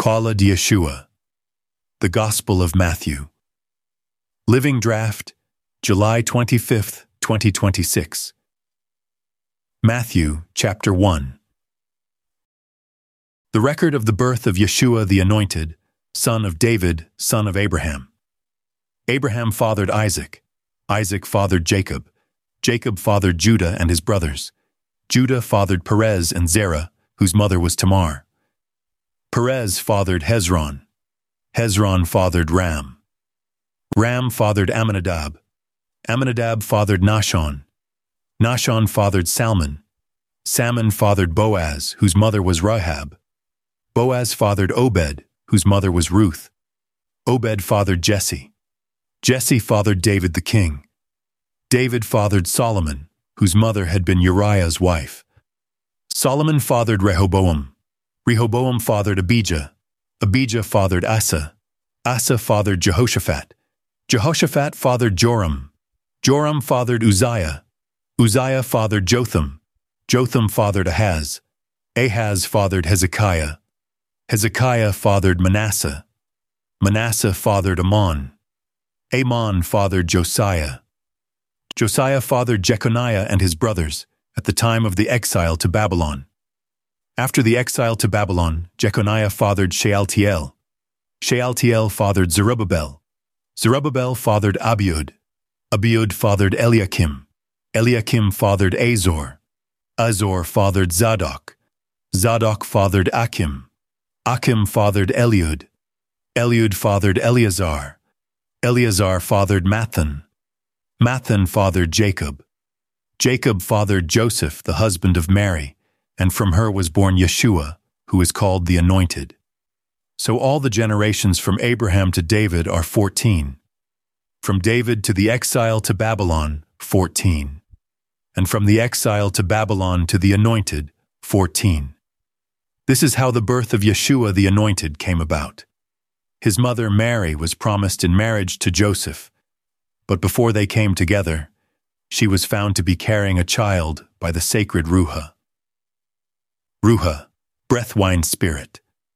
Qala de Yeshua, The Gospel of Matthew. Living Draft, July 25th, 2026. Matthew, chapter 1. The record of the birth of Yeshua the Anointed, son of David, son of Abraham. Abraham fathered Isaac. Isaac fathered Jacob. Jacob fathered Judah and his brothers. Judah fathered Perez and Zerah, whose mother was Tamar. Perez fathered Hezron. Hezron fathered Ram. Ram fathered Amminadab. Amminadab fathered Nahshon. Nahshon fathered Salmon. Salmon fathered Boaz, whose mother was Rahab. Boaz fathered Obed, whose mother was Ruth. Obed fathered Jesse. Jesse fathered David the king. David fathered Solomon, whose mother had been Uriah's wife. Solomon fathered Rehoboam. Rehoboam fathered Abijah. Abijah fathered Asa. Asa fathered Jehoshaphat. Jehoshaphat fathered Joram. Joram fathered Uzziah. Uzziah fathered Jotham. Jotham fathered Ahaz. Ahaz fathered Hezekiah. Hezekiah fathered Manasseh. Manasseh fathered Amon. Amon fathered Josiah. Josiah fathered Jeconiah and his brothers at the time of the exile to Babylon. After the exile to Babylon, Jeconiah fathered Shealtiel. Shealtiel fathered Zerubbabel. Zerubbabel fathered Abiud. Abiud fathered Eliakim. Eliakim fathered Azor. Azor fathered Zadok. Zadok fathered Achim. Achim fathered Eliud. Eliud fathered Eleazar. Eleazar fathered Mathan. Mathan fathered Jacob. Jacob fathered Joseph, the husband of Mary, and from her was born Yeshua, who is called the Anointed. So all the generations from Abraham to David are 14. From David to the exile to Babylon, 14. And from the exile to Babylon to the Anointed, 14. This is how the birth of Yeshua the Anointed came about. His mother Mary was promised in marriage to Joseph, but before they came together, she was found to be carrying a child by the sacred Ruha. Ruha, breath-wine spirit.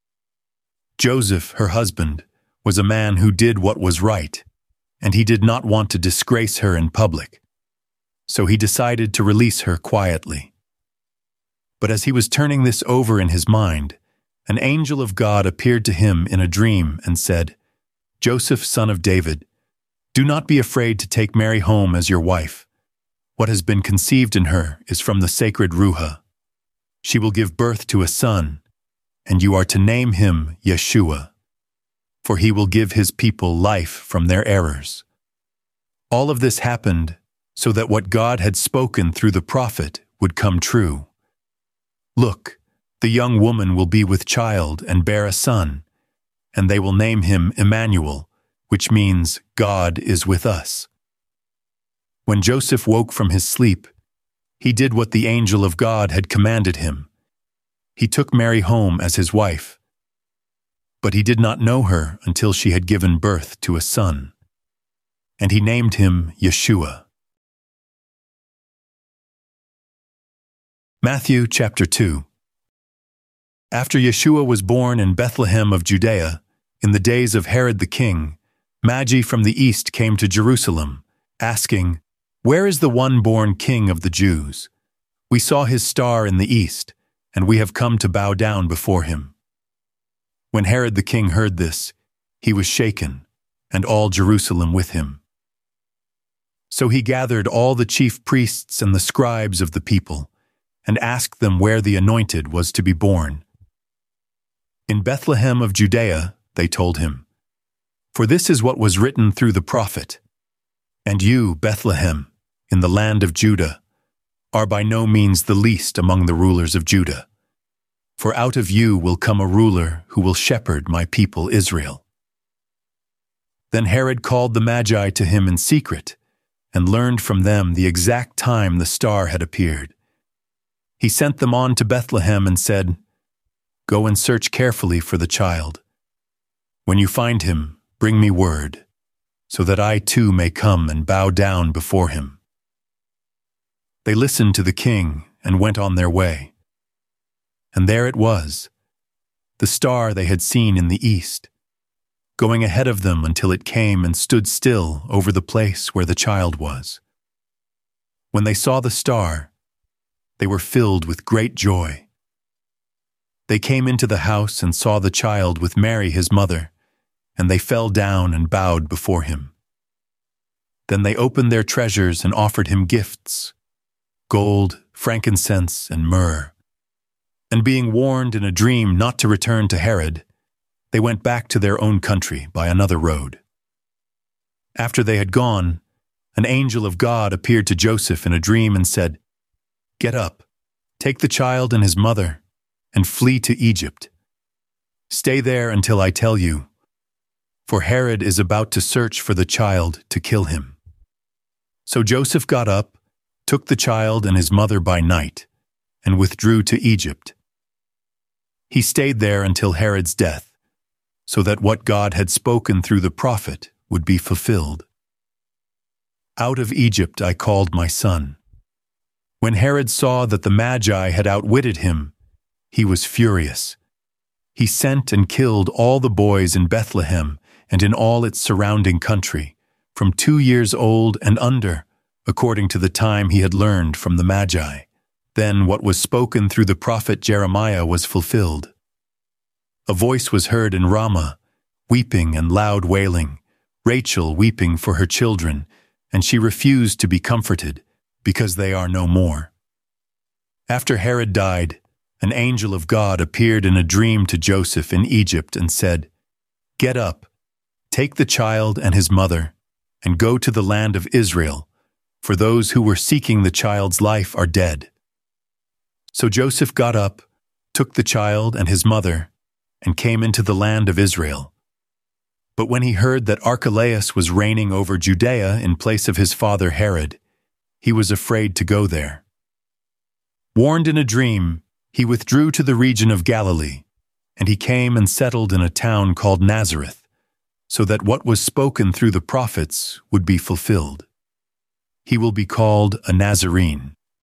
Joseph, her husband, was a man who did what was right, and he did not want to disgrace her in public, so he decided to release her quietly. But as he was turning this over in his mind, an angel of God appeared to him in a dream and said, "Joseph, son of David, do not be afraid to take Mary home as your wife. What has been conceived in her is from the sacred Ruha. She will give birth to a son, and you are to name him Yeshua, for he will give his people life from their errors." All of this happened so that what God had spoken through the prophet would come true. "Look, the young woman will be with child and bear a son, and they will name him Emmanuel, which means God is with us." When Joseph woke from his sleep, he did what the angel of God had commanded him. He took Mary home as his wife, but he did not know her until she had given birth to a son, and he named him Yeshua. Matthew chapter 2. After Yeshua was born in Bethlehem of Judea, in the days of Herod the king, Magi from the east came to Jerusalem, asking, "Where is the one born King of the Jews? We saw his star in the east, and we have come to bow down before him." When Herod the king heard this, he was shaken, and all Jerusalem with him. So he gathered all the chief priests and the scribes of the people, and asked them where the Anointed was to be born. "In Bethlehem of Judea," they told him, "for this is what was written through the prophet. And you, Bethlehem, in the land of Judah, are by no means the least among the rulers of Judah. For out of you will come a ruler who will shepherd my people Israel." Then Herod called the Magi to him in secret, and learned from them the exact time the star had appeared. He sent them on to Bethlehem and said, "Go and search carefully for the child. When you find him, bring me word, so that I too may come and bow down before him." They listened to the king and went on their way. And there it was. the star they had seen in the east, going ahead of them until it came and stood still over the place where the child was. When they saw the star, they were filled with great joy. They came into the house and saw the child with Mary his mother, and they fell down and bowed before him. Then they opened their treasures and offered him gifts, gold, frankincense, and myrrh. And being warned in a dream not to return to Herod, they went back to their own country by another road. After they had gone, an angel of God appeared to Joseph in a dream and said, "Get up, take the child and his mother, and flee to Egypt. Stay there until I tell you, for Herod is about to search for the child to kill him." So Joseph got up, took the child and his mother by night, and withdrew to Egypt. He stayed there until Herod's death, so that what God had spoken through the prophet would be fulfilled. "Out of Egypt I called my son." When Herod saw that the Magi had outwitted him, he was furious. He sent and killed all the boys in Bethlehem and in all its surrounding country, from 2 years old and under, according to the time he had learned from the Magi. Then what was spoken through the prophet Jeremiah was fulfilled. A voice was heard in Ramah, weeping and loud wailing, Rachel weeping for her children, and she refused to be comforted, because they are no more. After Herod died, an angel of God appeared in a dream to Joseph in Egypt and said, "Get up, take the child and his mother, and go to the land of Israel, for those who were seeking the child's life are dead." So Joseph got up, took the child and his mother, and came into the land of Israel. But when he heard that Archelaus was reigning over Judea in place of his father Herod, he was afraid to go there. Warned in a dream, he withdrew to the region of Galilee, and he came and settled in a town called Nazareth, so that what was spoken through the prophets would be fulfilled. He will be called a Nazarene.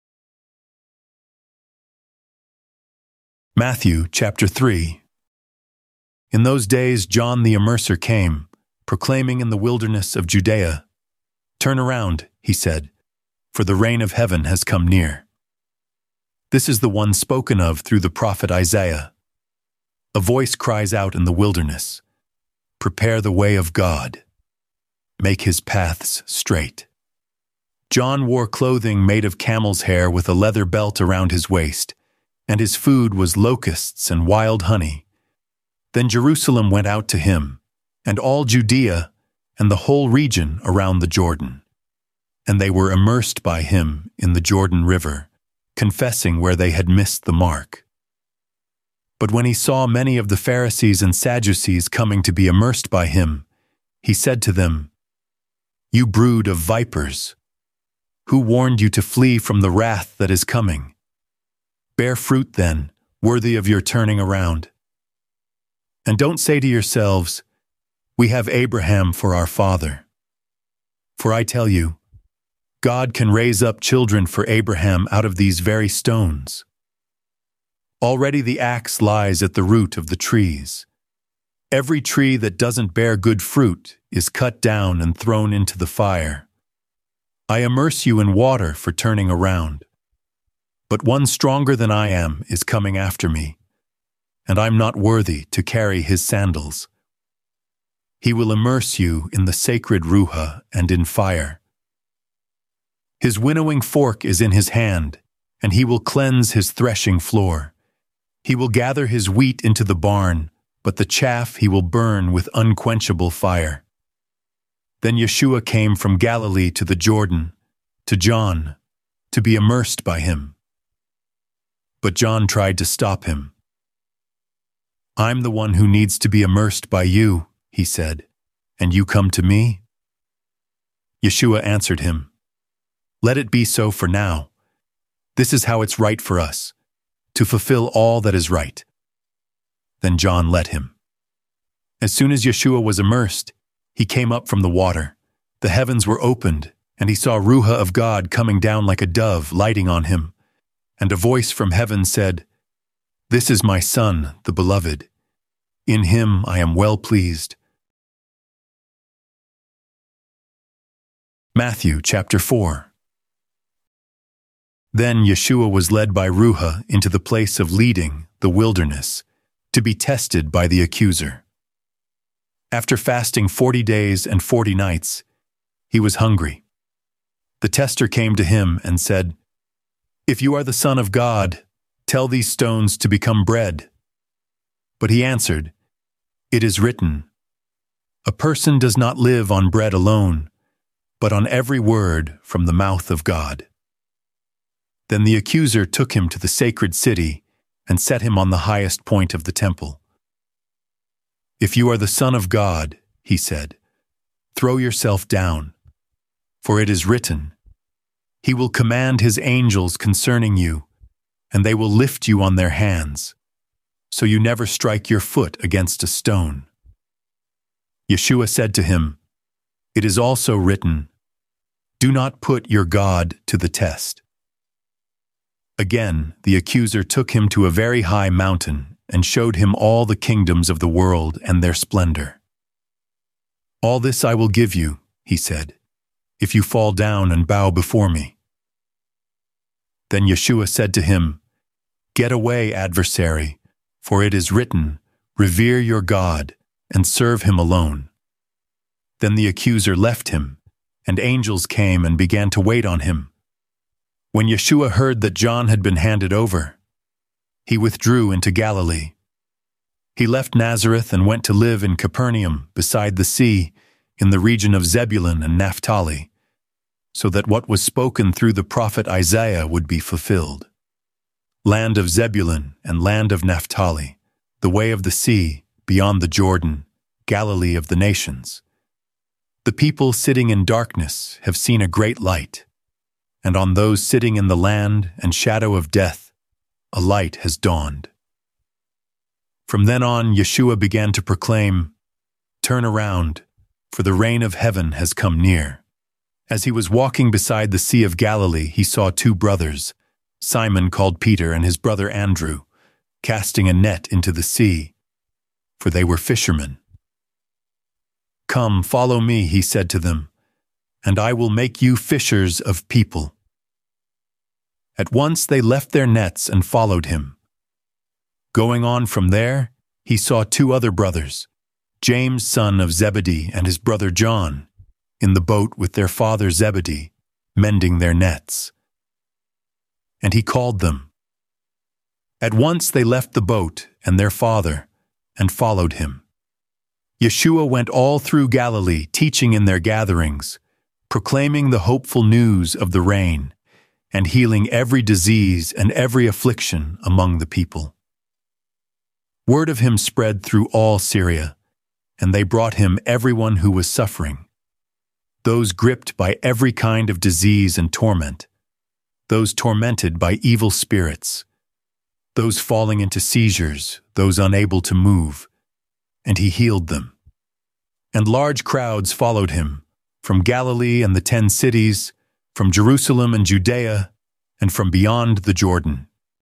Matthew chapter 3. In those days John the Immerser came, proclaiming in the wilderness of Judea, "Turn around," he said, "for the reign of heaven has come near." This is the one spoken of through the prophet Isaiah. A voice cries out in the wilderness, "Prepare the way of God. Make his paths straight." John wore clothing made of camel's hair with a leather belt around his waist, and his food was locusts and wild honey. Then Jerusalem went out to him, and all Judea and the whole region around the Jordan. And they were immersed by him in the Jordan River, confessing where they had missed the mark. But when he saw many of the Pharisees and Sadducees coming to be immersed by him, he said to them, "You brood of vipers, who warned you to flee from the wrath that is coming? Bear fruit then, worthy of your turning around. And don't say to yourselves, 'We have Abraham for our father.' For I tell you, God can raise up children for Abraham out of these very stones. Already the axe lies at the root of the trees. Every tree that doesn't bear good fruit is cut down and thrown into the fire. I immerse you in water for turning around. But one stronger than I am is coming after me, and I'm not worthy to carry his sandals. He will immerse you in the sacred Ruha and in fire. His winnowing fork is in his hand, and he will cleanse his threshing floor. He will gather his wheat into the barn, but the chaff he will burn with unquenchable fire." Then Yeshua came from Galilee to the Jordan, to John, to be immersed by him. But John tried to stop him. "I'm the one who needs to be immersed by you," he said, "and you come to me?" Yeshua answered him, "Let it be so for now. This is how it's right for us, to fulfill all that is right." Then John let him. As soon as Yeshua was immersed, he came up from the water. The heavens were opened, and he saw Ruha of God coming down like a dove, lighting on him. And a voice from heaven said, "This is my Son, the Beloved. In him I am well pleased. Matthew chapter 4. Then Yeshua was led by Ruha into the place of leading, the wilderness, to be tested by the accuser. After fasting 40 days and 40 nights, he was hungry. The tester came to him and said, "If you are the Son of God, tell these stones to become bread." But he answered, "It is written, 'A person does not live on bread alone, but on every word from the mouth of God.'" Then the accuser took him to the sacred city and set him on the highest point of the temple. "If you are the Son of God," he said, "throw yourself down, for it is written, 'He will command his angels concerning you, and they will lift you on their hands, so you never strike your foot against a stone.'" Yeshua said to him, "It is also written, 'Do not put your God to the test.'" Again, the accuser took him to a very high mountain and showed him all the kingdoms of the world and their splendor. "All this I will give you," he said, "if you fall down and bow before me." Then Yeshua said to him, "Get away, adversary, for it is written, 'Revere your God and serve him alone.'" Then the accuser left him, and angels came and began to wait on him. When Yeshua heard that John had been handed over, he withdrew into Galilee. He left Nazareth and went to live in Capernaum beside the sea in the region of Zebulun and Naphtali, so that what was spoken through the prophet Isaiah would be fulfilled. Land of Zebulun and land of Naphtali, the way of the sea, beyond the Jordan, Galilee of the nations. The people sitting in darkness have seen a great light, and on those sitting in the land and shadow of death, a light has dawned. From then on, Yeshua began to proclaim, "Turn around, for the reign of heaven has come near." As he was walking beside the Sea of Galilee, he saw two brothers, Simon called Peter and his brother Andrew, casting a net into the sea, for they were fishermen. "Come, follow me," he said to them, "and I will make you fishers of people." At once they left their nets and followed him. Going on from there, he saw two other brothers, James son of Zebedee and his brother John, in the boat with their father Zebedee, mending their nets. And he called them. At once they left the boat and their father and followed him. Yeshua went all through Galilee, teaching in their gatherings, proclaiming the hopeful news of the reign, and healing every disease and every affliction among the people. Word of him spread through all Syria, and they brought him everyone who was suffering, those gripped by every kind of disease and torment, those tormented by evil spirits, those falling into seizures, those unable to move, and he healed them. And large crowds followed him, from Galilee and the 10 cities, from Jerusalem and Judea, and from beyond the Jordan.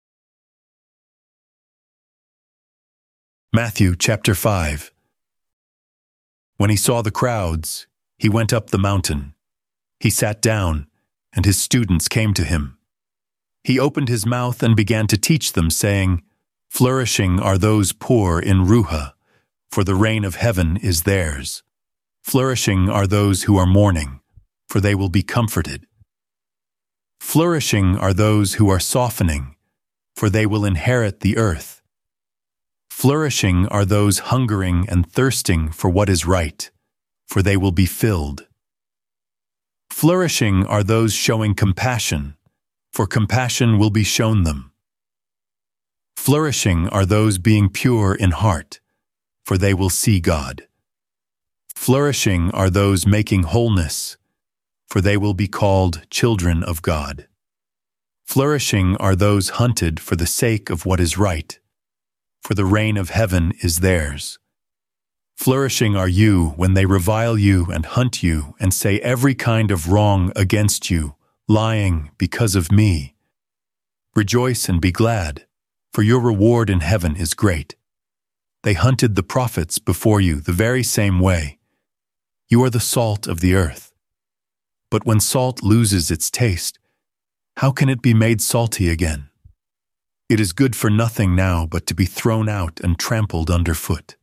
Matthew chapter 5. When he saw the crowds, he went up the mountain. He sat down, and his students came to him. He opened his mouth and began to teach them, saying, "Flourishing are those poor in Ruha, for the reign of heaven is theirs. Flourishing are those who are mourning, for they will be comforted. Flourishing are those who are softening, for they will inherit the earth. Flourishing are those hungering and thirsting for what is right, for they will be filled. Flourishing are those showing compassion, for compassion will be shown them. Flourishing are those being pure in heart, for they will see God. Flourishing are those making wholeness, for they will be called children of God. Flourishing are those hunted for the sake of what is right, for the reign of heaven is theirs. Flourishing are you when they revile you and hunt you and say every kind of wrong against you, lying because of me. Rejoice and be glad, for your reward in heaven is great. They hunted the prophets before you the very same way. You are the salt of the earth. But when salt loses its taste, how can it be made salty again? It is good for nothing now but to be thrown out and trampled underfoot.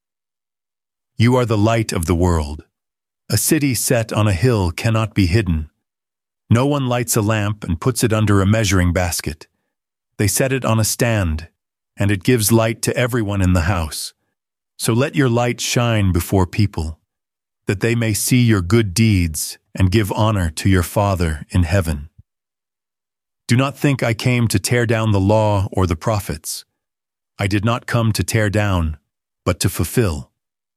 You are the light of the world. A city set on a hill cannot be hidden. No one lights a lamp and puts it under a measuring basket. They set it on a stand, and it gives light to everyone in the house. So let your light shine before people, that they may see your good deeds and give honor to your Father in heaven. Do not think I came to tear down the law or the prophets. I did not come to tear down, but to fulfill.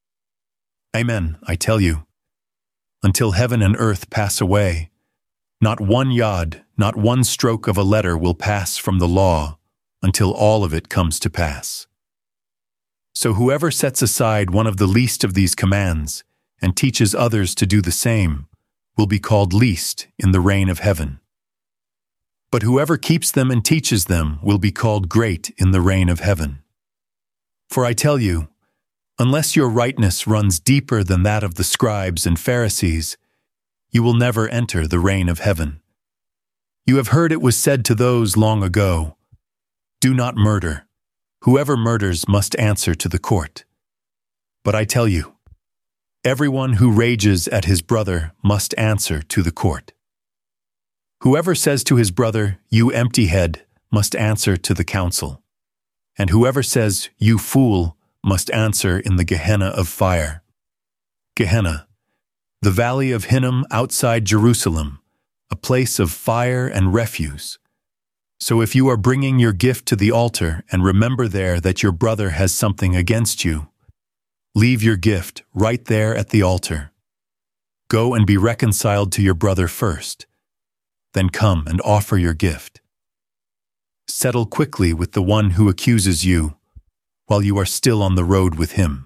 Amen, I tell you, until heaven and earth pass away, not one yod, not one stroke of a letter will pass from the law until all of it comes to pass. So whoever sets aside one of the least of these commands and teaches others to do the same will be called least in the reign of heaven. But whoever keeps them and teaches them will be called great in the reign of heaven. For I tell you, unless your rightness runs deeper than that of the scribes and Pharisees, you will never enter the reign of heaven. You have heard it was said to those long ago, "Do not murder. Whoever murders must answer to the court." But I tell you, everyone who rages at his brother must answer to the court. Whoever says to his brother, "You empty head," must answer to the council. And whoever says, "You fool," must answer in the Gehenna of fire. Gehenna, the valley of Hinnom outside Jerusalem, a place of fire and refuse. So if you are bringing your gift to the altar and remember there that your brother has something against you, leave your gift right there at the altar. Go and be reconciled to your brother first, then come and offer your gift. Settle quickly with the one who accuses you while you are still on the road with him.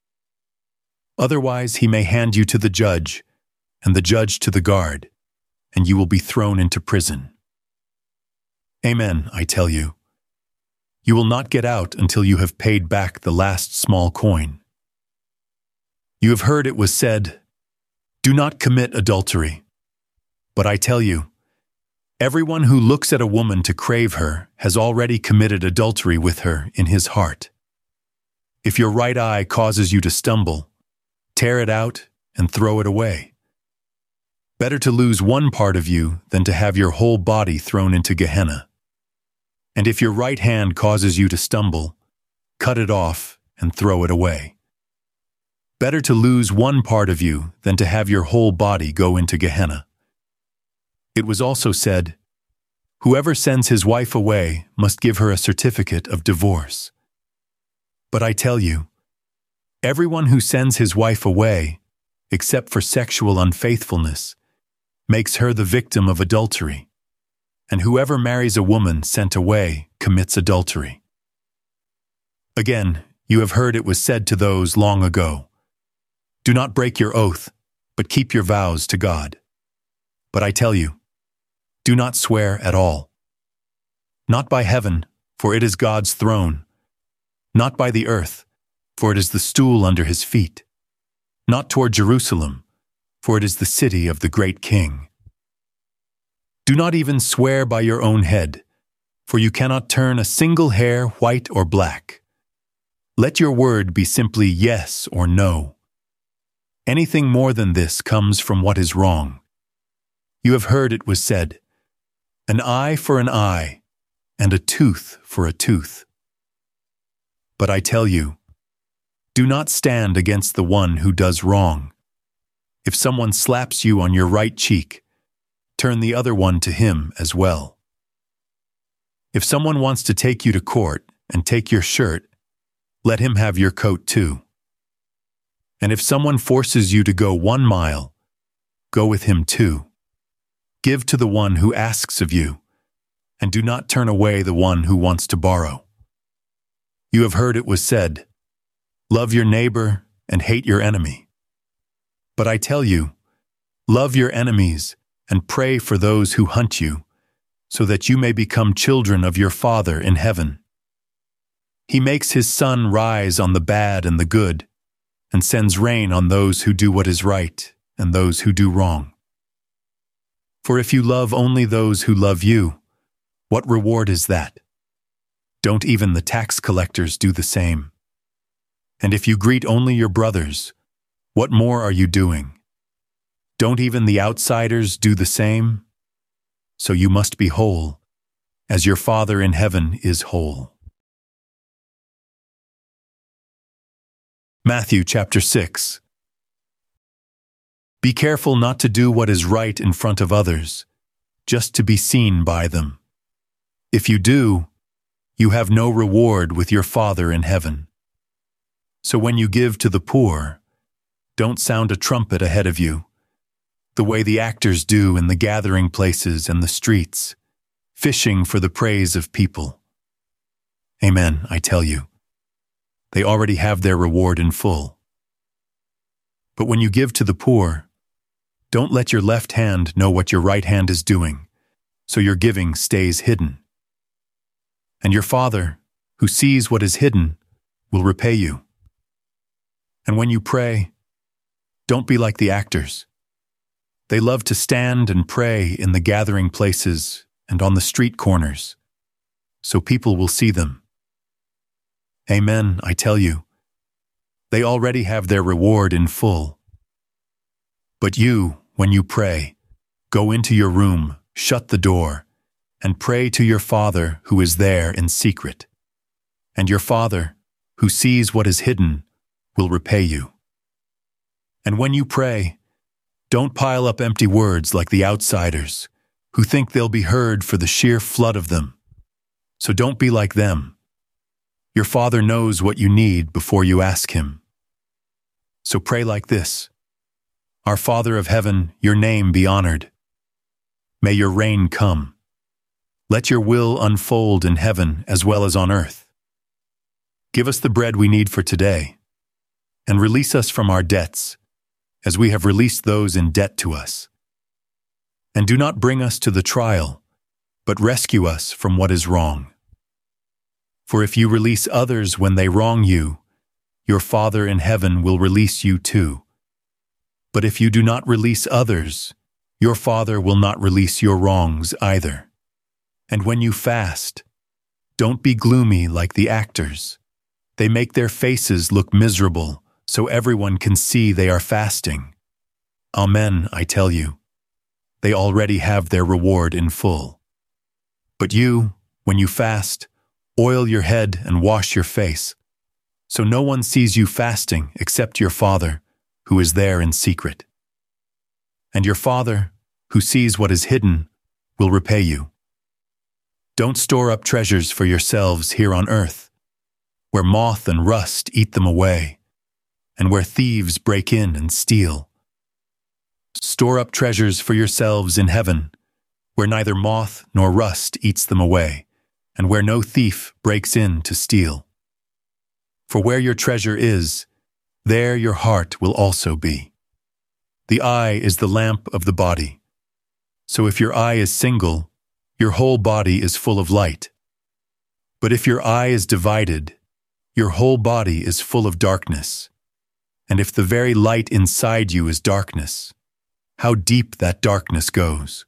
Otherwise he may hand you to the judge, and the judge to the guard, and you will be thrown into prison. Amen, I tell you. You will not get out until you have paid back the last small coin. You have heard it was said, "Do not commit adultery." But I tell you, everyone who looks at a woman to crave her has already committed adultery with her in his heart. If your right eye causes you to stumble, tear it out and throw it away. Better to lose one part of you than to have your whole body thrown into Gehenna. And if your right hand causes you to stumble, cut it off and throw it away. Better to lose one part of you than to have your whole body go into Gehenna. It was also said, "Whoever sends his wife away must give her a certificate of divorce." But I tell you, everyone who sends his wife away, except for sexual unfaithfulness, makes her the victim of adultery, and whoever marries a woman sent away commits adultery. Again, you have heard it was said to those long ago, "Do not break your oath, but keep your vows to God." But I tell you, do not swear at all. Not by heaven, for it is God's throne. Not by the earth, for it is the stool under his feet. Not toward Jerusalem, for it is the city of the great King. Do not even swear by your own head, for you cannot turn a single hair white or black. Let your word be simply yes or no. Anything more than this comes from what is wrong. You have heard it was said, "An eye for an eye, and a tooth for a tooth." But I tell you, do not stand against the one who does wrong. If someone slaps you on your right cheek, turn the other one to him as well. If someone wants to take you to court and take your shirt, let him have your coat too. And if someone forces you to go 1 mile, go with him 2. Give to the one who asks of you, and do not turn away the one who wants to borrow. You have heard it was said, "Love your neighbor and hate your enemy." But I tell you, love your enemies and pray for those who hunt you, so that you may become children of your Father in heaven. He makes his sun rise on the bad and the good, and sends rain on those who do what is right and those who do wrong. For if you love only those who love you, what reward is that? Don't even the tax collectors do the same? And if you greet only your brothers, what more are you doing? Don't even the outsiders do the same? So you must be whole, as your Father in heaven is whole. Matthew chapter 6. Be careful not to do what is right in front of others, just to be seen by them. If you do, you have no reward with your Father in heaven. So when you give to the poor, don't sound a trumpet ahead of you, the way the actors do in the gathering places and the streets, fishing for the praise of people. Amen, I tell you. They already have their reward in full. But when you give to the poor, don't let your left hand know what your right hand is doing, so your giving stays hidden. And your Father, who sees what is hidden, will repay you. And when you pray, don't be like the actors. They love to stand and pray in the gathering places and on the street corners, so people will see them. Amen, I tell you, they already have their reward in full. But you, when you pray, go into your room, shut the door, and pray to your Father who is there in secret. And your Father, who sees what is hidden, will repay you. And when you pray, don't pile up empty words like the outsiders, who think they'll be heard for the sheer flood of them. So don't be like them. Your Father knows what you need before you ask Him. So pray like this: Our Father of heaven, your name be honored. May your reign come. Let your will unfold in heaven as well as on earth. Give us the bread we need for today, and release us from our debts, as we have released those in debt to us. And do not bring us to the trial, but rescue us from what is wrong. For if you release others when they wrong you, your Father in heaven will release you too. But if you do not release others, your Father will not release your wrongs either. And when you fast, don't be gloomy like the actors. They make their faces look miserable, so everyone can see they are fasting. Amen, I tell you. They already have their reward in full. But you, when you fast, oil your head and wash your face, so no one sees you fasting except your Father, who is there in secret. And your Father, who sees what is hidden, will repay you. Don't store up treasures for yourselves here on earth, where moth and rust eat them away, and where thieves break in and steal. Store up treasures for yourselves in heaven, where neither moth nor rust eats them away, and where no thief breaks in to steal. For where your treasure is, there your heart will also be. The eye is the lamp of the body. So if your eye is single, your whole body is full of light. But if your eye is divided, your whole body is full of darkness. And if the very light inside you is darkness, how deep that darkness goes.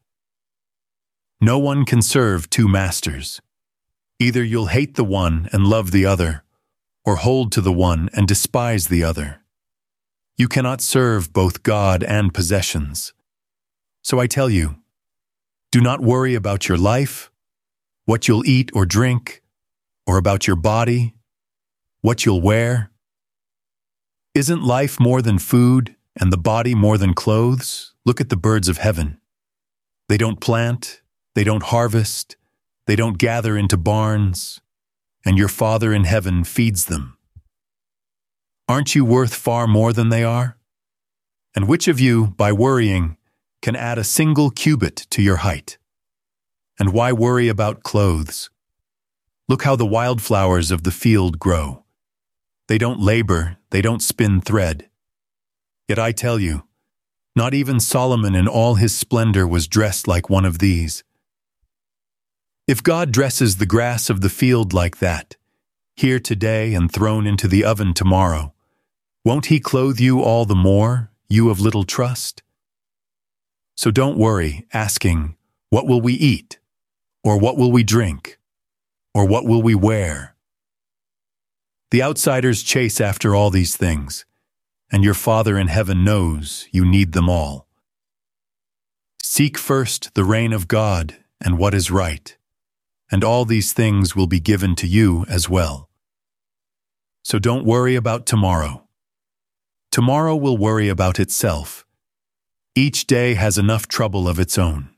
No one can serve two masters. Either you'll hate the one and love the other, or hold to the one and despise the other. You cannot serve both God and possessions. So I tell you, do not worry about your life, what you'll eat or drink, or about your body, what you'll wear. Isn't life more than food and the body more than clothes? Look at the birds of heaven. They don't plant, they don't harvest, they don't gather into barns, and your Father in heaven feeds them. Aren't you worth far more than they are? And which of you, by worrying, can add a single cubit to your height? And why worry about clothes? Look how the wildflowers of the field grow. They don't labor, they don't spin thread. Yet I tell you, not even Solomon in all his splendor was dressed like one of these. If God dresses the grass of the field like that, here today and thrown into the oven tomorrow, won't he clothe you all the more, you of little trust? So don't worry, asking, what will we eat? Or what will we drink? Or what will we wear? The outsiders chase after all these things, and your Father in heaven knows you need them all. Seek first the reign of God and what is right, and all these things will be given to you as well. So don't worry about tomorrow. Tomorrow will worry about itself. Each day has enough trouble of its own.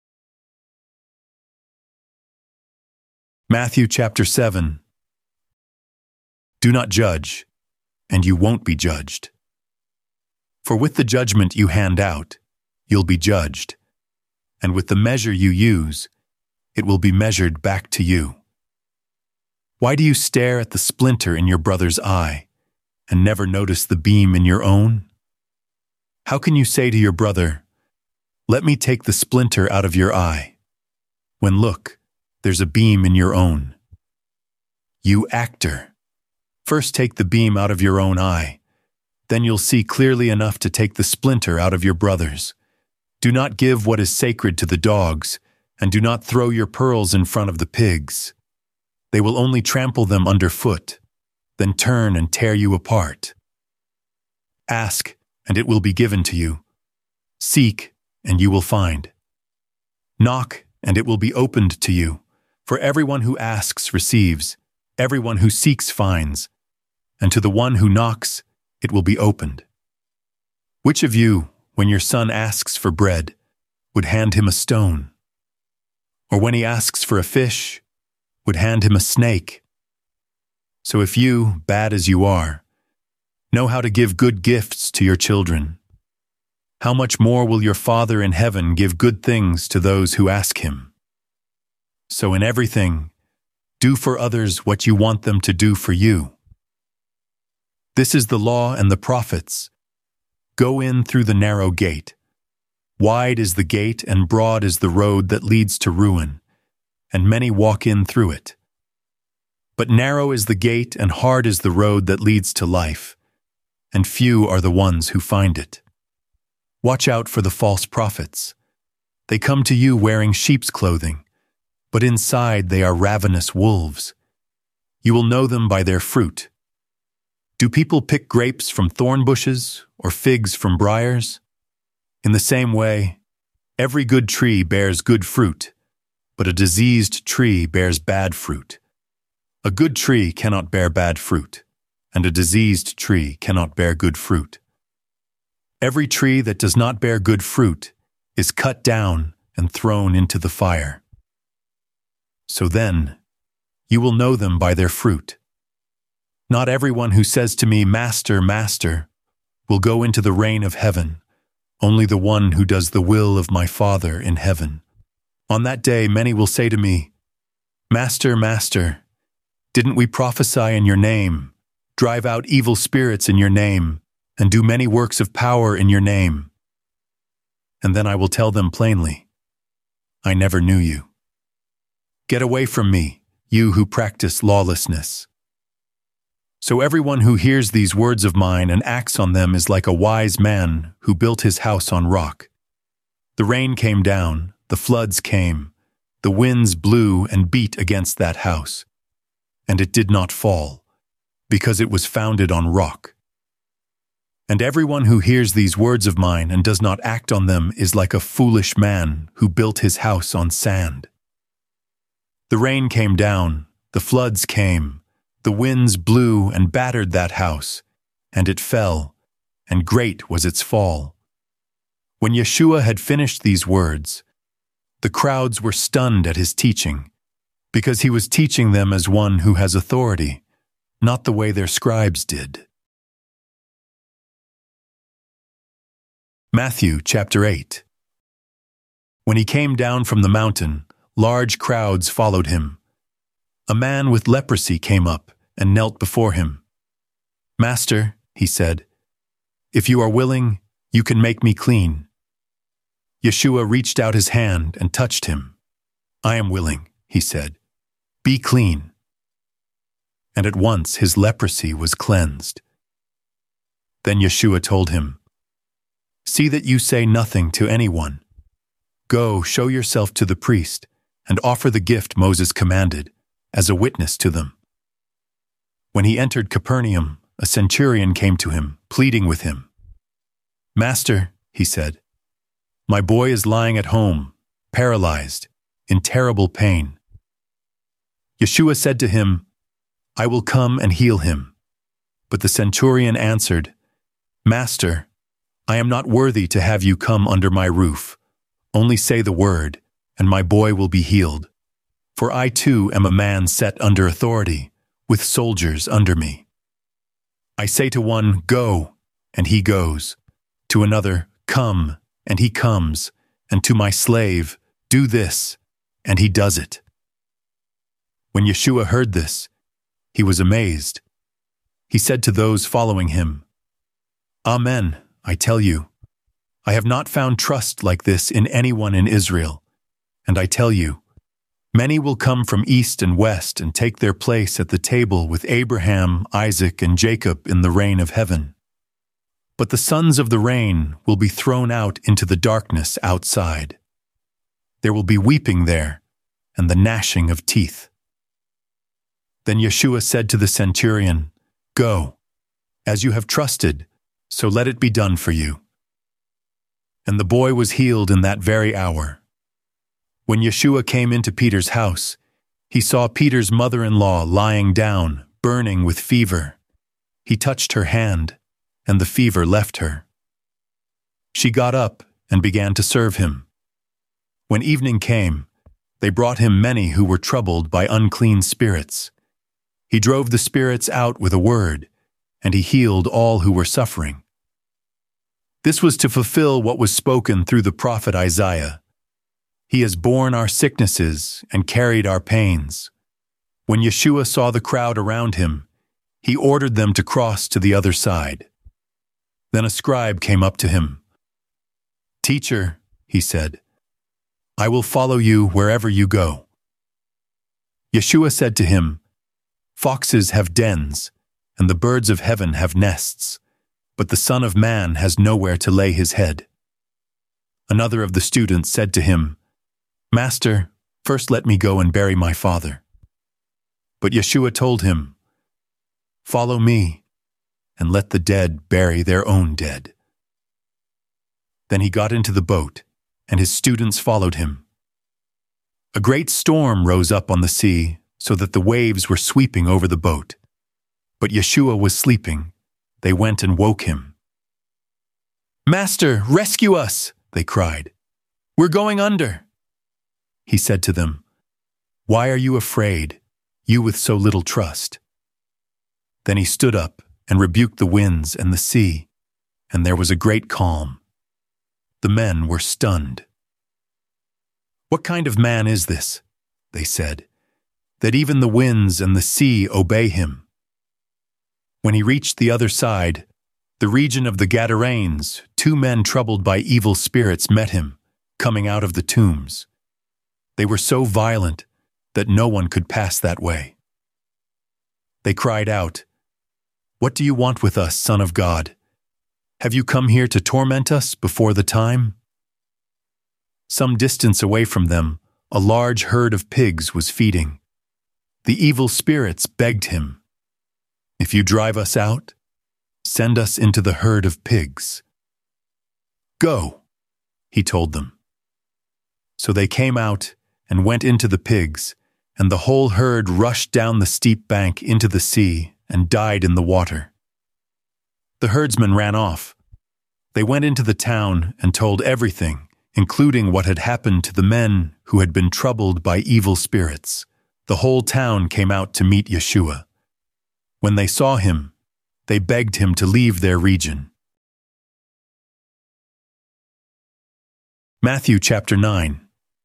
Matthew chapter 7. Do not judge, and you won't be judged. For with the judgment you hand out, you'll be judged, and with the measure you use, it will be measured back to you. Why do you stare at the splinter in your brother's eye, and never notice the beam in your own? How can you say to your brother, let me take the splinter out of your eye, when look, there's a beam in your own? You actor! First take the beam out of your own eye, then you'll see clearly enough to take the splinter out of your brother's. Do not give what is sacred to the dogs, and do not throw your pearls in front of the pigs. They will only trample them underfoot, then turn and tear you apart. Ask, and it will be given to you. Seek, and you will find. Knock, and it will be opened to you. For everyone who asks receives, everyone who seeks finds, and to the one who knocks, it will be opened. Which of you, when your son asks for bread, would hand him a stone? Or when he asks for a fish, would hand him a snake? So if you, bad as you are, know how to give good gifts to your children, how much more will your Father in heaven give good things to those who ask him? So in everything, do for others what you want them to do for you. This is the law and the prophets. Go in through the narrow gate. Wide is the gate and broad is the road that leads to ruin, and many walk in through it. But narrow is the gate and hard is the road that leads to life, and few are the ones who find it. Watch out for the false prophets. They come to you wearing sheep's clothing, but inside they are ravenous wolves. You will know them by their fruit. Do people pick grapes from thorn bushes or figs from briars? In the same way, every good tree bears good fruit, but a diseased tree bears bad fruit. A good tree cannot bear bad fruit, and a diseased tree cannot bear good fruit. Every tree that does not bear good fruit is cut down and thrown into the fire. So then, you will know them by their fruit. Not everyone who says to me, Master, Master, will go into the reign of heaven, only the one who does the will of my Father in heaven. On that day many will say to me, Master, Master, didn't we prophesy in your name, drive out evil spirits in your name, and do many works of power in your name? And then I will tell them plainly, I never knew you. Get away from me, you who practice lawlessness. So everyone who hears these words of mine and acts on them is like a wise man who built his house on rock. The rain came down, the floods came, the winds blew and beat against that house, and it did not fall, because it was founded on rock. And everyone who hears these words of mine and does not act on them is like a foolish man who built his house on sand. The rain came down, the floods came, the winds blew and battered that house, and it fell, and great was its fall. When Yeshua had finished these words, the crowds were stunned at his teaching, because he was teaching them as one who has authority, not the way their scribes did. Matthew chapter 8. When he came down from the mountain, large crowds followed him. A man with leprosy came up and knelt before him. Master, he said, if you are willing, you can make me clean. Yeshua reached out his hand and touched him. I am willing, he said. Be clean. and at once his leprosy was cleansed. Then Yeshua told him, "See that you say nothing to anyone. Go, show yourself to the priest, and offer the gift Moses commanded, as a witness to them." When he entered Capernaum, a centurion came to him, pleading with him. "Master," he said, "my boy is lying at home, paralyzed, in terrible pain." Yeshua said to him, "I will come and heal him." But the centurion answered, "Master, I am not worthy to have you come under my roof. Only say the word, and my boy will be healed. For I too am a man set under authority, with soldiers under me. I say to one, 'Go,' and he goes. To another, 'Come,' and he comes. And to my slave, 'Do this,' and he does it." When Yeshua heard this, he was amazed. He said to those following him, "Amen, I tell you, I have not found trust like this in anyone in Israel. And I tell you, many will come from east and west and take their place at the table with Abraham, Isaac, and Jacob in the reign of heaven. But the sons of the reign will be thrown out into the darkness outside. There will be weeping there, and the gnashing of teeth." Then Yeshua said to the centurion, "Go, as you have trusted, so let it be done for you." And the boy was healed in that very hour. When Yeshua came into Peter's house, he saw Peter's mother-in-law lying down, burning with fever. He touched her hand, and the fever left her. She got up and began to serve him. When evening came, they brought him many who were troubled by unclean spirits. He drove the spirits out with a word, and he healed all who were suffering. This was to fulfill what was spoken through the prophet Isaiah. "He has borne our sicknesses and carried our pains." When Yeshua saw the crowd around him, he ordered them to cross to the other side. Then a scribe came up to him. "Teacher," he said, "I will follow you wherever you go." Yeshua said to him, "Foxes have dens, and the birds of heaven have nests, but the Son of Man has nowhere to lay his head." Another of the students said to him, "Master, first let me go and bury my father." But Yeshua told him, "Follow me, and let the dead bury their own dead." Then he got into the boat, and his students followed him. A great storm rose up on the sea, so that the waves were sweeping over the boat. But Yeshua was sleeping. They went and woke him. "Master, rescue us!" they cried. "We're going under." He said to them, "Why are you afraid, you with so little trust?" Then he stood up and rebuked the winds and the sea, and there was a great calm. The men were stunned. "What kind of man is this?" they said, "that even the winds and the sea obey him?" When he reached the other side, the region of the Gadarenes, 2 men troubled by evil spirits met him, coming out of the tombs. They were so violent that no one could pass that way. They cried out, "What do you want with us, Son of God? Have you come here to torment us before the time?" Some distance away from them, a large herd of pigs was feeding. The evil spirits begged him, "If you drive us out, send us into the herd of pigs." "Go," he told them. So they came out and went into the pigs, and the whole herd rushed down the steep bank into the sea and died in the water. The herdsmen ran off. They went into the town and told everything, including what had happened to the men who had been troubled by evil spirits. The whole town came out to meet Yeshua. When they saw him, they begged him to leave their region. Matthew chapter 9.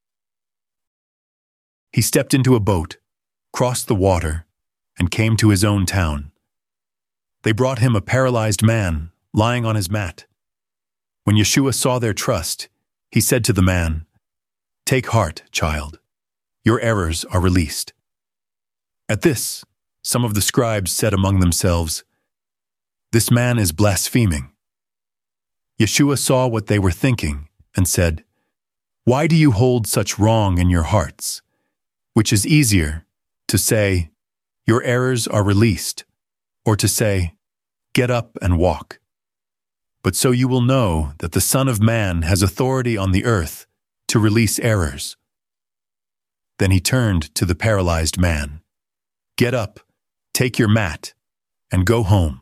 He stepped into a boat, crossed the water, and came to his own town. They brought him a paralyzed man, lying on his mat. When Yeshua saw their trust, he said to the man, "Take heart, child. Your errors are released." At this, Some of the scribes said among themselves, "This man is blaspheming." Yeshua saw what they were thinking and said, "Why do you hold such wrong in your hearts? Which is easier, to say, 'Your errors are released,' or to say, 'Get up and walk'? But so you will know that the Son of Man has authority on the earth to release errors." Then he turned to the paralyzed man. "Get up, take your mat, and go home."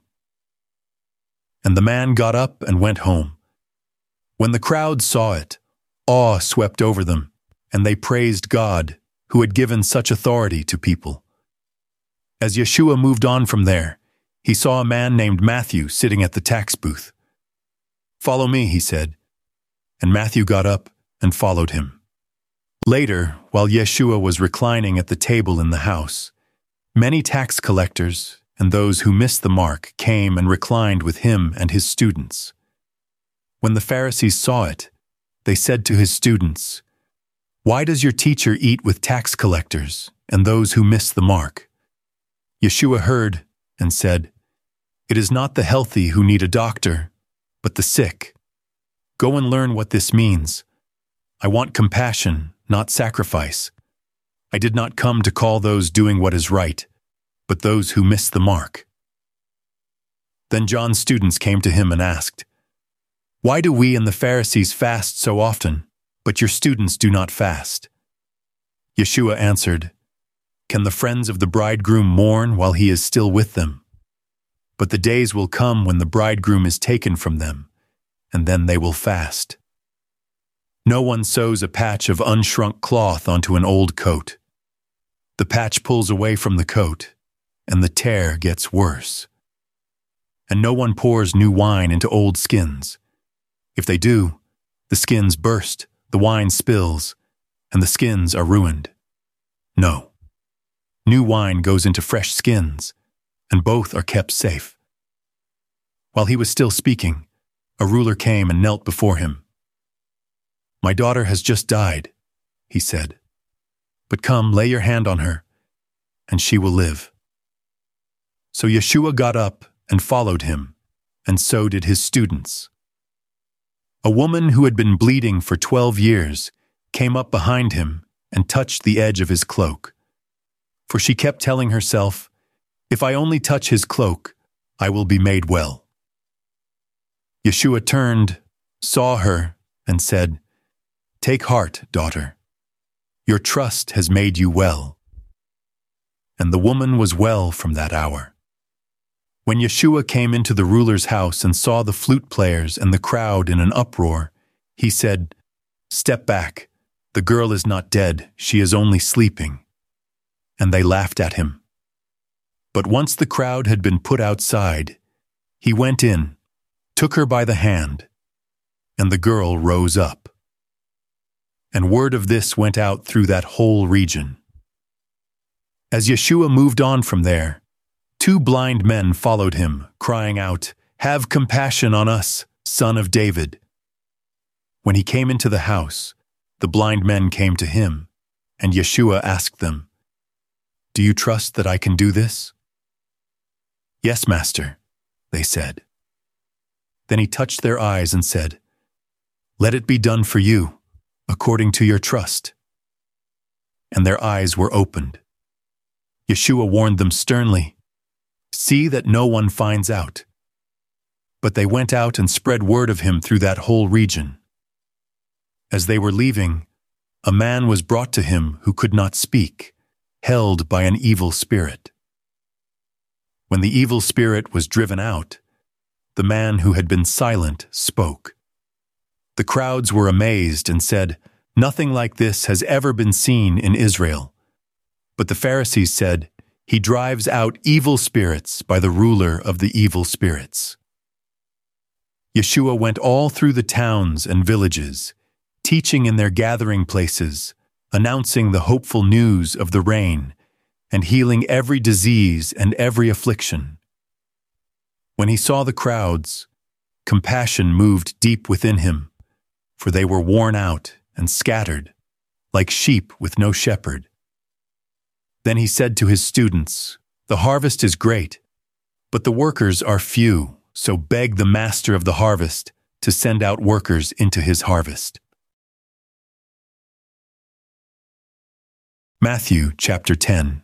And the man got up and went home. When the crowd saw it, awe swept over them, and they praised God, who had given such authority to people. As Yeshua moved on from there, he saw a man named Matthew sitting at the tax booth. "Follow me," he said, and Matthew got up and followed him. Later, while Yeshua was reclining at the table in the house, many tax collectors and those who missed the mark came and reclined with him and his students. When the Pharisees saw it, they said to his students, "Why does your teacher eat with tax collectors and those who miss the mark?" Yeshua heard and said, "It is not the healthy who need a doctor, but the sick. Go and learn what this means. I want compassion, not sacrifice. I did not come to call those doing what is right, but those who miss the mark." Then John's students came to him and asked, "Why do we and the Pharisees fast so often, but your students do not fast?" Yeshua answered, "Can the friends of the bridegroom mourn while he is still with them? But the days will come when the bridegroom is taken from them, and then they will fast. No one sews a patch of unshrunk cloth onto an old coat. The patch pulls away from the coat, and the tear gets worse. And no one pours new wine into old skins. If they do, the skins burst, the wine spills, and the skins are ruined. No. New wine goes into fresh skins, and both are kept safe." While he was still speaking, a ruler came and knelt before him. "My daughter has just died," he said. "But come, lay your hand on her, and she will live." So Yeshua got up and followed him, and so did his students. A woman who had been bleeding for 12 years came up behind him and touched the edge of his cloak. For she kept telling herself, "If I only touch his cloak, I will be made well." Yeshua turned, saw her, and said, "Take heart, daughter. Your trust has made you well." And the woman was well from that hour. When Yeshua came into the ruler's house and saw the flute players and the crowd in an uproar, he said, "Step back. The girl is not dead, she is only sleeping." And they laughed at him. But once the crowd had been put outside, he went in, took her by the hand, and the girl rose up. And word of this went out through that whole region. As Yeshua moved on from there, 2 blind men followed him, crying out, "Have compassion on us, Son of David." When he came into the house, the blind men came to him, and Yeshua asked them, "Do you trust that I can do this?" "Yes, Master," they said. Then he touched their eyes and said, "Let it be done for you, according to your trust." And their eyes were opened. Yeshua warned them sternly, "See that no one finds out." But they went out and spread word of him through that whole region. As they were leaving, a man was brought to him who could not speak, held by an evil spirit. When the evil spirit was driven out, the man who had been silent spoke. The crowds were amazed and said, "Nothing like this has ever been seen in Israel." But the Pharisees said, "He drives out evil spirits by the ruler of the evil spirits." Yeshua went all through the towns and villages, teaching in their gathering places, announcing the hopeful news of the reign, and healing every disease and every affliction. When he saw the crowds, compassion moved deep within him, for they were worn out and scattered, like sheep with no shepherd. Then he said to his students, The harvest is great, but the workers are few, so beg the master of the harvest to send out workers into his harvest. Matthew chapter 10.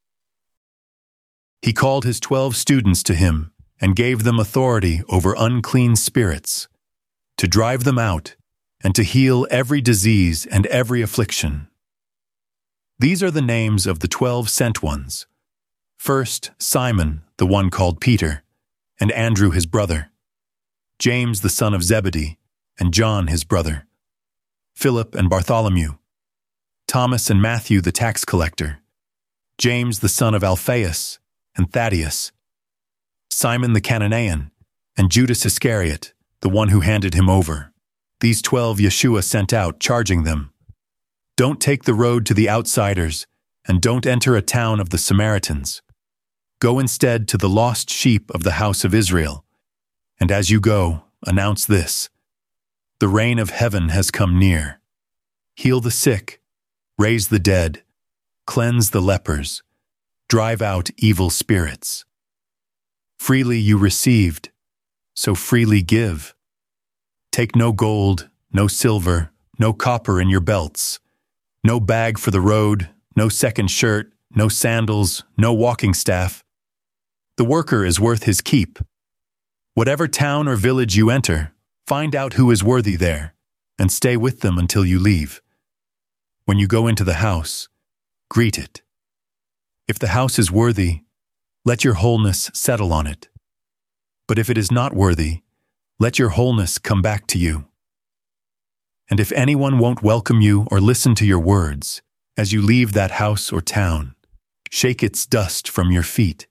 He called his 12 students to him and gave them authority over unclean spirits, to drive them out and to heal every disease and every affliction. These are the names of the 12 sent ones. First, Simon, the one called Peter, and Andrew his brother, James the son of Zebedee, and John his brother, Philip and Bartholomew, Thomas and Matthew the tax collector, James the son of Alphaeus, and Thaddeus, Simon the Cananean, and Judas Iscariot, the one who handed him over. These 12 Yeshua sent out, charging them, "Don't take the road to the outsiders, and don't enter a town of the Samaritans. Go instead to the lost sheep of the house of Israel. And as you go, announce this: the reign of heaven has come near. Heal the sick, raise the dead, cleanse the lepers, drive out evil spirits. Freely you received, so freely give. Take no gold, no silver, no copper in your belts, no bag for the road, no second shirt, no sandals, no walking staff. The worker is worth his keep. Whatever town or village you enter, find out who is worthy there, and stay with them until you leave. When you go into the house, greet it. If the house is worthy, let your wholeness settle on it. But if it is not worthy, let your wholeness come back to you. And if anyone won't welcome you or listen to your words, as you leave that house or town, shake its dust from your feet.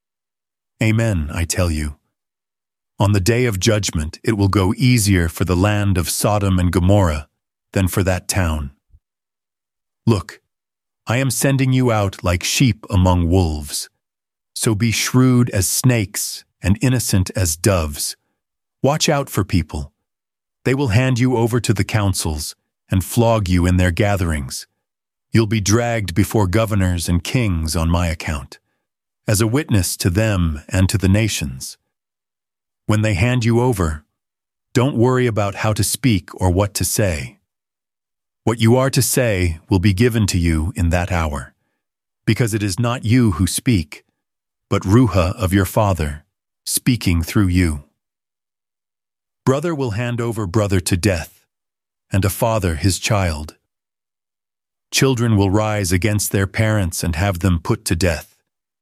Amen, I tell you. On the day of judgment, it will go easier for the land of Sodom and Gomorrah than for that town. Look, I am sending you out like sheep among wolves. So be shrewd as snakes and innocent as doves. Watch out for people. They will hand you over to the councils and flog you in their gatherings. You'll be dragged before governors and kings on my account, as a witness to them and to the nations. When they hand you over, don't worry about how to speak or what to say. What you are to say will be given to you in that hour, because it is not you who speak, but Ruha of your Father, speaking through you. Brother will hand over brother to death, and a father his child. Children will rise against their parents and have them put to death.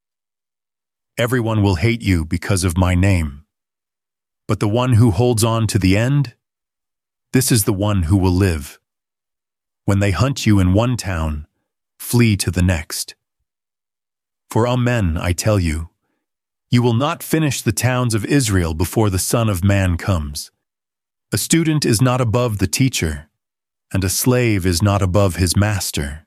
Everyone will hate you because of my name. But the one who holds on to the end, this is the one who will live. When they hunt you in one town, flee to the next. For amen, I tell you, you will not finish the towns of Israel before the Son of Man comes. A student is not above the teacher, and a slave is not above his master.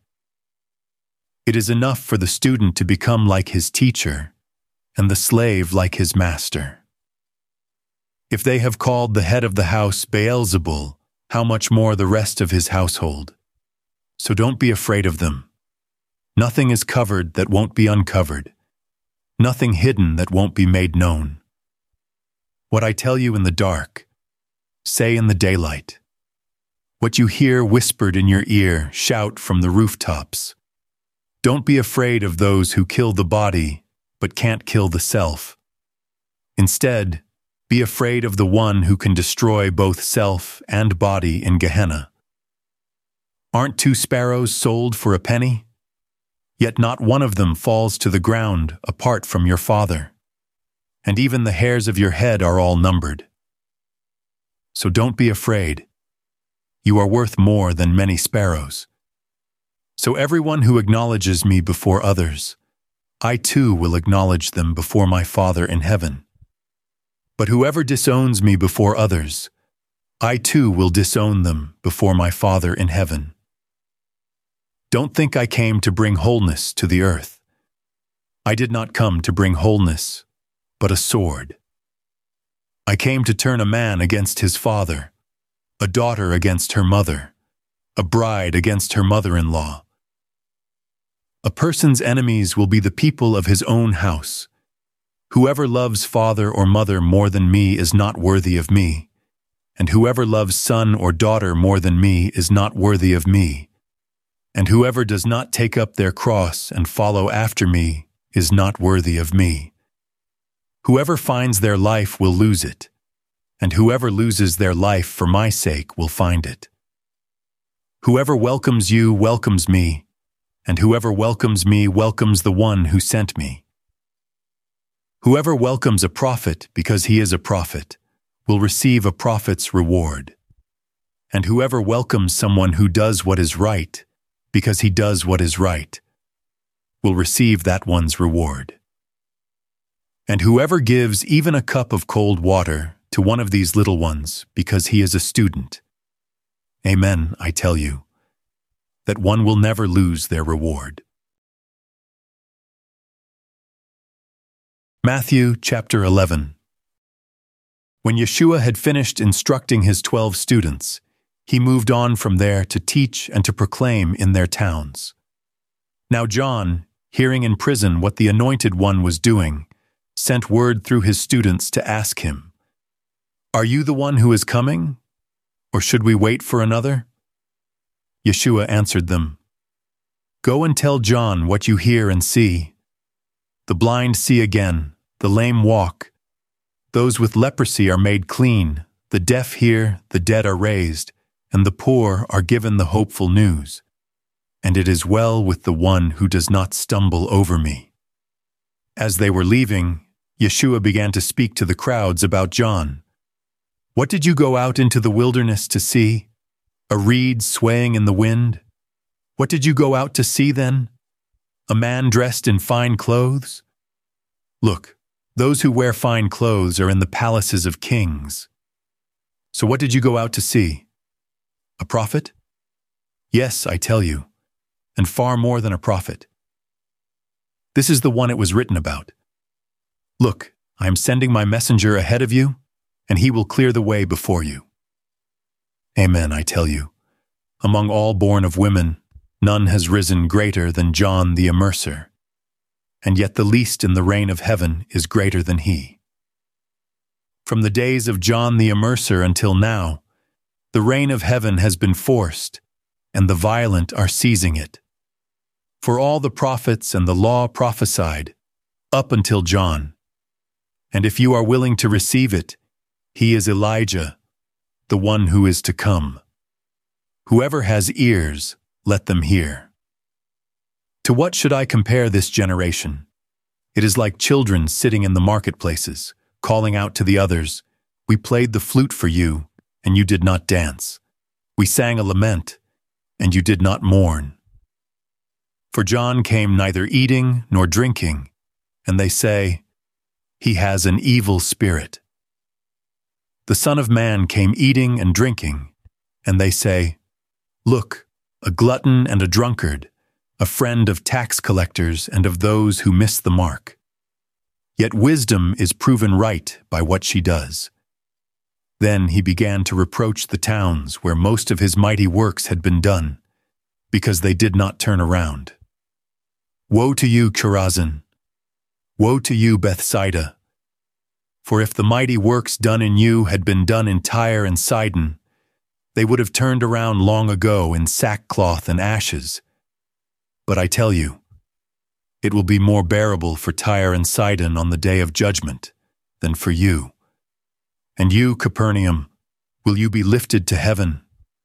It is enough for the student to become like his teacher, and the slave like his master. If they have called the head of the house Beelzebul, how much more the rest of his household? So don't be afraid of them. Nothing is covered that won't be uncovered. Nothing hidden that won't be made known. What I tell you in the dark, say in the daylight. What you hear whispered in your ear, shout from the rooftops. Don't be afraid of those who kill the body, but can't kill the self. Instead, be afraid of the one who can destroy both self and body in Gehenna. Aren't 2 sparrows sold for a penny? Yet not one of them falls to the ground apart from your Father. And even the hairs of your head are all numbered. So don't be afraid. You are worth more than many sparrows. So everyone who acknowledges me before others, I too will acknowledge them before my Father in heaven. But whoever disowns me before others, I too will disown them before my Father in heaven. Don't think I came to bring wholeness to the earth. I did not come to bring wholeness, but a sword. I came to turn a man against his father, a daughter against her mother, a bride against her mother-in-law. A person's enemies will be the people of his own house. Whoever loves father or mother more than me is not worthy of me, and whoever loves son or daughter more than me is not worthy of me, and whoever does not take up their cross and follow after me is not worthy of me. Whoever finds their life will lose it, and whoever loses their life for my sake will find it. Whoever welcomes you welcomes me, and whoever welcomes me welcomes the one who sent me. Whoever welcomes a prophet because he is a prophet will receive a prophet's reward. And whoever welcomes someone who does what is right because he does what is right will receive that one's reward. And whoever gives even a cup of cold water to one of these little ones because he is a student, amen, I tell you, that one will never lose their reward. Matthew chapter 11. When Yeshua had finished instructing his 12 students, he moved on from there to teach and to proclaim in their towns. Now John, hearing in prison what the Anointed One was doing, sent word through his students to ask him, "Are you the one who is coming, or should we wait for another?" Yeshua answered them, "Go and tell John what you hear and see. The blind see again, the lame walk, those with leprosy are made clean, the deaf hear, the dead are raised, and the poor are given the hopeful news. And it is well with the one who does not stumble over me." As they were leaving, Yeshua began to speak to the crowds about John. "What did you go out into the wilderness to see? A reed swaying in the wind? What did you go out to see then? A man dressed in fine clothes? Look, those who wear fine clothes are in the palaces of kings. So what did you go out to see? A prophet? Yes, I tell you, and far more than a prophet. This is the one it was written about. Look, I am sending my messenger ahead of you, and he will clear the way before you. Amen, I tell you, among all born of women, none has risen greater than John the Immerser, and yet the least in the reign of heaven is greater than he. From the days of John the Immerser until now, the reign of heaven has been forced, and the violent are seizing it. For all the prophets and the law prophesied, up until John. And if you are willing to receive it, he is Elijah, the one who is to come. Whoever has ears, let them hear. To what should I compare this generation? It is like children sitting in the marketplaces, calling out to the others, "We played the flute for you, and you did not dance. We sang a lament, and you did not mourn." For John came neither eating nor drinking, and they say, "He has an evil spirit." The Son of Man came eating and drinking, and they say, "Look, a glutton and a drunkard, a friend of tax collectors and of those who miss the mark." Yet wisdom is proven right by what she does. Then he began to reproach the towns where most of his mighty works had been done, because they did not turn around. Woe to you, Chorazin! Woe to you, Bethsaida! For if the mighty works done in you had been done in Tyre and Sidon, they would have turned around long ago in sackcloth and ashes. But I tell you, it will be more bearable for Tyre and Sidon on the day of judgment than for you. And you, Capernaum, will you be lifted to heaven?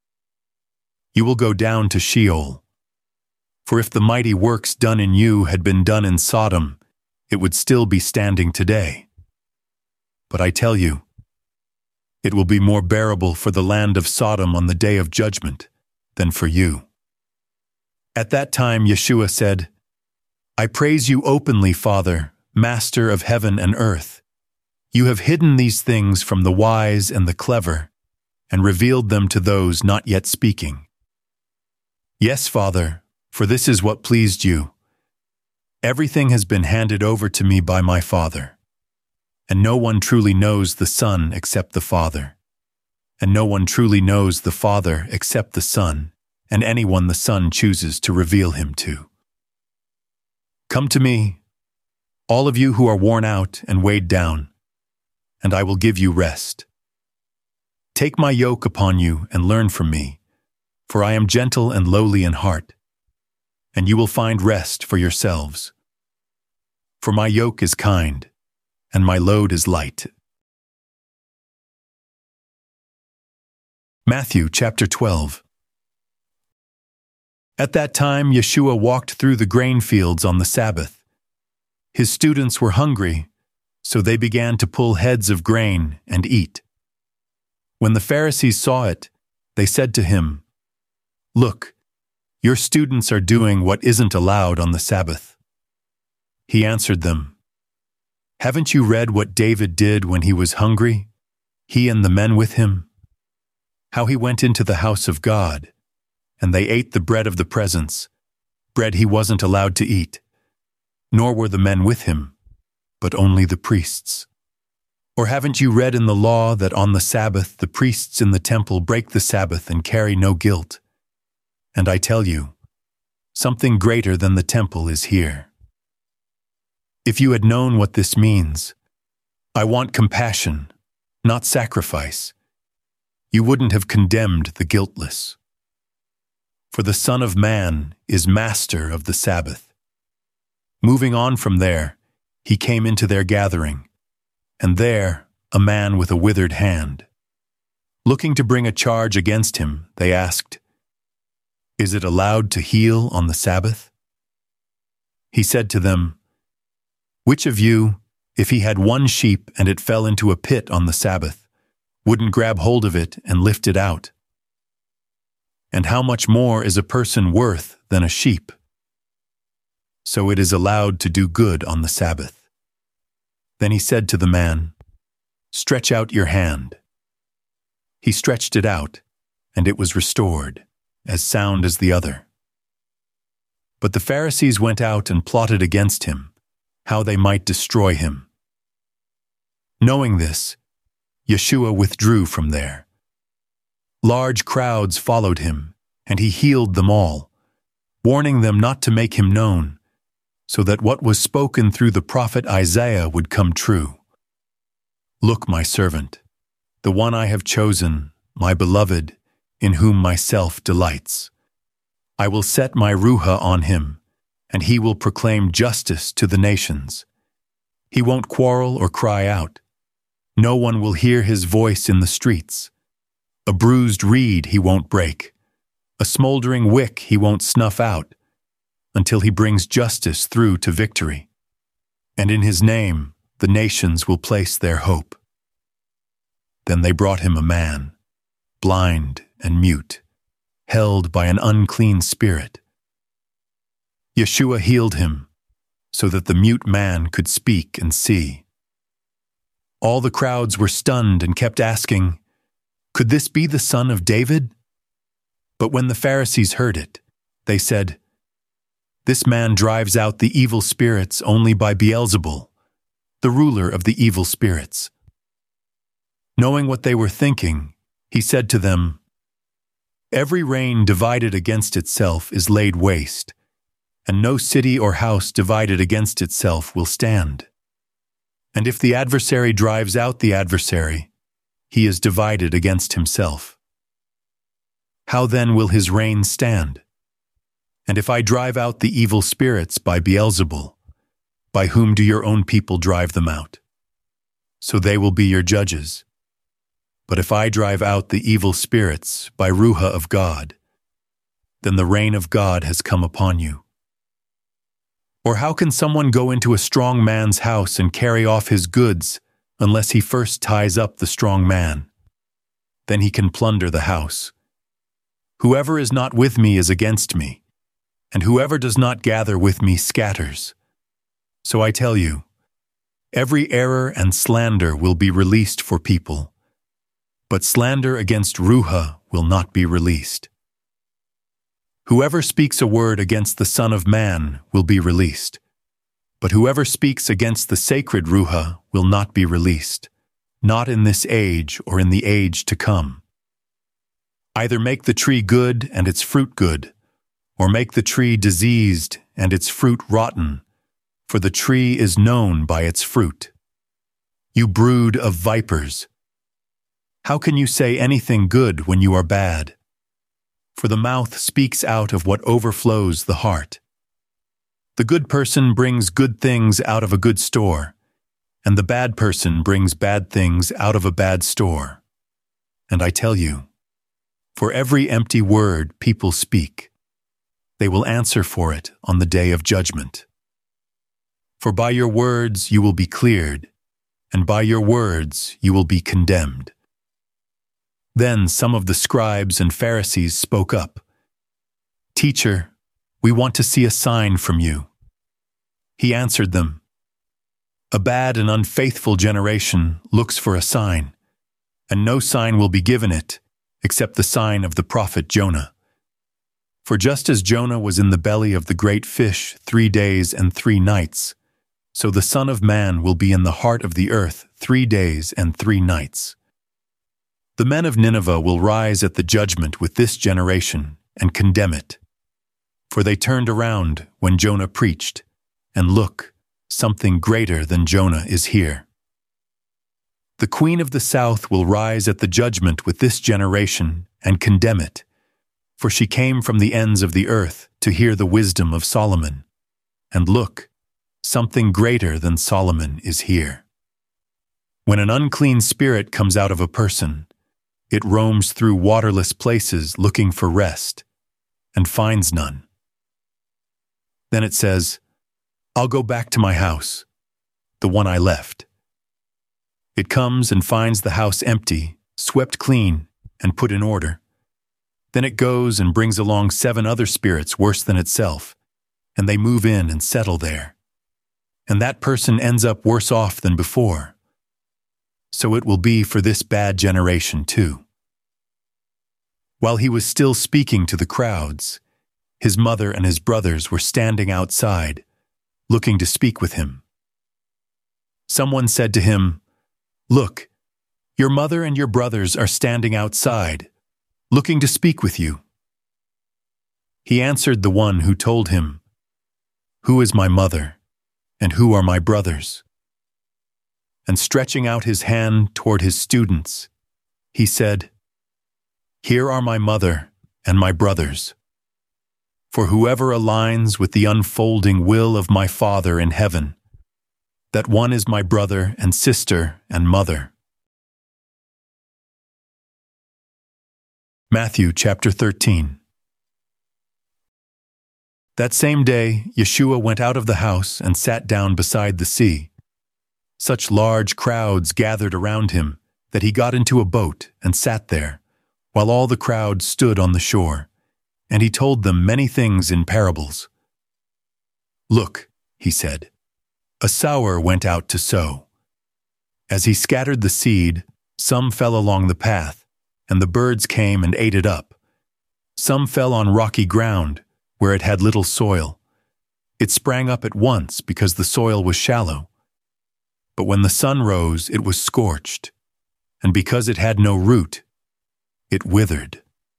You will go down to Sheol. For if the mighty works done in you had been done in Sodom, it would still be standing today. But I tell you, it will be more bearable for the land of Sodom on the day of judgment than for you. At that time Yeshua said, "I praise you openly, Father, Master of heaven and earth. You have hidden these things from the wise and the clever, and revealed them to those not yet speaking. Yes, Father, for this is what pleased you. Everything has been handed over to me by my Father. And no one truly knows the Son except the Father. And no one truly knows the Father except the Son, and anyone the Son chooses to reveal him to." Come to me, all of you who are worn out and weighed down, and I will give you rest. Take my yoke upon you and learn from me, for I am gentle and lowly in heart, and you will find rest for yourselves. For my yoke is kind, and my load is light. Matthew chapter 12. At that time, Yeshua walked through the grain fields on the Sabbath. His students were hungry, so they began to pull heads of grain and eat. When the Pharisees saw it, they said to him, "Look, your students are doing what isn't allowed on the Sabbath." He answered them, "Haven't you read what David did when he was hungry, he and the men with him? How he went into the house of God, and they ate the bread of the presence, bread he wasn't allowed to eat, nor were the men with him, but only the priests. Or haven't you read in the law that on the Sabbath the priests in the temple break the Sabbath and carry no guilt? And I tell you, something greater than the temple is here. If you had known what this means, 'I want compassion, not sacrifice,' you wouldn't have condemned the guiltless. For the Son of Man is master of the Sabbath." Moving on from there, he came into their gathering, and there a man with a withered hand. Looking to bring a charge against him, they asked, "Is it allowed to heal on the Sabbath?" He said to them, "Which of you, if he had one sheep and it fell into a pit on the Sabbath, wouldn't grab hold of it and lift it out? And how much more is a person worth than a sheep? So it is allowed to do good on the Sabbath." Then he said to the man, "Stretch out your hand." He stretched it out, and it was restored, as sound as the other. But the Pharisees went out and plotted against him, how they might destroy him. Knowing this, Yeshua withdrew from there. Large crowds followed him, and he healed them all, warning them not to make him known, so that what was spoken through the prophet Isaiah would come true. "Look, my servant, the one I have chosen, my beloved, in whom myself delights. I will set my Ruha on him, and he will proclaim justice to the nations. He won't quarrel or cry out. No one will hear his voice in the streets. A bruised reed he won't break. A smoldering wick he won't snuff out, until he brings justice through to victory. And in his name the nations will place their hope." Then they brought him a man, blind and mute, held by an unclean spirit. Yeshua healed him, so that the mute man could speak and see. All the crowds were stunned and kept asking, "Could this be the son of David?" But when the Pharisees heard it, they said, "This man drives out the evil spirits only by Beelzebul, the ruler of the evil spirits." Knowing what they were thinking, he said to them, "Every reign divided against itself is laid waste, and no city or house divided against itself will stand. And if the adversary drives out the adversary, he is divided against himself. How then will his reign stand? And if I drive out the evil spirits by Beelzebul, by whom do your own people drive them out? So they will be your judges. But if I drive out the evil spirits by Ruha of God, then the reign of God has come upon you. Or how can someone go into a strong man's house and carry off his goods unless he first ties up the strong man? Then he can plunder the house. Whoever is not with me is against me, and whoever does not gather with me scatters. So I tell you, every error and slander will be released for people, but slander against Ruha will not be released. Whoever speaks a word against the Son of Man will be released, but whoever speaks against the sacred Ruha will not be released, not in this age or in the age to come. Either make the tree good and its fruit good, or make the tree diseased and its fruit rotten, for the tree is known by its fruit. You brood of vipers! How can you say anything good when you are bad? For the mouth speaks out of what overflows the heart. The good person brings good things out of a good store, and the bad person brings bad things out of a bad store. And I tell you, for every empty word people speak, they will answer for it on the day of judgment. For by your words you will be cleared, and by your words you will be condemned. Then some of the scribes and Pharisees spoke up. Teacher, we want to see a sign from you. He answered them, A bad and unfaithful generation looks for a sign, and no sign will be given it except the sign of the prophet Jonah. For just as Jonah was in the belly of the great fish 3 days and 3 nights, so the Son of Man will be in the heart of the earth 3 days and 3 nights. The men of Nineveh will rise at the judgment with this generation and condemn it. For they turned around when Jonah preached, and look, something greater than Jonah is here. The queen of the south will rise at the judgment with this generation and condemn it, for she came from the ends of the earth to hear the wisdom of Solomon. And look, something greater than Solomon is here. When an unclean spirit comes out of a person, it roams through waterless places looking for rest, and finds none. Then it says, I'll go back to my house, the one I left. It comes and finds the house empty, swept clean, and put in order. Then it goes and brings along 7 other spirits worse than itself, and they move in and settle there. And that person ends up worse off than before. So it will be for this bad generation too. While he was still speaking to the crowds, his mother and his brothers were standing outside, looking to speak with him. Someone said to him, Look, your mother and your brothers are standing outside, looking to speak with you. He answered the one who told him, Who is my mother, and who are my brothers? And stretching out his hand toward his students, he said, Here are my mother and my brothers. For whoever aligns with the unfolding will of my Father in heaven, that one is my brother and sister and mother. Matthew chapter 13. That same day, Yeshua went out of the house and sat down beside the sea. Such large crowds gathered around him that he got into a boat and sat there, while all the crowd stood on the shore, and he told them many things in parables. Look, he said, a sower went out to sow. As he scattered the seed, some fell along the path, and the birds came and ate it up. Some fell on rocky ground, where it had little soil. It sprang up at once because the soil was shallow. But when the sun rose, it was scorched, and because it had no root, it withered.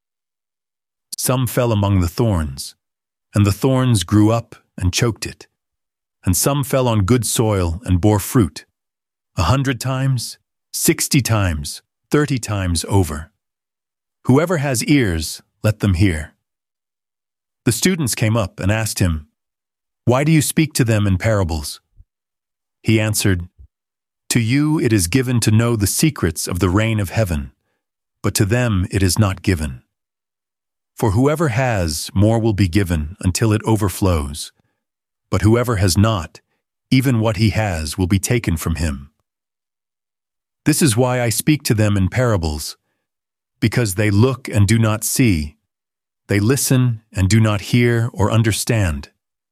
Some fell among the thorns, and the thorns grew up and choked it. And some fell on good soil and bore fruit, 100 times, 60 times, 30 times over. Whoever has ears, let them hear. The students came up and asked him, Why do you speak to them in parables? He answered, To you it is given to know the secrets of the reign of heaven, but to them it is not given. For whoever has, more will be given until it overflows. But whoever has not, even what he has will be taken from him. This is why I speak to them in parables, because they look and do not see, they listen and do not hear or understand.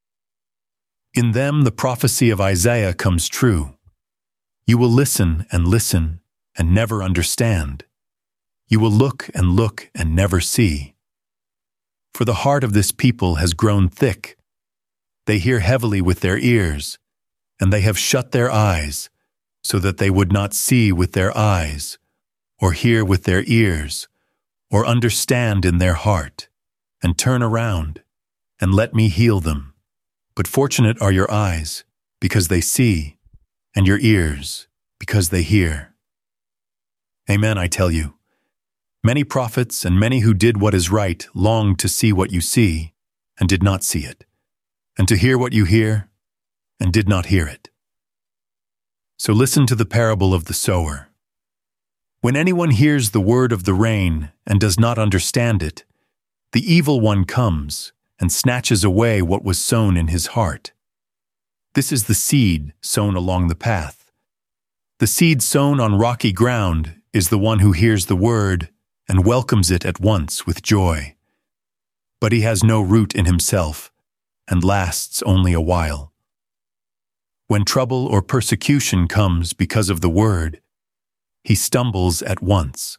In them the prophecy of Isaiah comes true. You will listen and never understand. You will look and never see. For the heart of this people has grown thick. They hear heavily with their ears, and they have shut their eyes, so that they would not see with their eyes, or hear with their ears, or understand in their heart, and turn around, and let me heal them. But fortunate are your eyes, because they see, and your ears, because they hear. Amen, I tell you. Many prophets and many who did what is right longed to see what you see, and did not see it, and to hear what you hear, and did not hear it. So listen to the parable of the sower. When anyone hears the word of the reign and does not understand it, the evil one comes and snatches away what was sown in his heart. This is the seed sown along the path. The seed sown on rocky ground is the one who hears the word and welcomes it at once with joy. But he has no root in himself and lasts only a while. When trouble or persecution comes because of the word, he stumbles at once.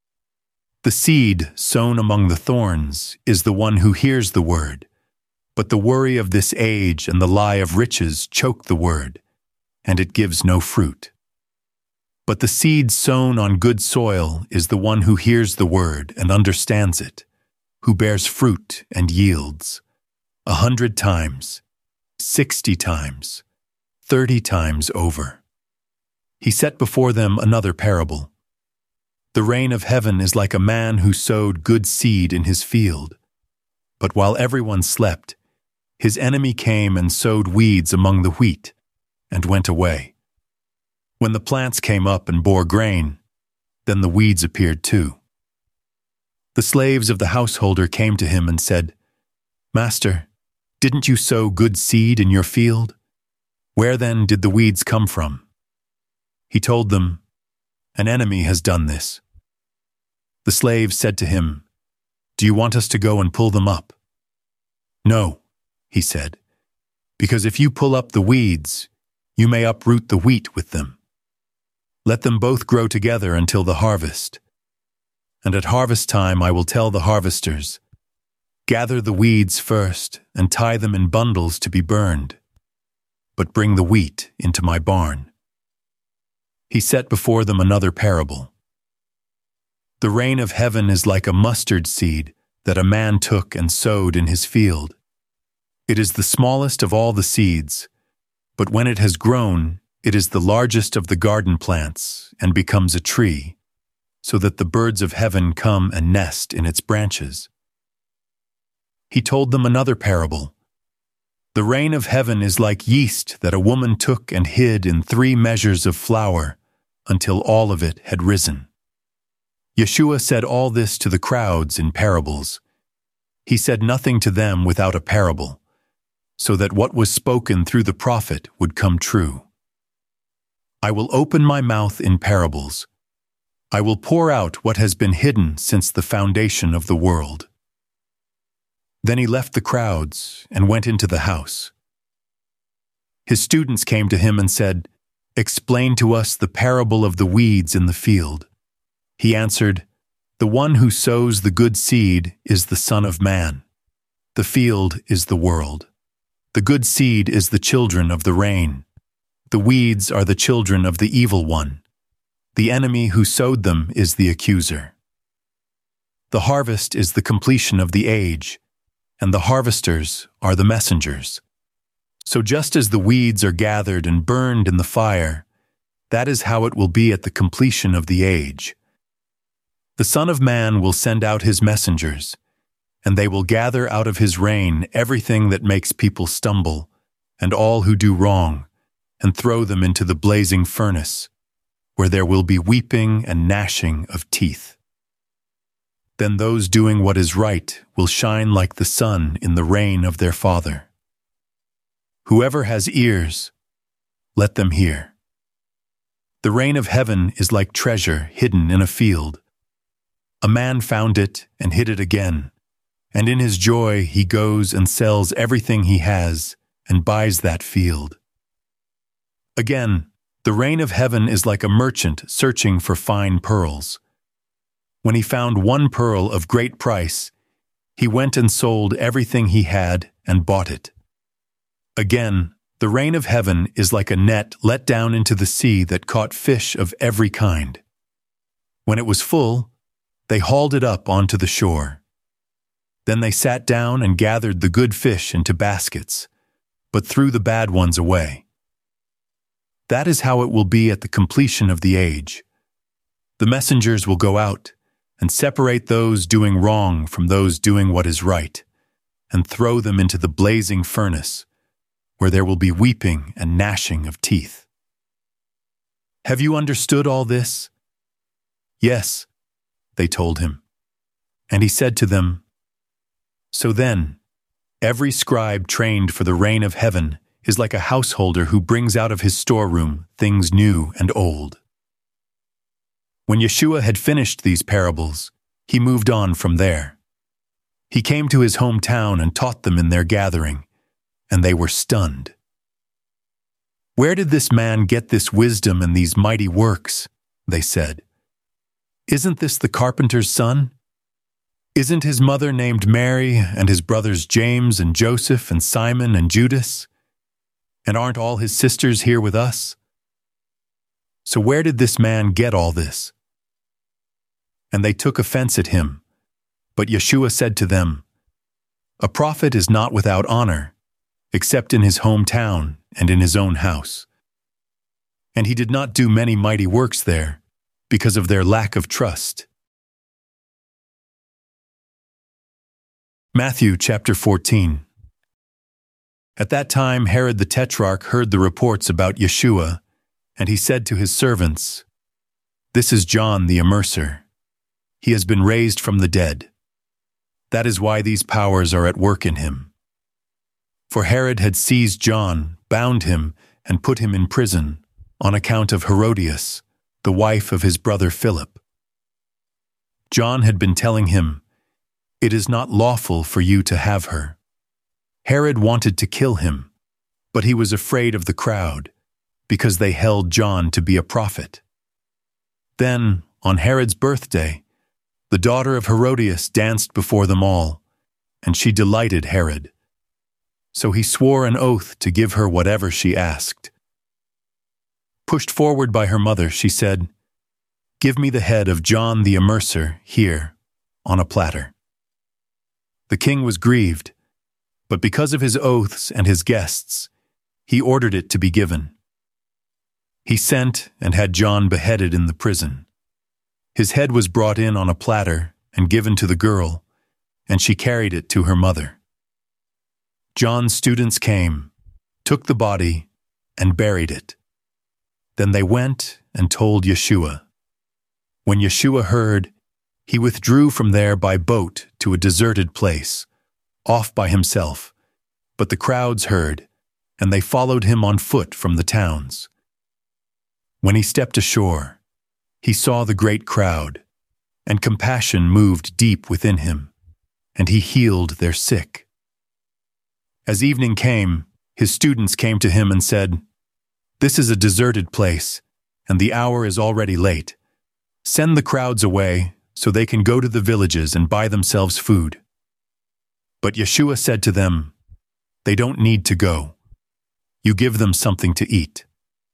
The seed sown among the thorns is the one who hears the word, but the worry of this age and the lie of riches choke the word, and it gives no fruit. But the seed sown on good soil is the one who hears the word and understands it, who bears fruit and yields 100 times, 60 times, 30 times over. He set before them another parable. The reign of heaven is like a man who sowed good seed in his field. But while everyone slept, his enemy came and sowed weeds among the wheat, and went away. When the plants came up and bore grain, then the weeds appeared too. The slaves of the householder came to him and said, "Master, didn't you sow good seed in your field? Where then did the weeds come from?" He told them, "An enemy has done this." The slaves said to him, "Do you want us to go and pull them up?" "No," he said, "because if you pull up the weeds, you may uproot the wheat with them. Let them both grow together until the harvest. And at harvest time I will tell the harvesters, 'Gather the weeds first and tie them in bundles to be burned, but bring the wheat into my barn.'" He set before them another parable. The reign of heaven is like a mustard seed that a man took and sowed in his field. It is the smallest of all the seeds, but when it has grown, it is the largest of the garden plants and becomes a tree, so that the birds of heaven come and nest in its branches. He told them another parable. The reign of heaven is like yeast that a woman took and hid in 3 measures of flour until all of it had risen. Yeshua said all this to the crowds in parables. He said nothing to them without a parable, so that what was spoken through the prophet would come true. "I will open my mouth in parables. I will pour out what has been hidden since the foundation of the world." Then he left the crowds and went into the house. His students came to him and said, "Explain to us the parable of the weeds in the field." He answered, "The one who sows the good seed is the Son of Man. The field is the world. The good seed is the children of the reign. The weeds are the children of the evil one. The enemy who sowed them is the accuser. The harvest is the completion of the age, and the harvesters are the messengers. So just as the weeds are gathered and burned in the fire, that is how it will be at the completion of the age. The Son of Man will send out his messengers, and they will gather out of his reign everything that makes people stumble, and all who do wrong, and throw them into the blazing furnace, where there will be weeping and gnashing of teeth. Then those doing what is right will shine like the sun in the reign of their Father. Whoever has ears, let them hear. The reign of heaven is like treasure hidden in a field. A man found it and hid it again, and in his joy he goes and sells everything he has and buys that field. Again, the reign of heaven is like a merchant searching for fine pearls. When he found one pearl of great price, he went and sold everything he had and bought it. Again, the reign of heaven is like a net let down into the sea that caught fish of every kind. When it was full, they hauled it up onto the shore. Then they sat down and gathered the good fish into baskets, but threw the bad ones away. That is how it will be at the completion of the age. The messengers will go out and separate those doing wrong from those doing what is right, and throw them into the blazing furnace, where there will be weeping and gnashing of teeth. Have you understood all this? Yes, they told him. And he said to them, So then, every scribe trained for the reign of heaven is like a householder who brings out of his storeroom things new and old. When Yeshua had finished these parables, he moved on from there. He came to his hometown and taught them in their gathering, and they were stunned. Where did this man get this wisdom and these mighty works? They said. Isn't this the carpenter's son? Isn't his mother named Mary and his brothers James and Joseph and Simon and Judas? And aren't all his sisters here with us? So where did this man get all this? And they took offense at him. But Yeshua said to them, A prophet is not without honor, except in his hometown and in his own house. And he did not do many mighty works there, because of their lack of trust. Matthew chapter 14. At that time Herod the Tetrarch heard the reports about Yeshua, and he said to his servants, This is John the Immerser. He has been raised from the dead. That is why these powers are at work in him. For Herod had seized John, bound him, and put him in prison, on account of Herodias, the wife of his brother Philip. John had been telling him, It is not lawful for you to have her. Herod wanted to kill him, but he was afraid of the crowd, because they held John to be a prophet. Then, on Herod's birthday, the daughter of Herodias danced before them all, and she delighted Herod. So he swore an oath to give her whatever she asked. Pushed forward by her mother, she said, Give me the head of John the Immerser here, on a platter. The king was grieved, but because of his oaths and his guests, he ordered it to be given. He sent and had John beheaded in the prison. His head was brought in on a platter and given to the girl, and she carried it to her mother. John's students came, took the body, and buried it. Then they went and told Yeshua. When Yeshua heard, he withdrew from there by boat to a deserted place, off by himself, but the crowds heard, and they followed him on foot from the towns. When he stepped ashore, he saw the great crowd, and compassion moved deep within him, and he healed their sick. As evening came, his students came to him and said, This is a deserted place, and the hour is already late. Send the crowds away, so they can go to the villages and buy themselves food. But Yeshua said to them, They don't need to go. You give them something to eat.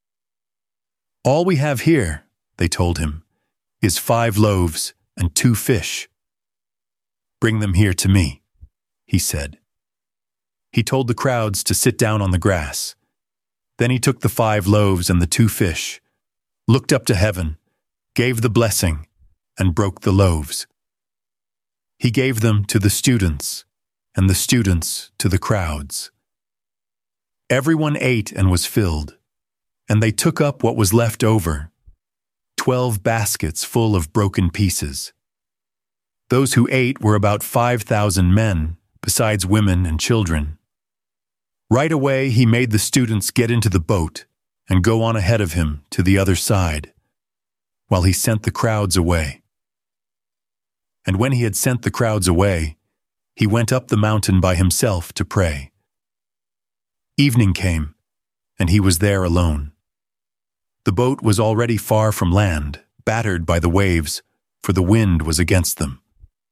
All we have here, they told him, is 5 loaves and 2 fish. Bring them here to me, he said. He told the crowds to sit down on the grass. Then he took the 5 loaves and the 2 fish, looked up to heaven, gave the blessing, and broke the loaves. He gave them to the students, and the students to the crowds. Everyone ate and was filled, and they took up what was left over, 12 baskets full of broken pieces. Those who ate were about 5,000 men, besides women and children. Right away he made the students get into the boat and go on ahead of him to the other side, while he sent the crowds away. And when he had sent the crowds away, he went up the mountain by himself to pray. Evening came, and he was there alone. The boat was already far from land, battered by the waves, for the wind was against them.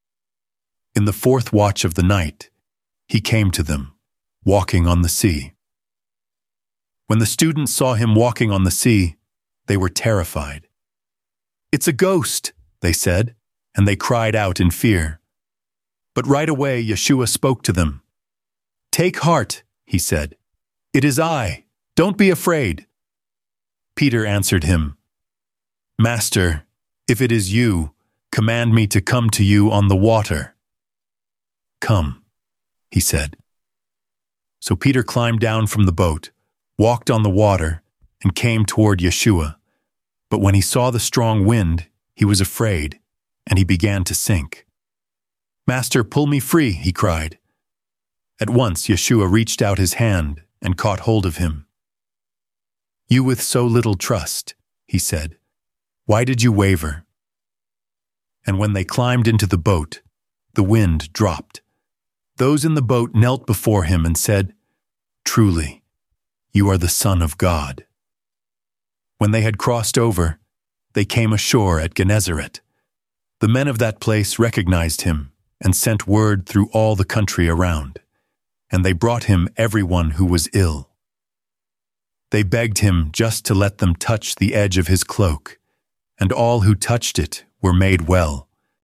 In the 4th watch of the night, he came to them, walking on the sea. When the students saw him walking on the sea, they were terrified. "It's a ghost," they said, and they cried out in fear. But right away Yeshua spoke to them. "Take heart," he said. "It is I. Don't be afraid." Peter answered him, "Master, if it is you, command me to come to you on the water." "Come," he said. So Peter climbed down from the boat, walked on the water, and came toward Yeshua. But when he saw the strong wind, he was afraid, and he began to sink. "Master, pull me free," he cried. At once Yeshua reached out his hand and caught hold of him. "You with so little trust," he said, "why did you waver?" And when they climbed into the boat, the wind dropped. Those in the boat knelt before him and said, "Truly, you are the Son of God." When they had crossed over, they came ashore at Gennesaret. The men of that place recognized him and sent word through all the country around, and they brought him everyone who was ill. They begged him just to let them touch the edge of his cloak, and all who touched it were made well.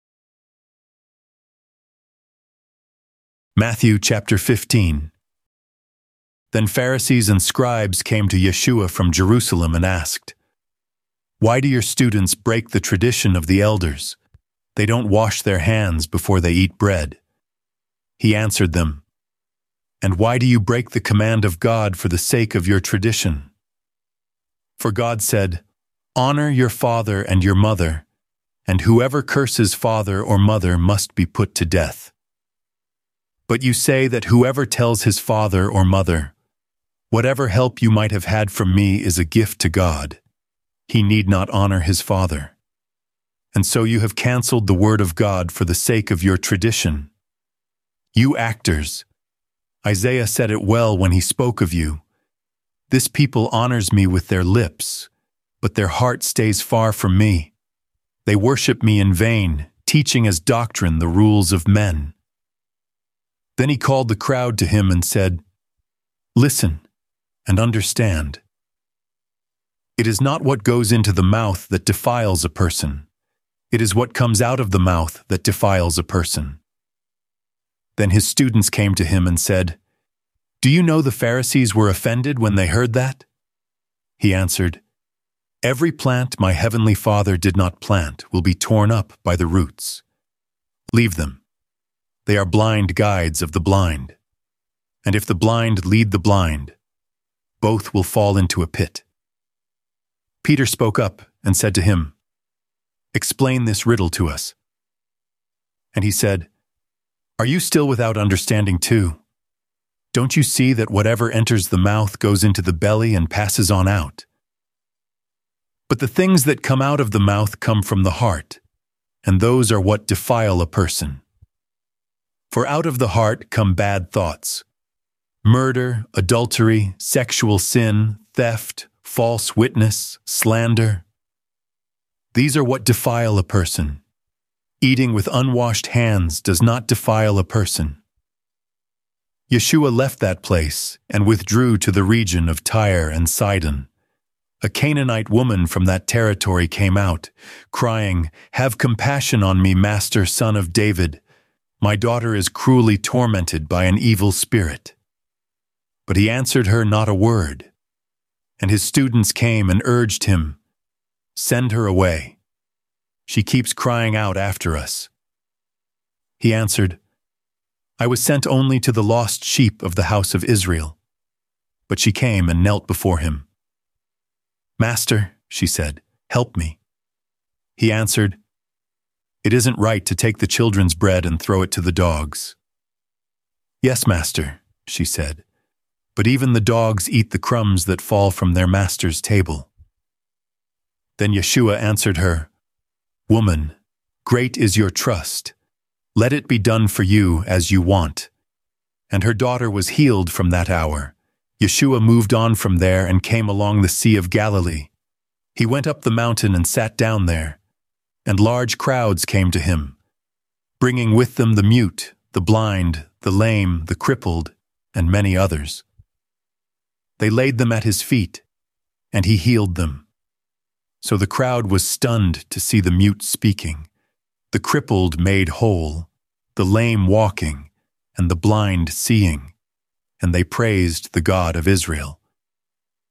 Matthew chapter 15. Then Pharisees and scribes came to Yeshua from Jerusalem and asked, "Why do your students break the tradition of the elders? They don't wash their hands before they eat bread." He answered them, "And why do you break the command of God for the sake of your tradition? For God said, 'Honor your father and your mother,' and whoever curses father or mother must be put to death. But you say that whoever tells his father or mother, 'Whatever help you might have had from me is a gift to God,' he need not honor his father. And so you have canceled the word of God for the sake of your tradition. You actors, Isaiah said it well when he spoke of you. 'This people honors me with their lips, but their heart stays far from me. They worship me in vain, teaching as doctrine the rules of men.'" Then he called the crowd to him and said, "Listen and understand. It is not what goes into the mouth that defiles a person. It is what comes out of the mouth that defiles a person." Then his students came to him and said, "Do you know the Pharisees were offended when they heard that?" He answered, "Every plant my heavenly Father did not plant will be torn up by the roots. Leave them. They are blind guides of the blind. And if the blind lead the blind, both will fall into a pit." Peter spoke up and said to him, "Explain this riddle to us." And he said, "Are you still without understanding too? Don't you see that whatever enters the mouth goes into the belly and passes on out? But the things that come out of the mouth come from the heart, and those are what defile a person. For out of the heart come bad thoughts, murder, adultery, sexual sin, theft, false witness, slander. These are what defile a person. Eating with unwashed hands does not defile a person." Yeshua left that place and withdrew to the region of Tyre and Sidon. A Canaanite woman from that territory came out, crying, "Have compassion on me, Master, Son of David. My daughter is cruelly tormented by an evil spirit." But he answered her not a word. And his students came and urged him, "Send her away. She keeps crying out after us." He answered, "I was sent only to the lost sheep of the house of Israel." But she came and knelt before him. "Master," she said, "help me." He answered, "It isn't right to take the children's bread and throw it to the dogs." "Yes, Master," she said, "but even the dogs eat the crumbs that fall from their master's table." Then Yeshua answered her, "Woman, great is your trust. Let it be done for you as you want." And her daughter was healed from that hour. Yeshua moved on from there and came along the Sea of Galilee. He went up the mountain and sat down there, and large crowds came to him, bringing with them the mute, the blind, the lame, the crippled, and many others. They laid them at his feet, and he healed them. So the crowd was stunned to see the mute speaking, the crippled made whole, the lame walking, and the blind seeing, and they praised the God of Israel.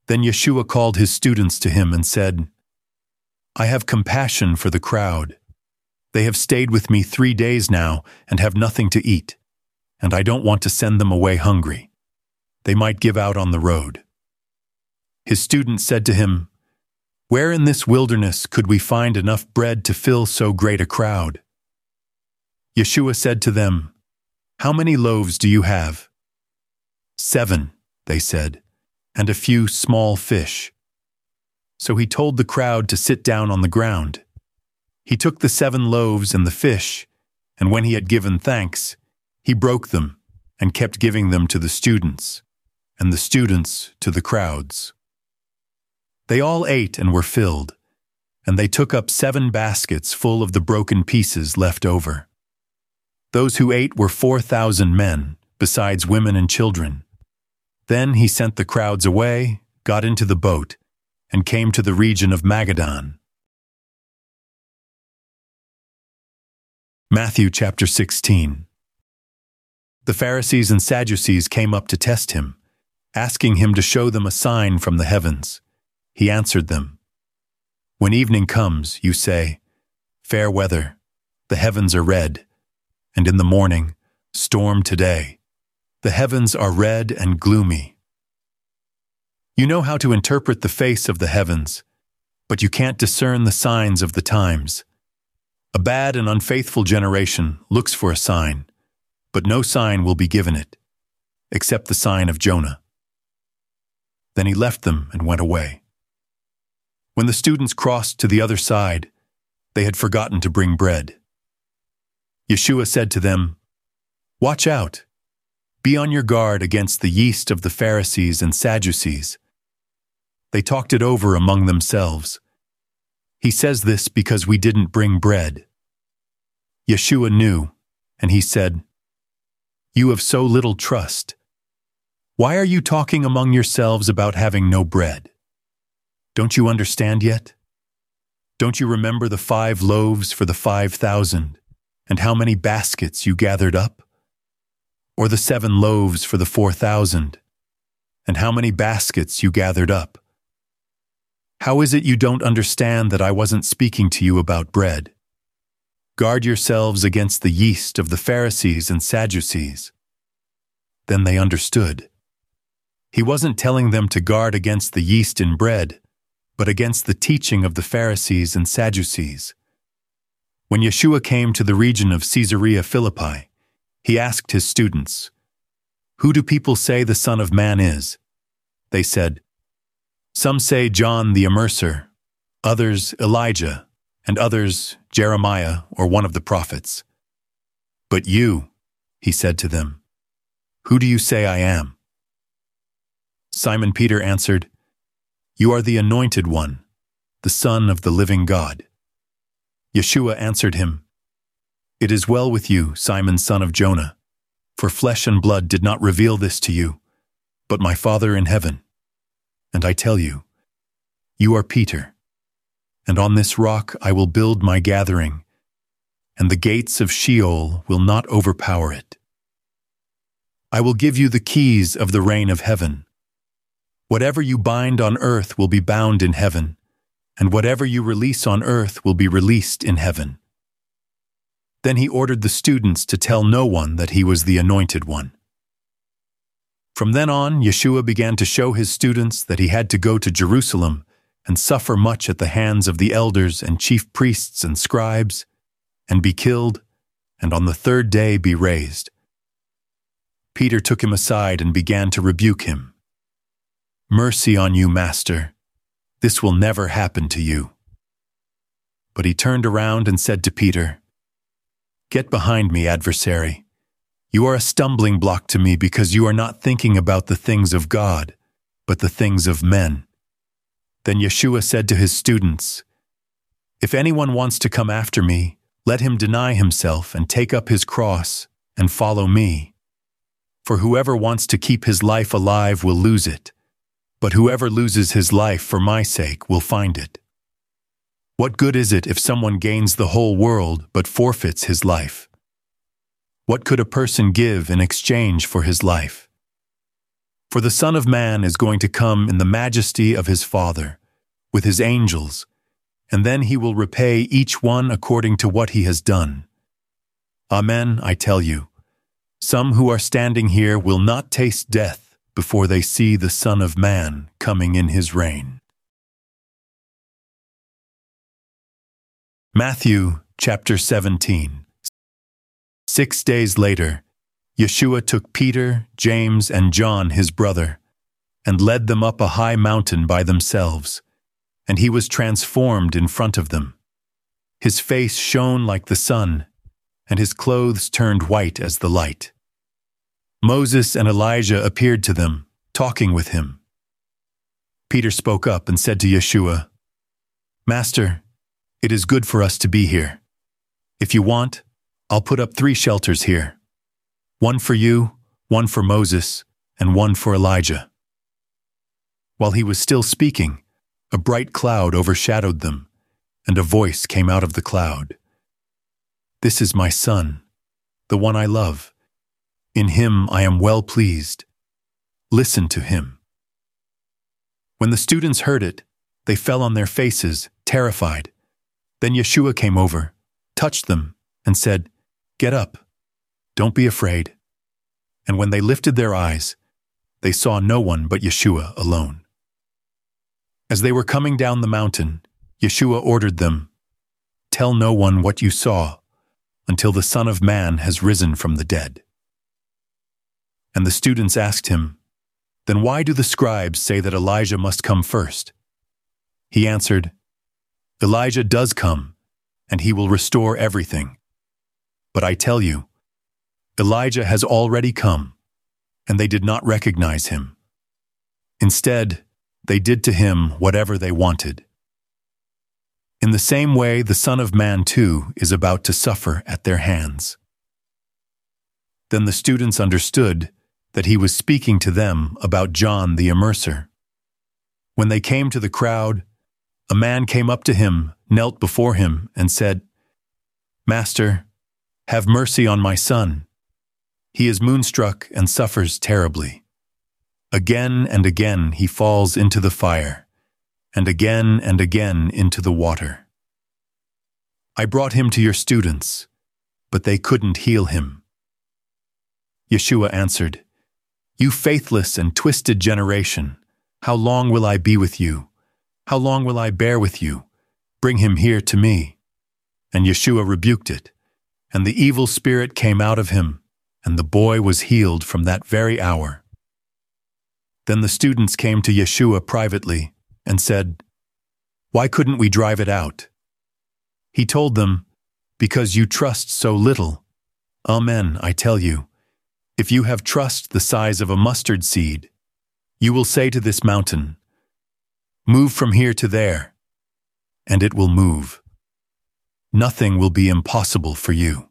Then Yeshua called his students to him and said, I have compassion for the crowd. They have stayed with me 3 days now and have nothing to eat, and I don't want to send them away hungry. They might give out on the road. His students said to him, Where in this wilderness could we find enough bread to fill so great a crowd? Yeshua said to them, How many loaves do you have? 7, they said, and a few small fish. So he told the crowd to sit down on the ground. He took the 7 loaves and the fish, and when he had given thanks, he broke them and kept giving them to the students, and the students to the crowds. They all ate and were filled, and they took up 7 baskets full of the broken pieces left over. Those who ate were 4,000 men, besides women and children. Then he sent the crowds away, got into the boat, and came to the region of Magadan. Matthew chapter 16. The Pharisees and Sadducees came up to test him, asking him to show them a sign from the heavens. He answered them, When evening comes, you say, Fair weather, the heavens are red, and in the morning, storm today. The heavens are red and gloomy. You know how to interpret the face of the heavens, but you can't discern the signs of the times. A bad and unfaithful generation looks for a sign, but no sign will be given it, except the sign of Jonah. Then he left them and went away. When the students crossed to the other side, they had forgotten to bring bread. Yeshua said to them, Watch out! Be on your guard against the yeast of the Pharisees and Sadducees. They talked it over among themselves. He says this because we didn't bring bread. Yeshua knew, and he said, You have so little trust. Why are you talking among yourselves about having no bread? Don't you understand yet? Don't you remember the 5 loaves for the 5,000, and how many baskets you gathered up? Or the 7 loaves for the 4,000, and how many baskets you gathered up? How is it you don't understand that I wasn't speaking to you about bread? Guard yourselves against the yeast of the Pharisees and Sadducees. Then they understood. He wasn't telling them to guard against the yeast in bread, but against the teaching of the Pharisees and Sadducees. When Yeshua came to the region of Caesarea Philippi, he asked his students, Who do people say the Son of Man is? They said, Some say John the Immerser, others Elijah, and others Jeremiah or one of the prophets. But you, he said to them, Who do you say I am? Simon Peter answered, You are the Anointed One, the Son of the living God. Yeshua answered him, It is well with you, Simon son of Jonah, for flesh and blood did not reveal this to you, but my Father in heaven. And I tell you, you are Peter, and on this rock I will build my gathering, and the gates of Sheol will not overpower it. I will give you the keys of the reign of heaven. Whatever you bind on earth will be bound in heaven, and whatever you release on earth will be released in heaven. Then he ordered the students to tell no one that he was the Anointed One. From then on, Yeshua began to show his students that he had to go to Jerusalem and suffer much at the hands of the elders and chief priests and scribes, and be killed, and on the 3rd day be raised. Peter took him aside and began to rebuke him. Mercy on you, Master. This will never happen to you. But he turned around and said to Peter, Get behind me, adversary. You are a stumbling block to me because you are not thinking about the things of God, but the things of men. Then Yeshua said to his students, If anyone wants to come after me, let him deny himself and take up his cross and follow me. For whoever wants to keep his life alive will lose it, but whoever loses his life for my sake will find it. What good is it if someone gains the whole world but forfeits his life? What could a person give in exchange for his life? For the Son of Man is going to come in the majesty of his Father, with his angels, and then he will repay each one according to what he has done. Amen, I tell you, some who are standing here will not taste death before they see the Son of Man coming in his reign. Matthew chapter 17. 6 days later, Yeshua took Peter, James, and John his brother, and led them up a high mountain by themselves, and he was transformed in front of them. His face shone like the sun, and his clothes turned white as the light. Moses and Elijah appeared to them, talking with him. Peter spoke up and said to Yeshua, "Master, it is good for us to be here. If you want, I'll put up 3 shelters here. One for you, one for Moses, and one for Elijah." While he was still speaking, a bright cloud overshadowed them, and a voice came out of the cloud. "This is my Son, the one I love. In him I am well pleased. Listen to him." When the students heard it, they fell on their faces, terrified. Then Yeshua came over, touched them, and said, "Get up. Don't be afraid." And when they lifted their eyes, they saw no one but Yeshua alone. As they were coming down the mountain, Yeshua ordered them, "Tell no one what you saw until the Son of Man has risen from the dead." And the students asked him, "Then why do the scribes say that Elijah must come first?" He answered, "Elijah does come, and he will restore everything. But I tell you, Elijah has already come, and they did not recognize him. Instead, they did to him whatever they wanted. In the same way, the Son of Man too is about to suffer at their hands." Then the students understood that he was speaking to them about John the Immerser. When they came to the crowd, a man came up to him, knelt before him, and said, "Master, have mercy on my son. He is moonstruck and suffers terribly. Again and again he falls into the fire, and again into the water. I brought him to your students, but they couldn't heal him." Yeshua answered, "You faithless and twisted generation, how long will I be with you? How long will I bear with you? Bring him here to me." And Yeshua rebuked it, and the evil spirit came out of him, and the boy was healed from that very hour. Then the students came to Yeshua privately and said, "Why couldn't we drive it out?" He told them, "Because you trust so little. Amen, I tell you, if you have trust the size of a mustard seed, you will say to this mountain, 'Move from here to there,' and it will move. Nothing will be impossible for you."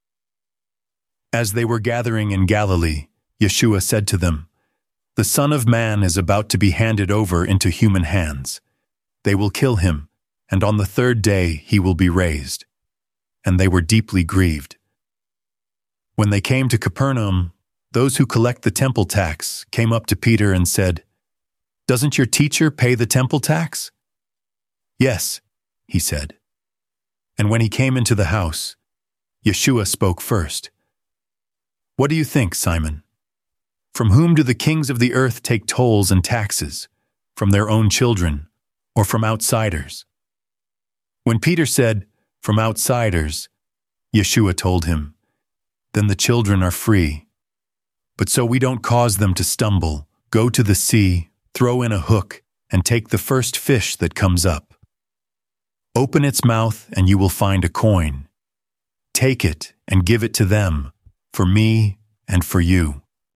As they were gathering in Galilee, Yeshua said to them, "The Son of Man is about to be handed over into human hands. They will kill him, and on the 3rd day he will be raised." And they were deeply grieved. When they came to Capernaum, those who collect the temple tax came up to Peter and said, "Doesn't your teacher pay the temple tax?" "Yes," he said. And when he came into the house, Yeshua spoke first. "What do you think, Simon? From whom do the kings of the earth take tolls and taxes? From their own children, or from outsiders?" When Peter said, "From outsiders," Yeshua told him, "Then the children are free. But so we don't cause them to stumble, go to the sea, throw in a hook, and take the first fish that comes up. Open its mouth and you will find a coin. Take it and give it to them, for me and for you."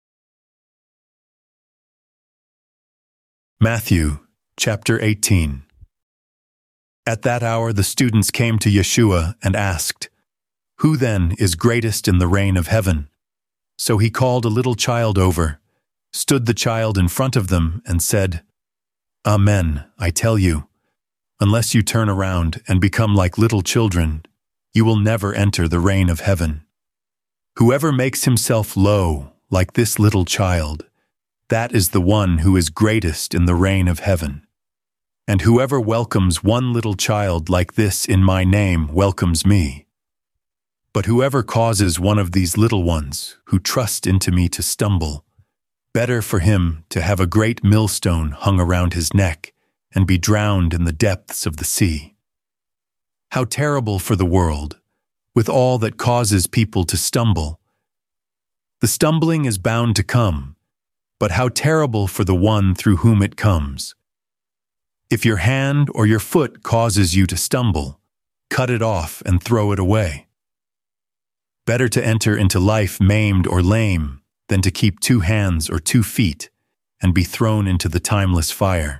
Matthew chapter 18. At that hour the students came to Yeshua and asked, "Who then is greatest in the reign of heaven?" So he called a little child over, stood the child in front of them, and said, "Amen, I tell you, unless you turn around and become like little children, you will never enter the reign of heaven. Whoever makes himself low, like this little child, That is the one who is greatest in the reign of heaven. And whoever welcomes one little child like this in my name welcomes me. But whoever causes one of these little ones who trust into me to stumble, better for him to have a great millstone hung around his neck and be drowned in the depths of the sea. How terrible for the world, with all that causes people to stumble. The stumbling is bound to come, but how terrible for the one through whom it comes. If your hand or your foot causes you to stumble, cut it off and throw it away. Better to enter into life maimed or lame than to keep 2 hands or 2 feet and be thrown into the timeless fire.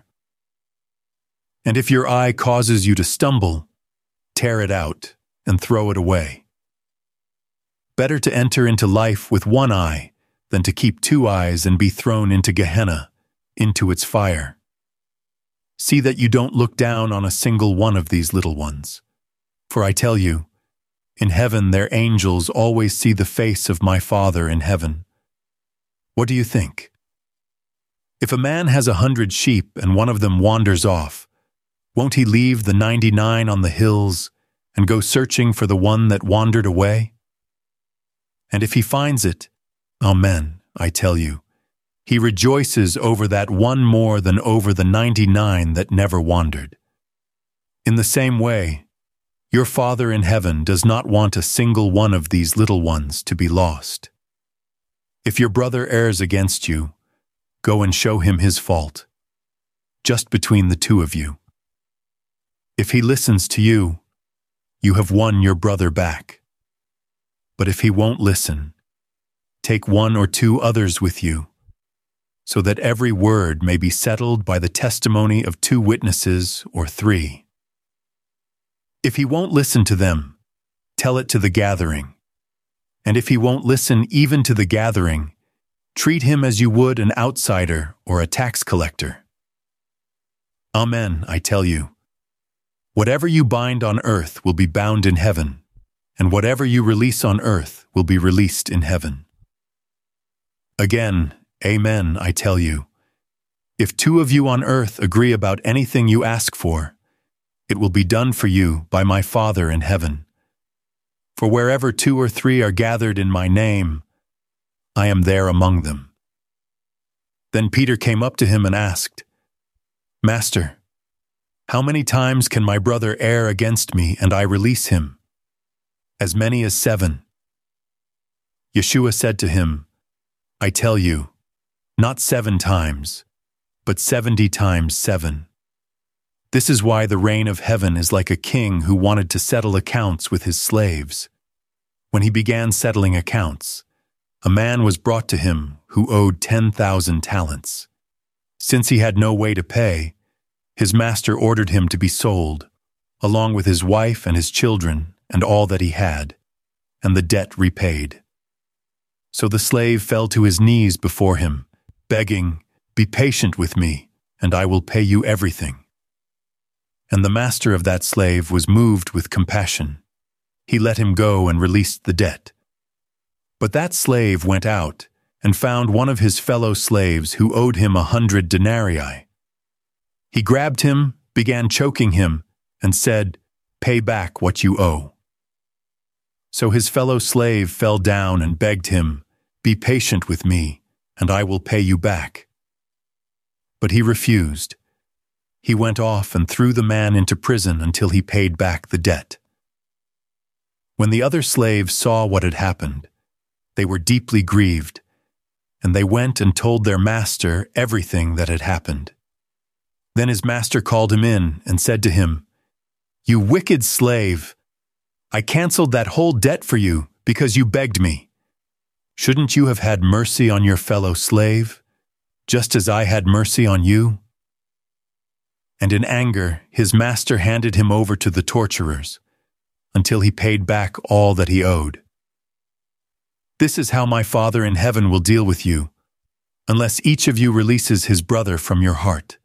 And if your eye causes you to stumble, tear it out and throw it away. Better to enter into life with 1 eye than to keep 2 eyes and be thrown into Gehenna, into its fire. See that you don't look down on a single one of these little ones. For I tell you, in heaven their angels always see the face of my Father in heaven. What do you think? If a man has 100 sheep and one of them wanders off, won't he leave the 99 on the hills and go searching for the one that wandered away? And if he finds it, amen, I tell you, he rejoices over that one more than over the 99 that never wandered. In the same way, your Father in heaven does not want a single one of these little ones to be lost. If your brother errs against you, go and show him his fault, just between the 2 of you. If he listens to you, you have won your brother back. But if he won't listen, take 1 or 2 others with you, so that every word may be settled by the testimony of 2 witnesses or 3. If he won't listen to them, tell it to the gathering. And if he won't listen even to the gathering, treat him as you would an outsider or a tax collector. Amen, I tell you. Whatever you bind on earth will be bound in heaven, and whatever you release on earth will be released in heaven. Again, amen, I tell you. If 2 of you on earth agree about anything you ask for, it will be done for you by my Father in heaven. For wherever 2 or 3 are gathered in my name, I am there among them. Then Peter came up to him and asked, Master, how many times can my brother err against me and I release him? As many as 7. Yeshua said to him, I tell you, not 7 times, but 70 times 7. This is why the reign of heaven is like a king who wanted to settle accounts with his slaves. When he began settling accounts, a man was brought to him who owed 10,000 talents. Since he had no way to pay, his master ordered him to be sold, along with his wife and his children and all that he had, and the debt repaid. So the slave fell to his knees before him, begging, Be patient with me, and I will pay you everything. And the master of that slave was moved with compassion. He let him go and released the debt. But that slave went out and found one of his fellow slaves who owed him 100 denarii. He grabbed him, began choking him, and said, Pay back what you owe. So his fellow slave fell down and begged him, Be patient with me, and I will pay you back. But he refused. He went off and threw the man into prison until he paid back the debt. When the other slaves saw what had happened, they were deeply grieved, and they went and told their master everything that had happened. Then his master called him in and said to him, You wicked slave! I canceled that whole debt for you because you begged me. Shouldn't you have had mercy on your fellow slave, just as I had mercy on you? And in anger, his master handed him over to the torturers, until he paid back all that he owed. This is how my Father in heaven will deal with you, unless each of you releases his brother from your heart.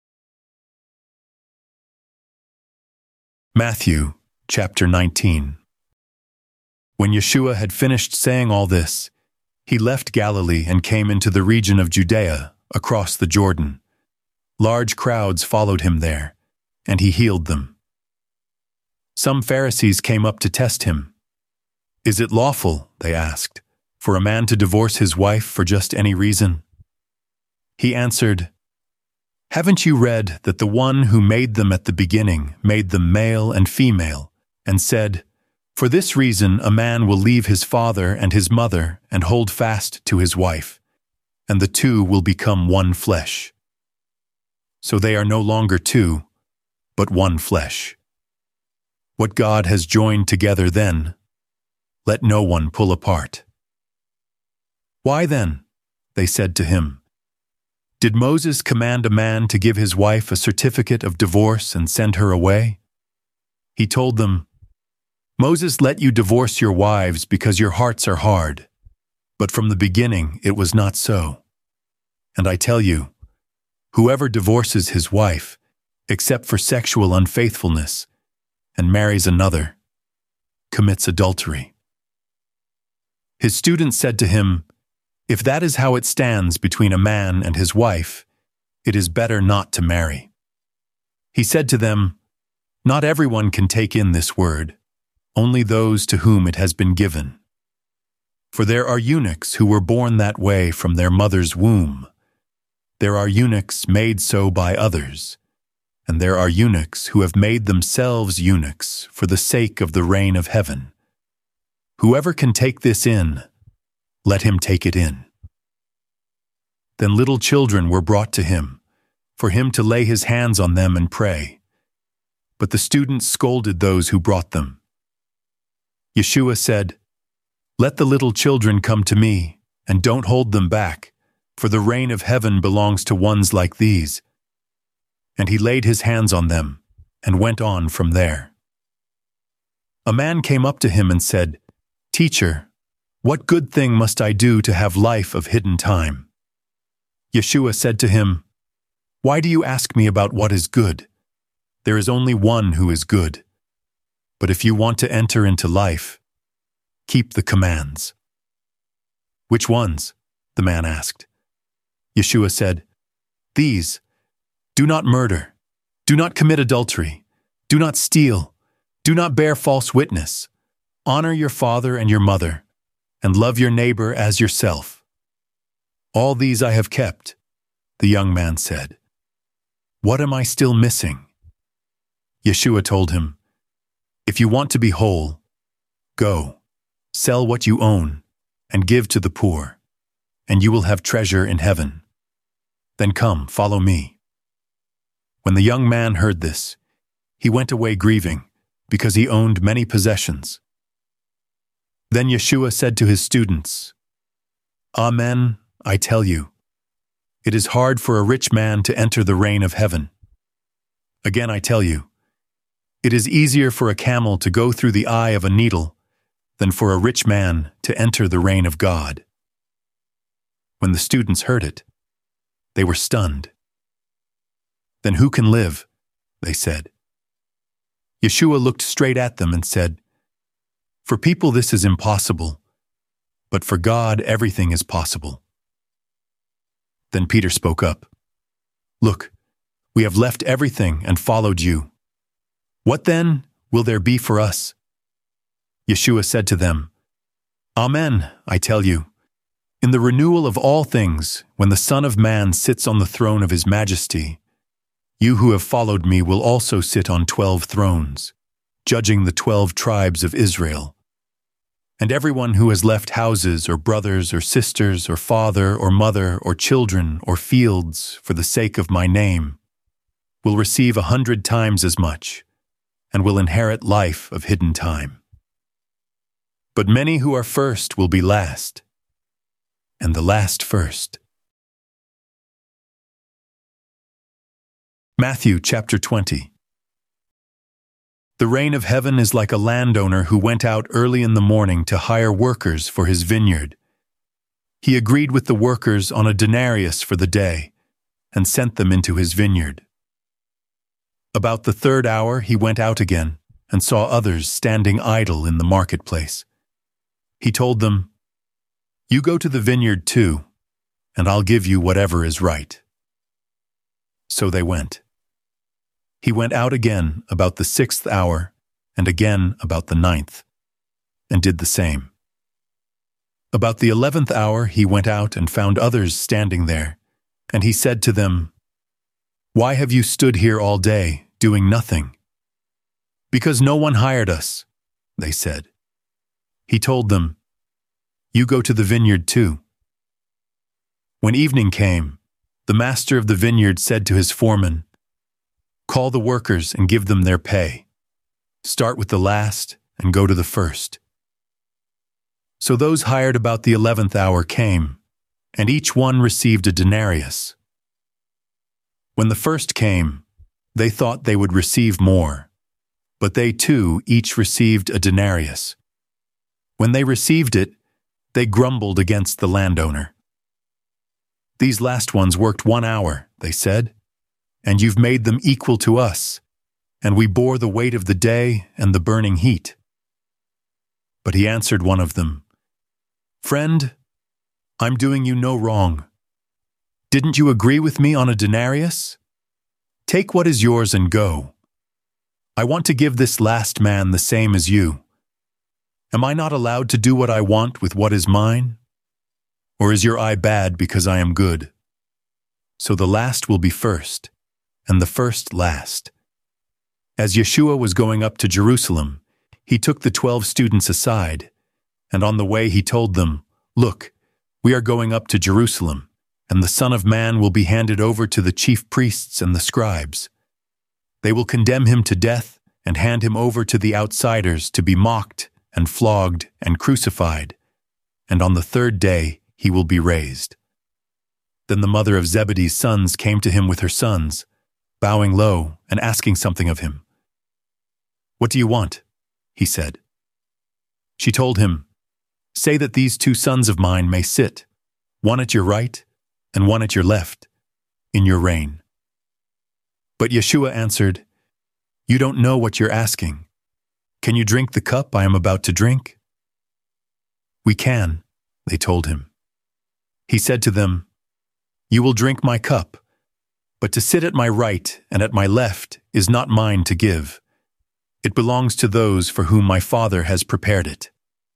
Matthew, chapter 19. When Yeshua had finished saying all this, he left Galilee and came into the region of Judea, across the Jordan. Large crowds followed him there, and he healed them. Some Pharisees came up to test him. "Is it lawful," they asked, "for a man to divorce his wife for just any reason?" He answered, "Haven't you read that the one who made them at the beginning made them male and female, and said, 'For this reason a man will leave his father and his mother and hold fast to his wife, and the two will become one flesh.' So they are no longer two, but one flesh. What God has joined together then, let no one pull apart." "Why then?" they said to him. "Did Moses command a man to give his wife a certificate of divorce and send her away?" He told them, "Moses let you divorce your wives because your hearts are hard, but from the beginning it was not so. And I tell you, whoever divorces his wife, except for sexual unfaithfulness, and marries another, commits adultery." His students said to him, "If that is how it stands between a man and his wife, it is better not to marry." He said to them, "Not everyone can take in this word, only those to whom it has been given. For there are eunuchs who were born that way from their mother's womb. There are eunuchs made so by others, and there are eunuchs who have made themselves eunuchs for the sake of the reign of heaven. Whoever can take this in, let him take it in." Then little children were brought to him, for him to lay his hands on them and pray. But the students scolded those who brought them. Yeshua said, "Let the little children come to me, and don't hold them back, for the reign of heaven belongs to ones like these." And he laid his hands on them, and went on from there. A man came up to him and said, "Teacher, what good thing must I do to have life of hidden time?" Yeshua said to him, "Why do you ask me about what is good? There is only one who is good. But if you want to enter into life, keep the commands." "Which ones?" the man asked. Yeshua said, "These: do not murder, do not commit adultery, do not steal, do not bear false witness, honor your father and your mother, and love your neighbor as yourself. All these I have kept," the young man said. "What am I still missing?" Yeshua told him, "If you want to be whole, go, sell what you own, and give to the poor, and you will have treasure in heaven. Then come, follow me." When the young man heard this, he went away grieving, because he owned many possessions. Then Yeshua said to his students, "Amen, I tell you, it is hard for a rich man to enter the reign of heaven. Again I tell you, it is easier for a camel to go through the eye of a needle than for a rich man to enter the reign of God." When the students heard it, they were stunned. "Then who can live?" they said. Yeshua looked straight at them and said, "For people this is impossible, but for God everything is possible." Then Peter spoke up, "Look, we have left everything and followed you. What then will there be for us?" Yeshua said to them, "Amen, I tell you, in the renewal of all things, when the Son of Man sits on the throne of his majesty, you who have followed me will also sit on 12 thrones, judging the 12 tribes of Israel. And everyone who has left houses or brothers or sisters or father or mother or children or fields for the sake of my name will receive 100 times as much and will inherit life of hidden time. But many who are first will be last, and the last first." Matthew chapter 20. The reign of heaven is like a landowner who went out early in the morning to hire workers for his vineyard. He agreed with the workers on a denarius for the day and sent them into his vineyard. About the 3rd hour he went out again and saw others standing idle in the marketplace. He told them, "You go to the vineyard too, and I'll give you whatever is right." So they went. He went out again about the 6th hour, and again about the 9th, and did the same. About the 11th hour he went out and found others standing there, and he said to them, "Why have you stood here all day, doing nothing?" "Because no one hired us," they said. He told them, "You go to the vineyard too." When evening came, the master of the vineyard said to his foreman, "Call the workers and give them their pay. Start with the last and go to the first." So those hired about the 11th hour came, and each one received a denarius. When the first came, they thought they would receive more, but they too each received a denarius. When they received it, they grumbled against the landowner. "These last ones worked 1 hour," they said, "and you've made them equal to us, and we bore the weight of the day and the burning heat." But he answered one of them, "Friend, I'm doing you no wrong. Didn't you agree with me on a denarius? Take what is yours and go. I want to give this last man the same as you. Am I not allowed to do what I want with what is mine? Or is your eye bad because I am good?" So the last will be first, and the first last. As Yeshua was going up to Jerusalem, he took the 12 students aside, and on the way he told them, "Look, we are going up to Jerusalem, and the Son of Man will be handed over to the chief priests and the scribes. They will condemn him to death and hand him over to the outsiders to be mocked and flogged and crucified, and on the 3rd day he will be raised." Then the mother of Zebedee's sons came to him with her sons, bowing low and asking something of him. "What do you want?" he said. She told him, "Say that these 2 sons of mine may sit, one at your right and one at your left, in your reign." But Yeshua answered, "You don't know what you're asking. Can you drink the cup I am about to drink?" "We can," they told him. He said to them, "You will drink my cup, but to sit at my right and at my left is not mine to give. It belongs to those for whom my Father has prepared it."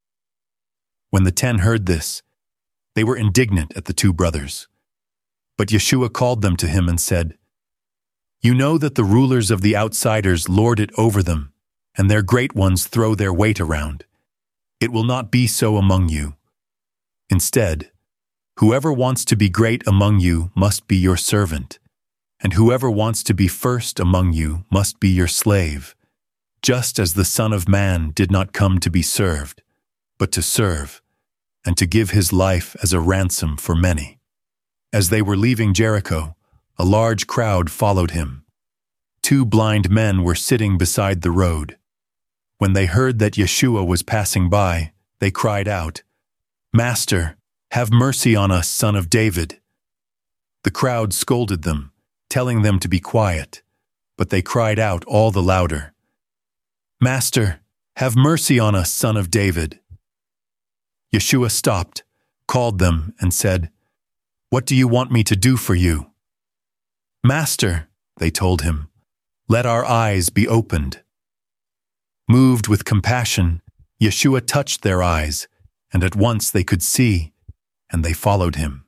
When the 10 heard this, they were indignant at the 2 brothers. But Yeshua called them to him and said, "You know that the rulers of the outsiders lord it over them, and their great ones throw their weight around. It will not be so among you. Instead, whoever wants to be great among you must be your servant, and whoever wants to be first among you must be your slave, just as the Son of Man did not come to be served, but to serve, and to give his life as a ransom for many." As they were leaving Jericho, a large crowd followed him. 2 blind men were sitting beside the road. When they heard that Yeshua was passing by, they cried out, "Master, have mercy on us, Son of David." The crowd scolded them, telling them to be quiet, but they cried out all the louder, "Master, have mercy on us, Son of David." Yeshua stopped, called them, and said, "What do you want me to do for you?" "Master," they told him, "let our eyes be opened." Moved with compassion, Yeshua touched their eyes, and at once they could see, and they followed him.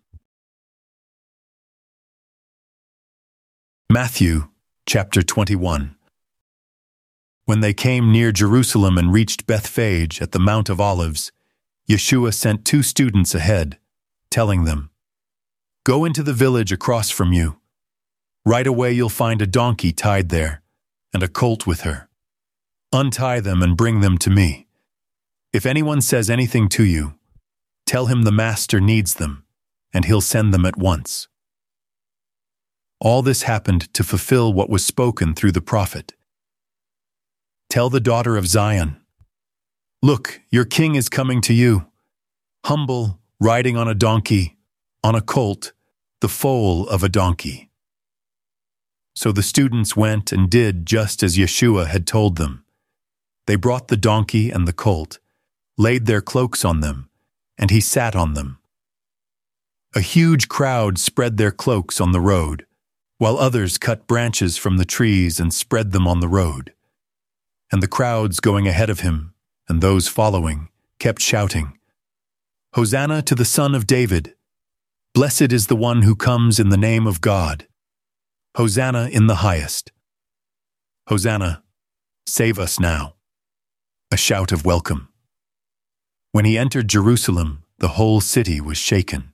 Matthew chapter 21. When they came near Jerusalem and reached Bethphage at the Mount of Olives, Yeshua sent 2 students ahead, telling them, "Go into the village across from you. Right away you'll find a donkey tied there, and a colt with her. Untie them and bring them to me. If anyone says anything to you, tell him the Master needs them, and he'll send them at once." All this happened to fulfill what was spoken through the prophet. "Tell the daughter of Zion, look, your king is coming to you, humble, riding on a donkey, on a colt, the foal of a donkey." So the students went and did just as Yeshua had told them. They brought the donkey and the colt, laid their cloaks on them, and he sat on them. A huge crowd spread their cloaks on the road, while others cut branches from the trees and spread them on the road. And the crowds going ahead of him, and those following, kept shouting, "Hosanna to the Son of David! Blessed is the one who comes in the name of God! Hosanna in the highest! Hosanna, save us now!" A shout of welcome. When he entered Jerusalem, the whole city was shaken.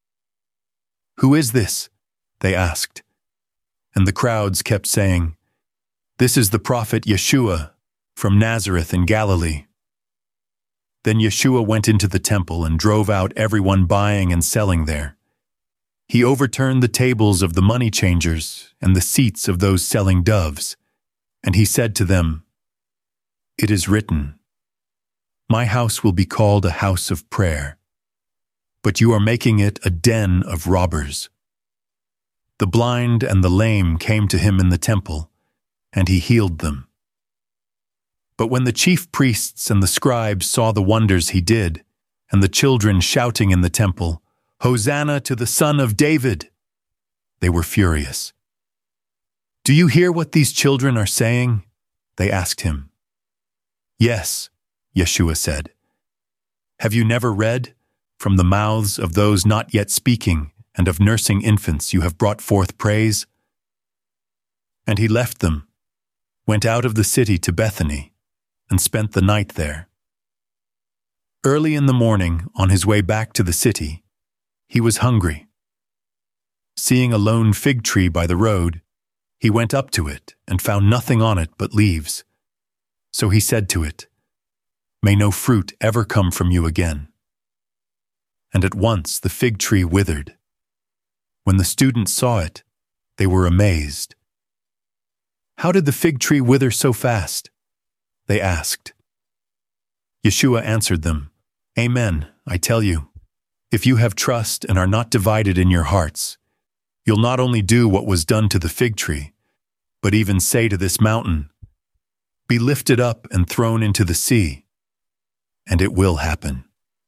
"Who is this?" they asked. And the crowds kept saying, "This is the prophet Yeshua from Nazareth in Galilee." Then Yeshua went into the temple and drove out everyone buying and selling there. He overturned the tables of the money changers and the seats of those selling doves, and he said to them, "It is written, 'My house will be called a house of prayer,' but you are making it a den of robbers." The blind and the lame came to him in the temple, and he healed them. But when the chief priests and the scribes saw the wonders he did, and the children shouting in the temple, "Hosanna to the Son of David!" they were furious. "Do you hear what these children are saying?" they asked him. "Yes," Yeshua said. "Have you never read, 'From the mouths of those not yet speaking and of nursing infants you have brought forth praise'?" And he left them, went out of the city to Bethany, and spent the night there. Early in the morning, on his way back to the city, he was hungry. Seeing a lone fig tree by the road, he went up to it and found nothing on it but leaves. So he said to it, "May no fruit ever come from you again." And at once the fig tree withered. When the students saw it, they were amazed. "How did the fig tree wither so fast?" they asked. Yeshua answered them, "Amen, I tell you, if you have trust and are not divided in your hearts, you'll not only do what was done to the fig tree, but even say to this mountain, 'Be lifted up and thrown into the sea,' and it will happen.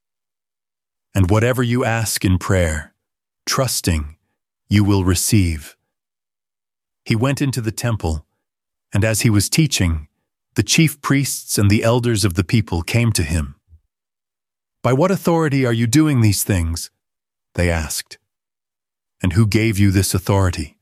And whatever you ask in prayer, trusting, you will receive." He went into the temple, and as he was teaching, the chief priests and the elders of the people came to him. "By what authority are you doing these things?" they asked. "And who gave you this authority?"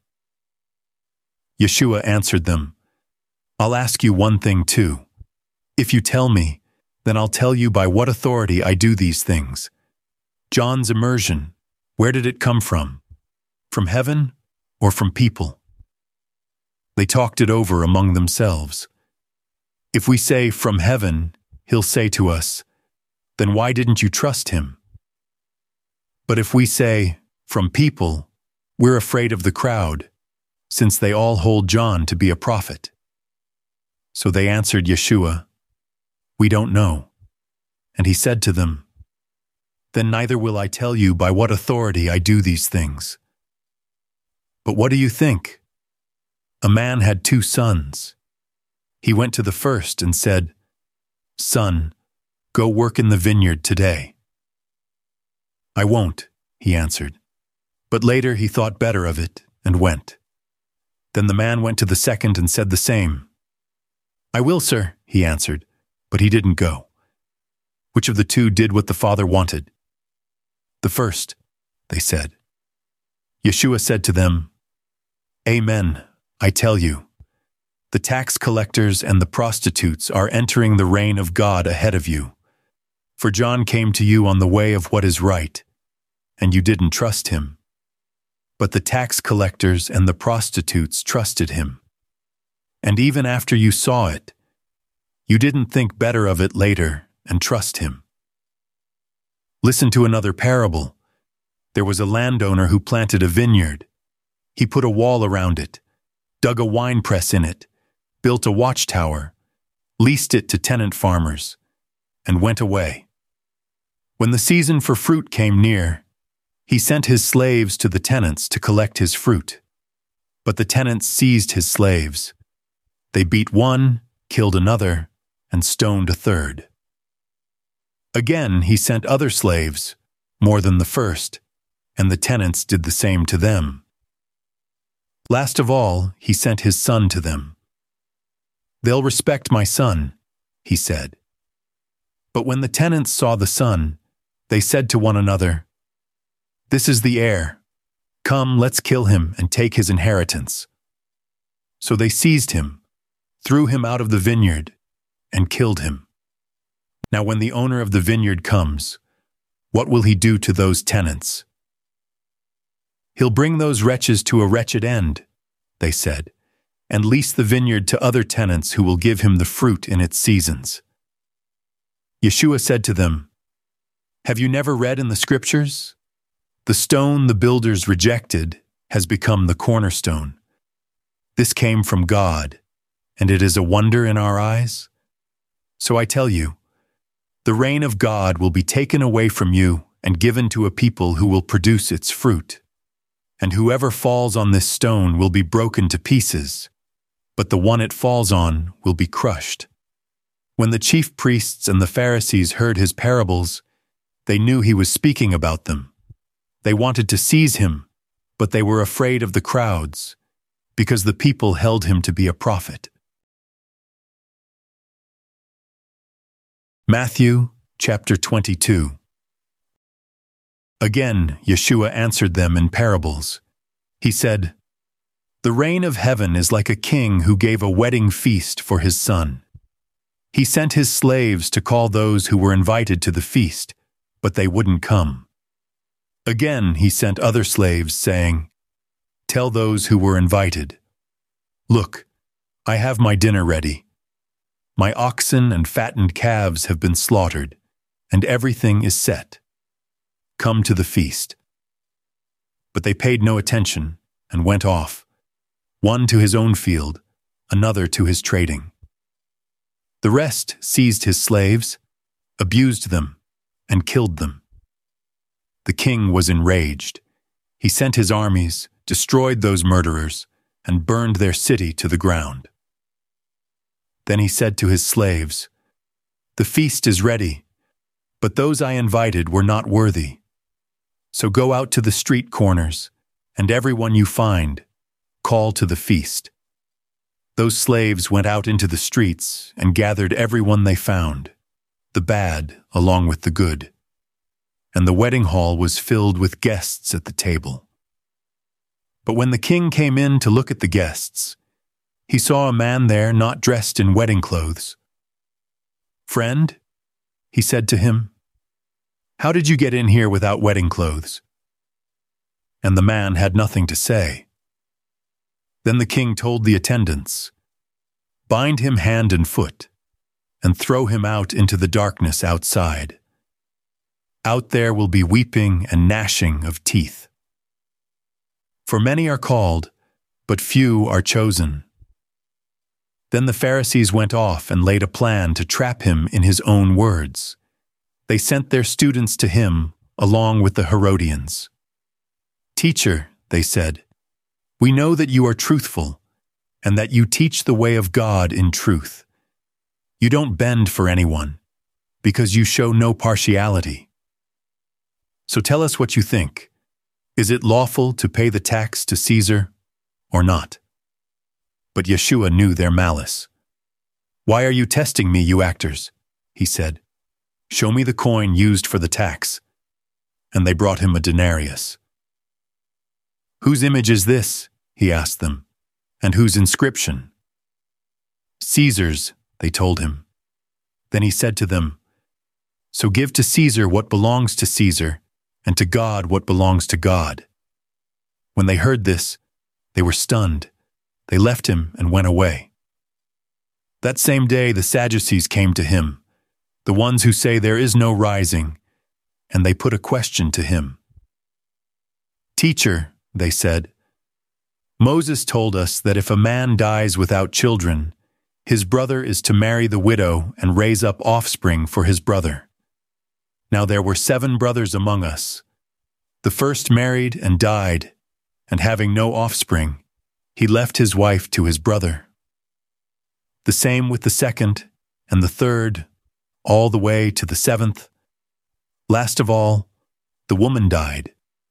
Yeshua answered them, "I'll ask you one thing too. If you tell me, then I'll tell you by what authority I do these things. John's immersion, where did it come from? From heaven or from people?" They talked it over among themselves. "If we say, 'From heaven,' he'll say to us, 'Then why didn't you trust him?' But if we say, 'From people,' we're afraid of the crowd, since they all hold John to be a prophet." So they answered Yeshua, "We don't know." And he said to them, "Then neither will I tell you by what authority I do these things. But what do you think? A man had 2 sons. He went to the first and said, 'Son, go work in the vineyard today.' 'I won't,' he answered. But later he thought better of it and went. Then the man went to the second and said the same. 'I will, sir,' he answered, but he didn't go. Which of the 2 did what the father wanted?" "The first," they said. Yeshua said to them, "Amen, I tell you. The tax collectors and the prostitutes are entering the reign of God ahead of you. For John came to you on the way of what is right, and you didn't trust him. But the tax collectors and the prostitutes trusted him. And even after you saw it, you didn't think better of it later and trust him. Listen to another parable. There was a landowner who planted a vineyard. He put a wall around it, dug a winepress in it, built a watchtower, leased it to tenant farmers, and went away. When the season for fruit came near, he sent his slaves to the tenants to collect his fruit. But the tenants seized his slaves. They beat one, killed another, and stoned a third. Again he sent other slaves, more than the first, and the tenants did the same to them. Last of all, he sent his son to them. "They'll respect my son," he said. But when the tenants saw the son, they said to one another, "This is the heir. Come, let's kill him and take his inheritance." So they seized him, threw him out of the vineyard, and killed him. Now when the owner of the vineyard comes, what will he do to those tenants? "He'll bring those wretches to a wretched end," they said, "and lease the vineyard to other tenants who will give him the fruit in its seasons." Yeshua said to them, "Have you never read in the Scriptures? The stone the builders rejected has become the cornerstone. This came from God, and it is a wonder in our eyes. So I tell you, the reign of God will be taken away from you and given to a people who will produce its fruit. And whoever falls on this stone will be broken to pieces, but the one it falls on will be crushed." When the chief priests and the Pharisees heard his parables, they knew he was speaking about them. They wanted to seize him, but they were afraid of the crowds, because the people held him to be a prophet. Matthew chapter 22. Again, Yeshua answered them in parables. He said, "The reign of heaven is like a king who gave a wedding feast for his son. He sent his slaves to call those who were invited to the feast, but they wouldn't come. Again, he sent other slaves, saying, 'Tell those who were invited, look, I have my dinner ready. My oxen and fattened calves have been slaughtered, and everything is set. Come to the feast.' But they paid no attention and went off, one to his own field, another to his trading. The rest seized his slaves, abused them, and killed them. The king was enraged. He sent his armies, destroyed those murderers, and burned their city to the ground. Then he said to his slaves, 'The feast is ready, but those I invited were not worthy. So go out to the street corners, and everyone you find, call to the feast.' Those slaves went out into the streets and gathered everyone they found, the bad along with the good. And the wedding hall was filled with guests at the table. But when the king came in to look at the guests, he saw a man there not dressed in wedding clothes. 'Friend,' he said to him, 'how did you get in here without wedding clothes?' And the man had nothing to say. Then the king told the attendants, 'Bind him hand and foot, and throw him out into the darkness outside. Out there will be weeping and gnashing of teeth. For many are called, but few are chosen.' Then the Pharisees went off and laid a plan to trap him in his own words. They sent their students to him along with the Herodians. 'Teacher,' they said, 'we know that you are truthful, and that you teach the way of God in truth. You don't bend for anyone, because you show no partiality. So tell us what you think. Is it lawful to pay the tax to Caesar, or not?' But Yeshua knew their malice. 'Why are you testing me, you actors?' he said. 'Show me the coin used for the tax.' And they brought him a denarius. 'Whose image is this?' he asked them, 'and whose inscription?' 'Caesar's,' they told him. Then he said to them, 'So give to Caesar what belongs to Caesar, and to God what belongs to God.' When they heard this, they were stunned. They left him and went away. That same day the Sadducees came to him, the ones who say there is no rising, and they put a question to him. 'Teacher,' they said, 'Moses told us that if a man dies without children, his brother is to marry the widow and raise up offspring for his brother. Now there were 7 brothers among us. The first married and died, and having no offspring, he left his wife to his brother. The same with the second and the third, all the way to the 7th. Last of all, the woman died,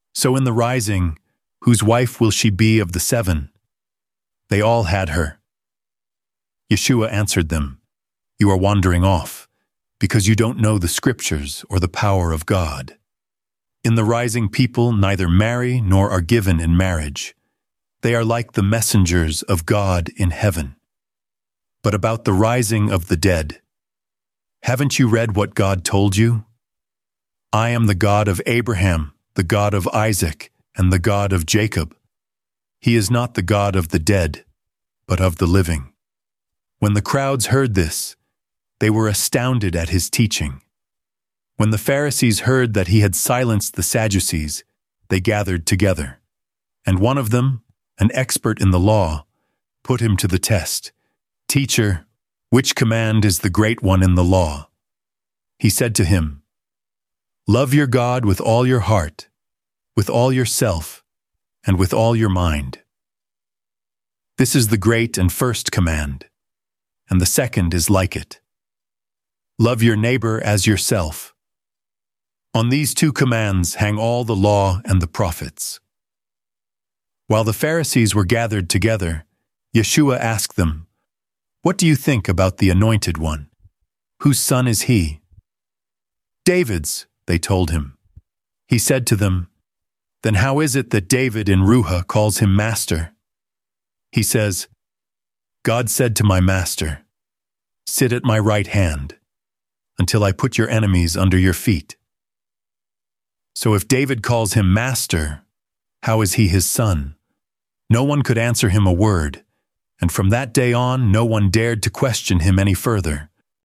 So in the rising, whose wife will she be of the 7? They all had her. Yeshua answered them, You are wandering off, because you don't know the Scriptures or the power of God. In the rising people neither marry nor are given in marriage. They are like the messengers of God in heaven. But about the rising of the dead, haven't you read what God told you? I am the God of Abraham, the God of Isaac, and the God of Jacob. He is not the God of the dead, but of the living. When the crowds heard this, they were astounded at his teaching. When the Pharisees heard that he had silenced the Sadducees, they gathered together. And one of them, an expert in the law, put him to the test. Teacher, which command is the great one in the law? He said to him, Love your God with all your heart, with all yourself, and with all your mind. This is the great and first command, and the second is like it. Love your neighbor as yourself. On these 2 commands hang all the law and the prophets. While the Pharisees were gathered together, Yeshua asked them, What do you think about the Anointed One? Whose son is he? David's, they told him. He said to them, Then how is it that David in Ruha calls him Master? He says, God said to my Master, Sit at my right hand, until I put your enemies under your feet. So if David calls him Master, how is he his son? No one could answer him a word, and from that day on no one dared to question him any further.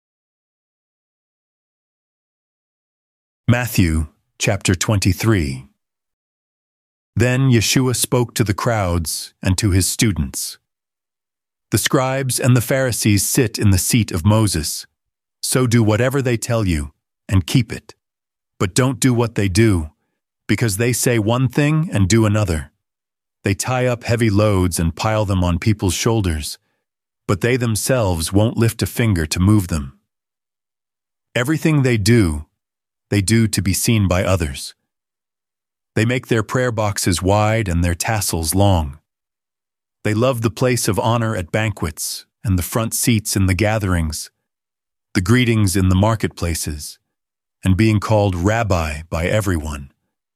Matthew chapter 23. Then Yeshua spoke to the crowds and to his students. The scribes and the Pharisees sit in the seat of Moses. So do whatever they tell you, and keep it. But don't do what they do, because they say one thing and do another. They tie up heavy loads and pile them on people's shoulders, but they themselves won't lift a finger to move them. Everything they do to be seen by others. They make their prayer boxes wide and their tassels long. They love the place of honor at banquets and the front seats in the gatherings, the greetings in the marketplaces, and being called Rabbi by everyone.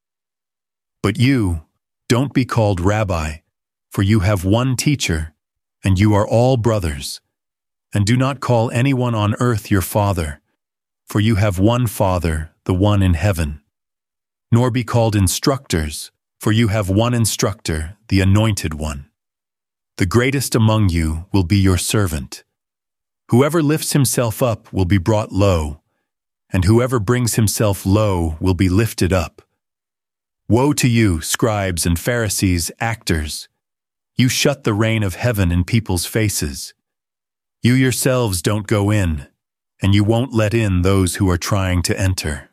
But you, don't be called Rabbi, for you have one teacher, and you are all brothers. And do not call anyone on earth your father, for you have one Father, the one in heaven. Nor be called instructors, for you have one instructor, the Anointed One. The greatest among you will be your servant. Whoever lifts himself up will be brought low, and whoever brings himself low will be lifted up. Woe to you, scribes and Pharisees, actors! You shut the rain of heaven in people's faces. You yourselves don't go in, and you won't let in those who are trying to enter.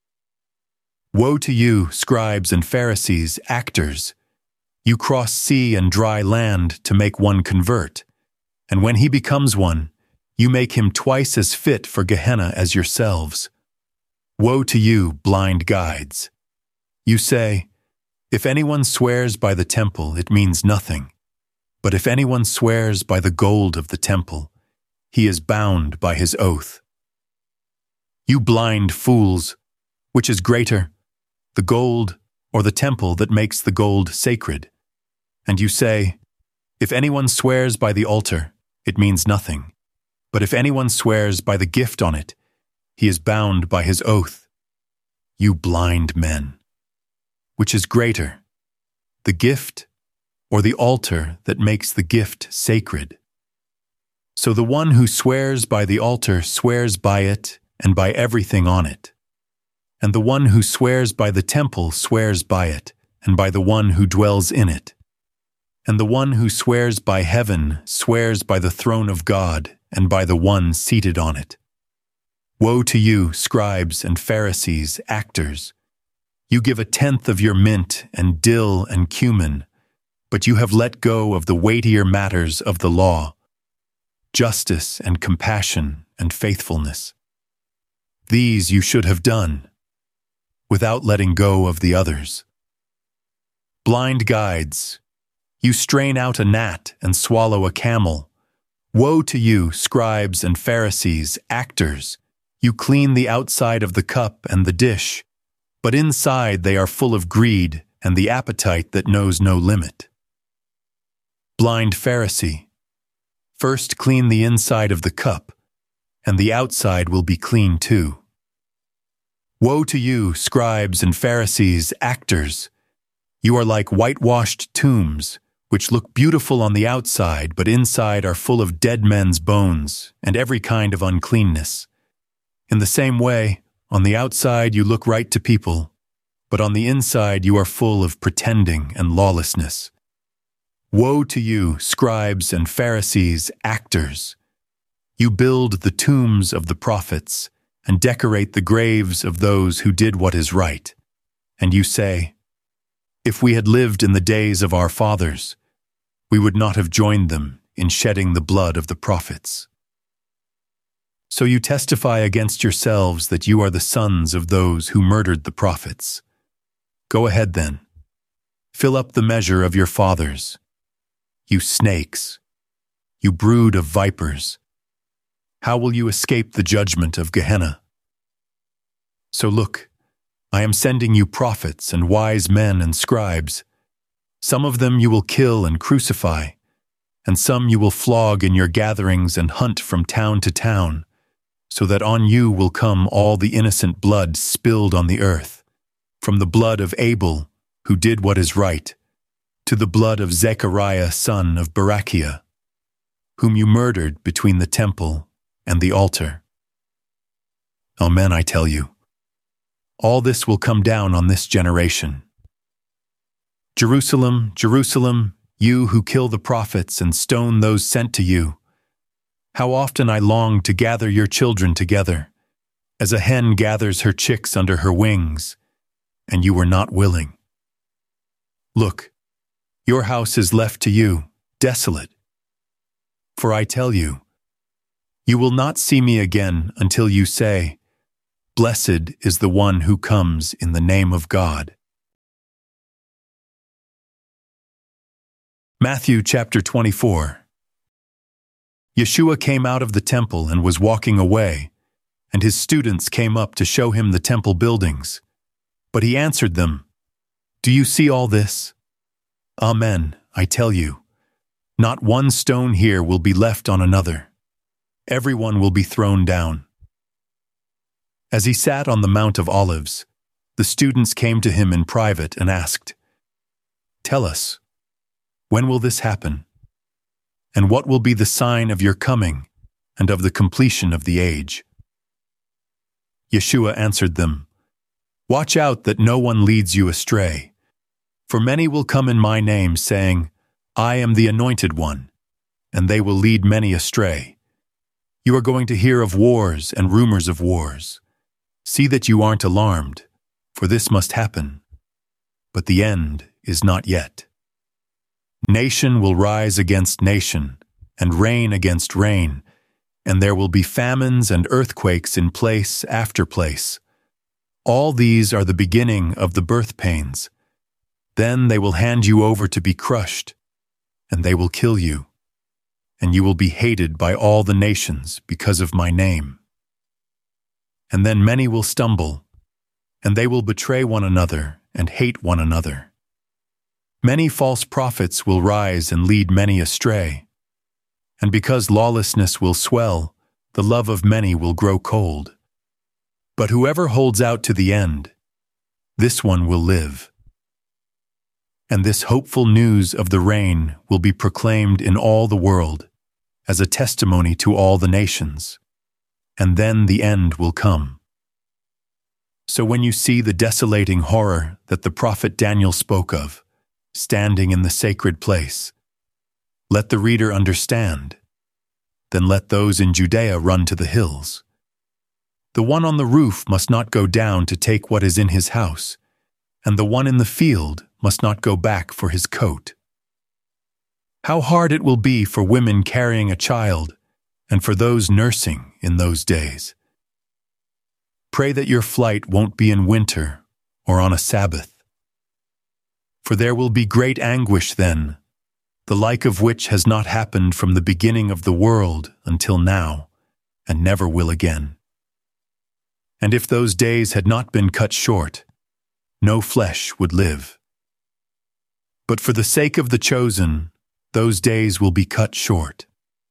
Woe to you, scribes and Pharisees, actors! You cross sea and dry land to make one convert, and when he becomes one, you make him twice as fit for Gehenna as yourselves. Woe to you, blind guides! You say, If anyone swears by the temple, it means nothing. But if anyone swears by the gold of the temple, he is bound by his oath. You blind fools! Which is greater, the gold or the temple that makes the gold sacred? And you say, If anyone swears by the altar, it means nothing. But if anyone swears by the gift on it, he is bound by his oath. You blind men! Which is greater, the gift or the altar that makes the gift sacred? So the one who swears by the altar swears by it and by everything on it. And the one who swears by the temple swears by it and by the one who dwells in it. And the one who swears by heaven swears by the throne of God and by the one seated on it. Woe to you, scribes and Pharisees, actors! You give 1/10 of your mint and dill and cumin, but you have let go of the weightier matters of the law, justice and compassion and faithfulness. These you should have done, without letting go of the others. Blind guides, you strain out a gnat and swallow a camel. Woe to you, scribes and Pharisees, actors! You clean the outside of the cup and the dish, but inside they are full of greed and the appetite that knows no limit. Blind Pharisee, first clean the inside of the cup, and the outside will be clean too. Woe to you, scribes and Pharisees, actors! You are like whitewashed tombs, which look beautiful on the outside, but inside are full of dead men's bones and every kind of uncleanness. In the same way, on the outside you look right to people, but on the inside you are full of pretending and lawlessness. Woe to you, scribes and Pharisees, actors! You build the tombs of the prophets and decorate the graves of those who did what is right. And you say, if we had lived in the days of our fathers, we would not have joined them in shedding the blood of the prophets. So you testify against yourselves that you are the sons of those who murdered the prophets. Go ahead then. Fill up the measure of your fathers. You snakes, you brood of vipers. How will you escape the judgment of Gehenna? So look, I am sending you prophets and wise men and scribes. Some of them you will kill and crucify, and some you will flog in your gatherings and hunt from town to town, so that on you will come all the innocent blood spilled on the earth, from the blood of Abel, who did what is right, to the blood of Zechariah son of Berechiah, whom you murdered between the temple and the altar. Amen, I tell you. All this will come down on this generation. Jerusalem, Jerusalem, you who kill the prophets and stone those sent to you. How often I longed to gather your children together, as a hen gathers her chicks under her wings, and you were not willing. Look, your house is left to you, desolate. For I tell you, you will not see me again until you say, blessed is the one who comes in the name of God. Matthew chapter 24. Yeshua came out of the temple and was walking away, and his students came up to show him the temple buildings. But he answered them, do you see all this? Amen, I tell you, not one stone here will be left on another. Everyone will be thrown down. As he sat on the Mount of Olives, the students came to him in private and asked, tell us, when will this happen? And what will be the sign of your coming and of the completion of the age? Yeshua answered them, watch out that no one leads you astray. For many will come in my name, saying, I am the Anointed One, and they will lead many astray. You are going to hear of wars and rumors of wars. See that you aren't alarmed, for this must happen. But the end is not yet. Nation will rise against nation, and reign against reign, and there will be famines and earthquakes in place after place. All these are the beginning of the birth pains. Then they will hand you over to be crushed, and they will kill you, and you will be hated by all the nations because of my name. And then many will stumble, and they will betray one another and hate one another. Many false prophets will rise and lead many astray. And because lawlessness will swell, the love of many will grow cold. But whoever holds out to the end, this one will live. And this hopeful news of the reign will be proclaimed in all the world as a testimony to all the nations. And then the end will come. So when you see the desolating horror that the prophet Daniel spoke of, standing in the sacred place, let the reader understand. Then let those in Judea run to the hills. The one on the roof must not go down to take what is in his house, and the one in the field must not go back for his coat. How hard it will be for women carrying a child, and for those nursing in those days. Pray that your flight won't be in winter or on a Sabbath. For there will be great anguish then, the like of which has not happened from the beginning of the world until now, and never will again. And if those days had not been cut short, no flesh would live. But for the sake of the chosen, those days will be cut short.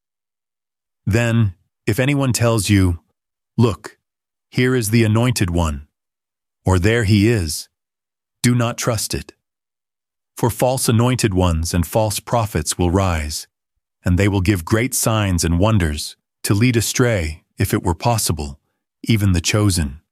Then, if anyone tells you, "Look, here is the Anointed One," or "There he is," do not trust it. For false anointed ones and false prophets will rise, and they will give great signs and wonders to lead astray, if it were possible, even the chosen.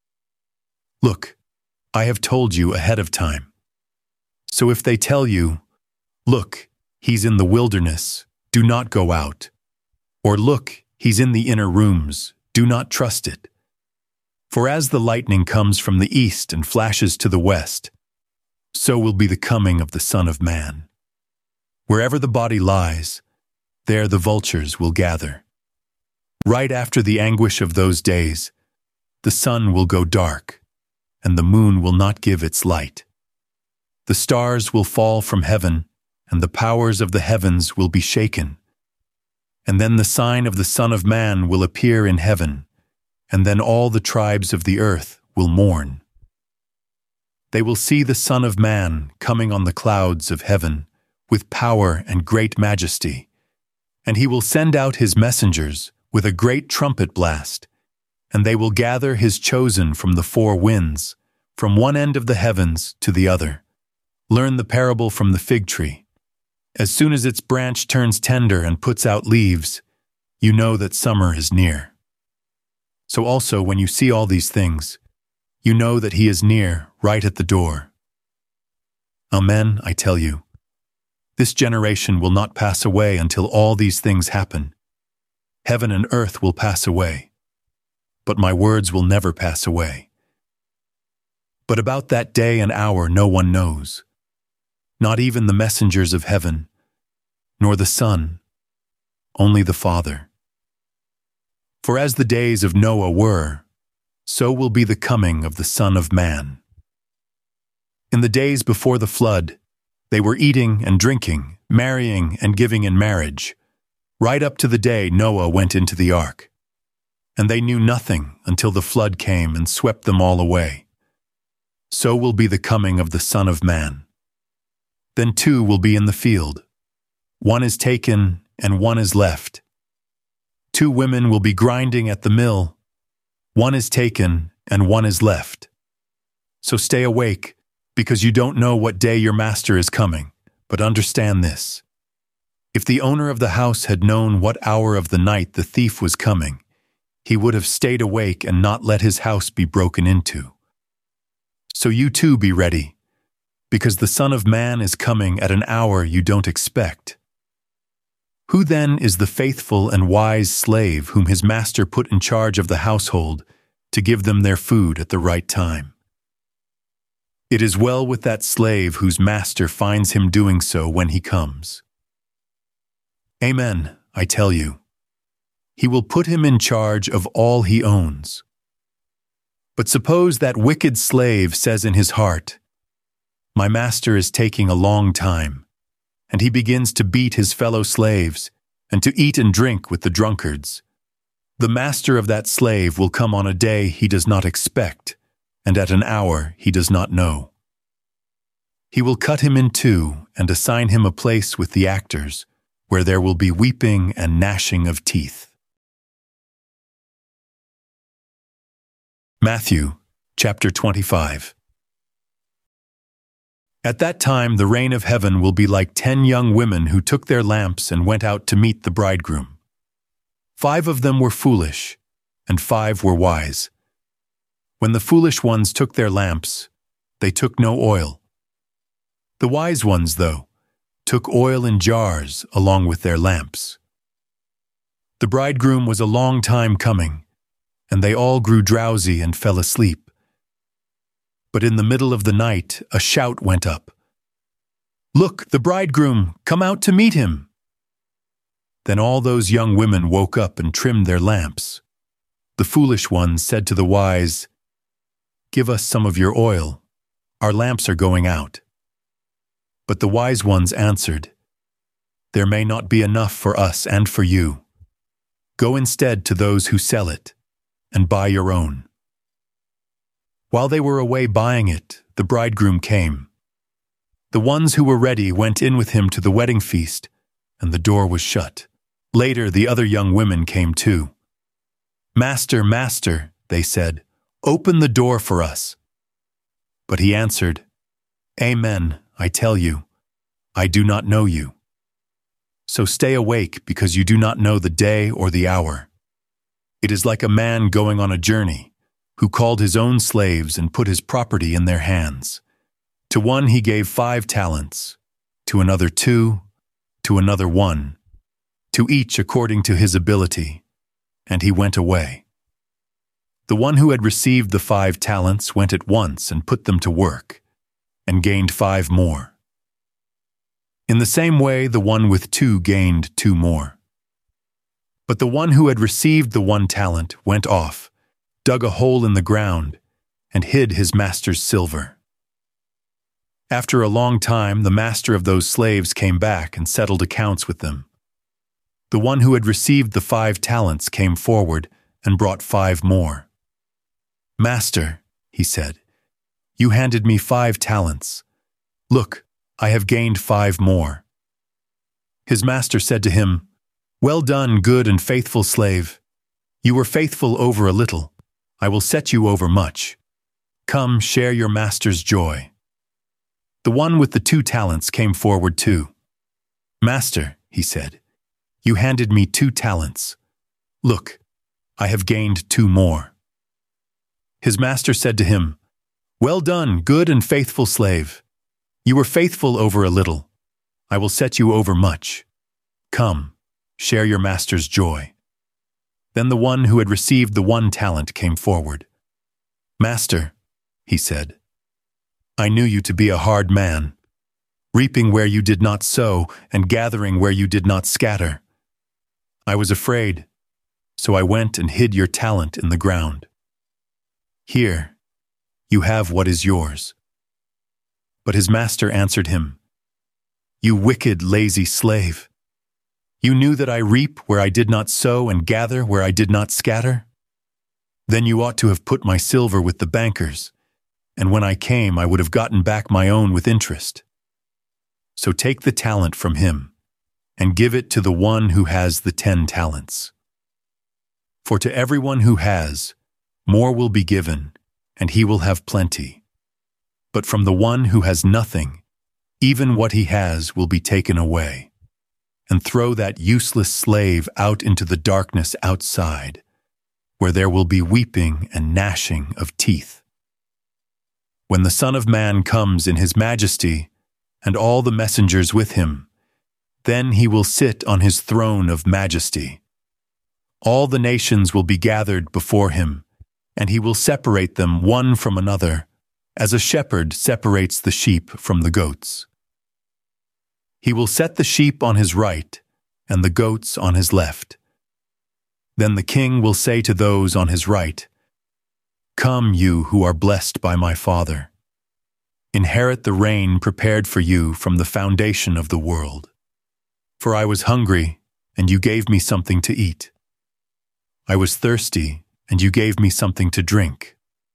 Look, I have told you ahead of time. So if they tell you, "Look, he's in the wilderness," do not go out. Or "Look, he's in the inner rooms," do not trust it. For as the lightning comes from the east and flashes to the west, so will be the coming of the Son of Man. Wherever the body lies, there the vultures will gather. Right after the anguish of those days, the sun will go dark, and the moon will not give its light. The stars will fall from heaven, and the powers of the heavens will be shaken. And then the sign of the Son of Man will appear in heaven, and then all the tribes of the earth will mourn. They will see the Son of Man coming on the clouds of heaven with power and great majesty, and he will send out his messengers with a great trumpet blast, and they will gather his chosen from the four winds, from one end of the heavens to the other. Learn the parable from the fig tree. As soon as its branch turns tender and puts out leaves, you know that summer is near. So also when you see all these things, you know that he is near, right at the door. Amen, I tell you. This generation will not pass away until all these things happen. Heaven and earth will pass away, but my words will never pass away. But about that day and hour no one knows, not even the messengers of heaven, nor the Son, only the Father. For as the days of Noah were, so will be the coming of the Son of Man. In the days before the flood, they were eating and drinking, marrying and giving in marriage, right up to the day Noah went into the ark. And they knew nothing until the flood came and swept them all away. So will be the coming of the Son of Man. Then two will be in the field. One is taken and one is left. Two women will be grinding at the mill. One is taken and one is left. So stay awake, because you don't know what day your master is coming. But understand this: if the owner of the house had known what hour of the night the thief was coming, he would have stayed awake and not let his house be broken into. So you too be ready, because the Son of Man is coming at an hour you don't expect. Who then is the faithful and wise slave whom his master put in charge of the household to give them their food at the right time? It is well with that slave whose master finds him doing so when he comes. Amen, I tell you. He will put him in charge of all he owns. But suppose that wicked slave says in his heart, "My master is taking a long time," and he begins to beat his fellow slaves and to eat and drink with the drunkards. The master of that slave will come on a day he does not expect, and at an hour he does not know. He will cut him in two and assign him a place with the actors, where there will be weeping and gnashing of teeth. Matthew, chapter 25. At that time the reign of heaven will be like 10 young women who took their lamps and went out to meet the bridegroom. 5 of them were foolish, and 5 were wise. When the foolish ones took their lamps, they took no oil. The wise ones, though, took oil in jars along with their lamps. The bridegroom was a long time coming, and they all grew drowsy and fell asleep. But in the middle of the night a shout went up, "Look, the bridegroom, come out to meet him!" Then all those young women woke up and trimmed their lamps. The foolish ones said to the wise, "Give us some of your oil. Our lamps are going out." But the wise ones answered, "There may not be enough for us and for you. Go instead to those who sell it, and buy your own." While they were away buying it, the bridegroom came. The ones who were ready went in with him to the wedding feast, and the door was shut. Later the other young women came too. "Master, Master," they said, "open the door for us." But he answered, "Amen, I tell you, I do not know you. So stay awake, because you do not know the day or the hour. It is like a man going on a journey, who called his own slaves and put his property in their hands. To one he gave 5 talents, to another 2, to another 1, to each according to his ability, and he went away. The one who had received the 5 talents went at once and put them to work, and gained 5 more. In the same way, the one with 2 gained 2 more. But the one who had received the 1 talent went off, dug a hole in the ground, and hid his master's silver. After a long time, the master of those slaves came back and settled accounts with them. The one who had received the 5 talents came forward and brought 5 more. "Master," he said, "you handed me 5 talents. Look, I have gained 5 more." His master said to him, "Well done, good and faithful slave. You were faithful over a little. I will set you over much. Come, share your master's joy." The one with the 2 talents came forward too. "Master," he said, "you handed me 2 talents. Look, I have gained 2 more." His master said to him, "Well done, good and faithful slave. You were faithful over a little. I will set you over much. Come, share your master's joy." Then the one who had received the 1 talent came forward. "Master," he said, "I knew you to be a hard man, reaping where you did not sow and gathering where you did not scatter. I was afraid, so I went and hid your talent in the ground. Here, you have what is yours." But his master answered him, "You wicked, lazy slave! You knew that I reap where I did not sow and gather where I did not scatter? Then you ought to have put my silver with the bankers, and when I came I would have gotten back my own with interest. So take the talent from him, and give it to the one who has the 10 talents. For to everyone who has, more will be given, and he will have plenty. But from the one who has nothing, even what he has will be taken away. And throw that useless slave out into the darkness outside, where there will be weeping and gnashing of teeth. When the Son of Man comes in his majesty, and all the messengers with him, then he will sit on his throne of majesty. All the nations will be gathered before him, and he will separate them one from another, as a shepherd separates the sheep from the goats. He will set the sheep on his right, and the goats on his left. Then the king will say to those on his right, "Come, you who are blessed by my Father. Inherit the reign prepared for you from the foundation of the world. For I was hungry, and you gave me something to eat. I was thirsty, and you gave me something to drink.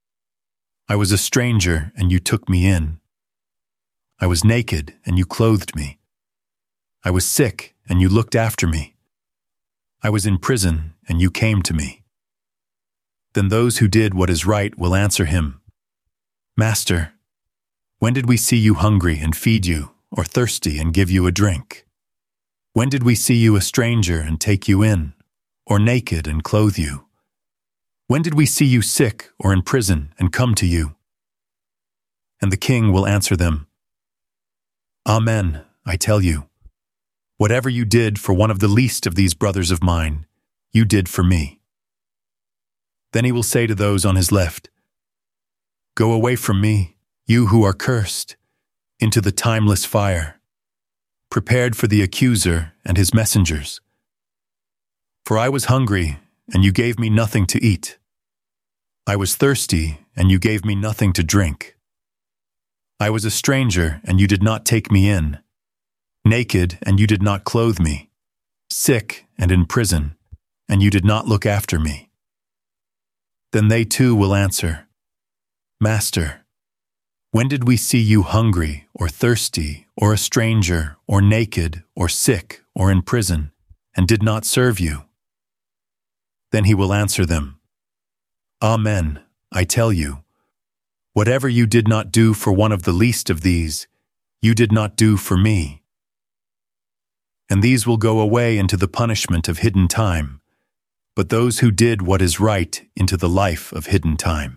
I was a stranger, and you took me in. I was naked, and you clothed me. I was sick, and you looked after me. I was in prison, and you came to me." Then those who did what is right will answer him, "Master, when did we see you hungry and feed you, or thirsty and give you a drink? When did we see you a stranger and take you in, or naked and clothe you? When did we see you sick or in prison and come to you?" And the king will answer them, "Amen, I tell you, whatever you did for one of the least of these brothers of mine, you did for me." Then he will say to those on his left, "Go away from me, you who are cursed, into the timeless fire, prepared for the accuser and his messengers. For I was hungry, and you gave me nothing to eat. I was thirsty, and you gave me nothing to drink. I was a stranger, and you did not take me in. Naked, and you did not clothe me. Sick and in prison, and you did not look after me. Then they too will answer, Master, when did we see you hungry or thirsty or a stranger or naked or sick or in prison, and did not serve you? Then he will answer them, Amen, I tell you, whatever you did not do for one of the least of these, you did not do for me. And these will go away into the punishment of hidden time, but those who did what is right into the life of hidden time.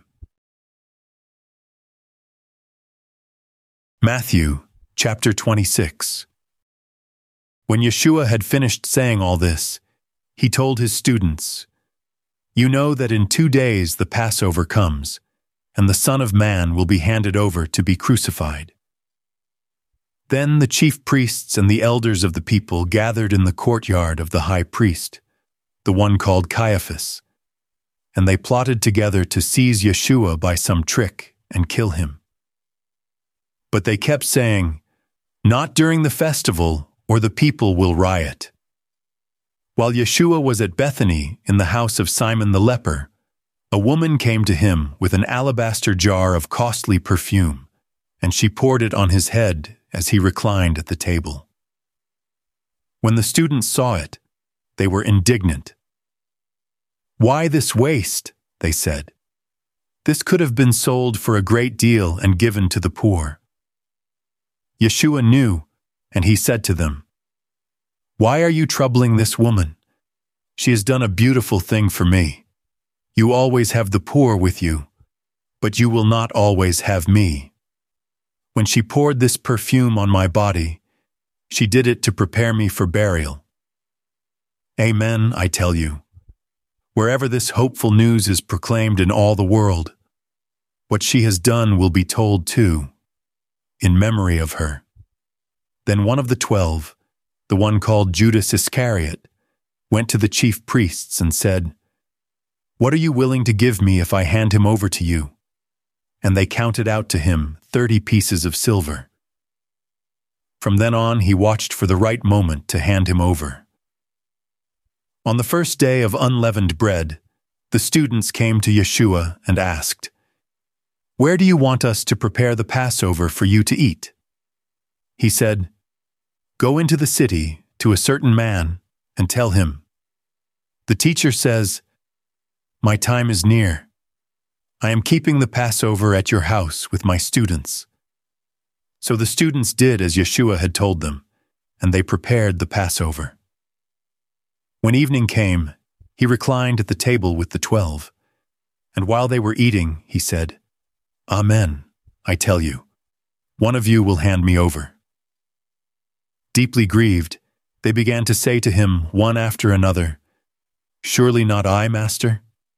Matthew chapter 26. When Yeshua had finished saying all this, he told his students, You know that in 2 days the Passover comes, and the Son of Man will be handed over to be crucified. Then the chief priests and the elders of the people gathered in the courtyard of the high priest, the one called Caiaphas, and they plotted together to seize Yeshua by some trick and kill him. But they kept saying, Not during the festival, or the people will riot. While Yeshua was at Bethany in the house of Simon the leper, a woman came to him with an alabaster jar of costly perfume, and she poured it on his head as he reclined at the table. When the students saw it, they were indignant. Why this waste? They said. This could have been sold for a great deal and given to the poor. Yeshua knew, and he said to them, Why are you troubling this woman? She has done a beautiful thing for me. You always have the poor with you, but you will not always have me. When she poured this perfume on my body, she did it to prepare me for burial. Amen, I tell you. Wherever this hopeful news is proclaimed in all the world, what she has done will be told too, in memory of her. Then one of the 12, the one called Judas Iscariot, went to the chief priests and said, What are you willing to give me if I hand him over to you? And they counted out to him 30 pieces of silver. From then on he watched for the right moment to hand him over. On the first day of unleavened bread, the students came to Yeshua and asked, Where do you want us to prepare the Passover for you to eat? He said, Go into the city to a certain man and tell him, The teacher says, My time is near. I am keeping the Passover at your house with my students. So the students did as Yeshua had told them, and they prepared the Passover. When evening came, he reclined at the table with the 12, and while they were eating, he said, Amen, I tell you, one of you will hand me over. Deeply grieved, they began to say to him one after another, Surely not I, Master?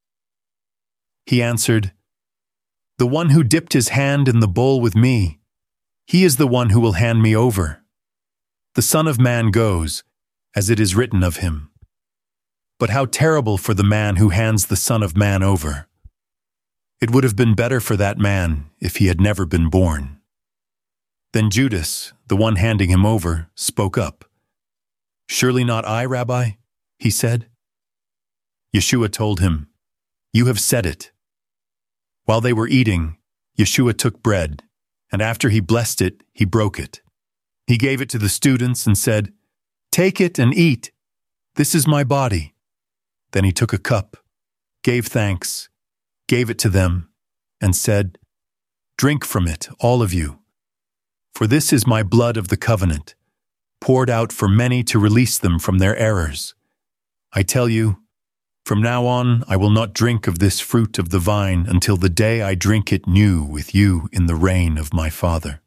He answered, The one who dipped his hand in the bowl with me, he is the one who will hand me over. The Son of Man goes, as it is written of him. But how terrible for the man who hands the Son of Man over. It would have been better for that man if he had never been born. Then Judas, the one handing him over, spoke up. Surely not I, Rabbi? He said. Yeshua told him, You have said it. While they were eating, Yeshua took bread, and after he blessed it, he broke it. He gave it to the students and said, Take it and eat. This is my body. Then he took a cup, gave thanks, gave it to them, and said, Drink from it, all of you. For this is my blood of the covenant, poured out for many to release them from their errors. I tell you, from now on I will not drink of this fruit of the vine until the day I drink it new with you in the reign of my Father.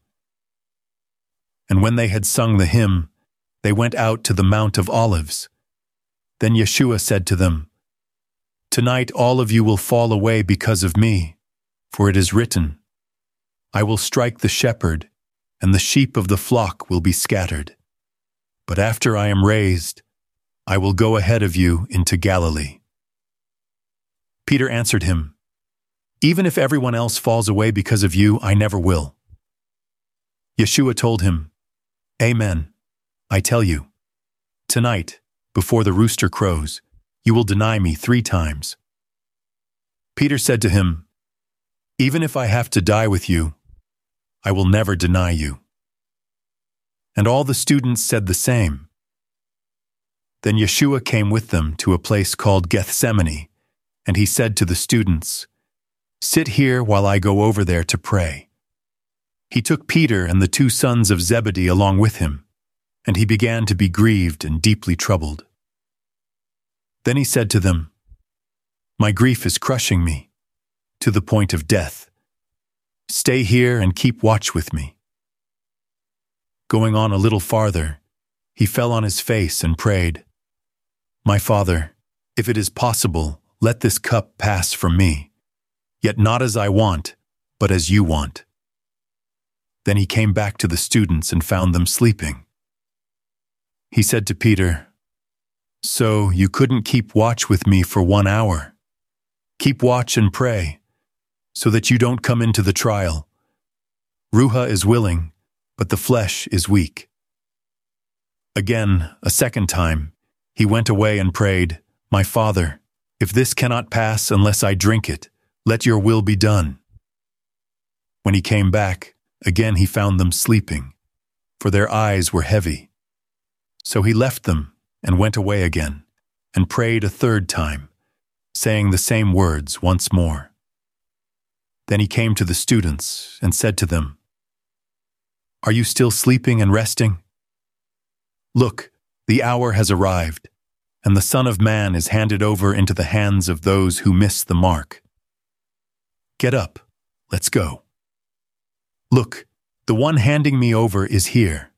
And when they had sung the hymn, they went out to the Mount of Olives. Then Yeshua said to them, Tonight all of you will fall away because of me, for it is written, I will strike the shepherd, and the sheep of the flock will be scattered. But after I am raised, I will go ahead of you into Galilee. Peter answered him, Even if everyone else falls away because of you, I never will. Yeshua told him, Amen, I tell you. Tonight, before the rooster crows, you will deny me 3 times. Peter said to him, Even if I have to die with you, I will never deny you. And all the students said the same. Then Yeshua came with them to a place called Gethsemane, and he said to the students, Sit here while I go over there to pray. He took Peter and the 2 sons of Zebedee along with him, and he began to be grieved and deeply troubled. Then he said to them, My grief is crushing me, to the point of death. Stay here and keep watch with me. Going on a little farther, he fell on his face and prayed, My Father, if it is possible, let this cup pass from me, yet not as I want, but as you want. Then he came back to the students and found them sleeping. He said to Peter, So you couldn't keep watch with me for 1 hour? Keep watch and pray, so that you don't come into the trial. Ruha is willing, but the flesh is weak. Again, a second time, he went away and prayed, My Father, if this cannot pass unless I drink it, let your will be done. When he came back, again he found them sleeping, for their eyes were heavy. So he left them and went away again, and prayed a 3rd time, saying the same words once more. Then he came to the students and said to them, Are you still sleeping and resting? Look, the hour has arrived, and the Son of Man is handed over into the hands of those who miss the mark. Get up, let's go. Look, the one handing me over is here.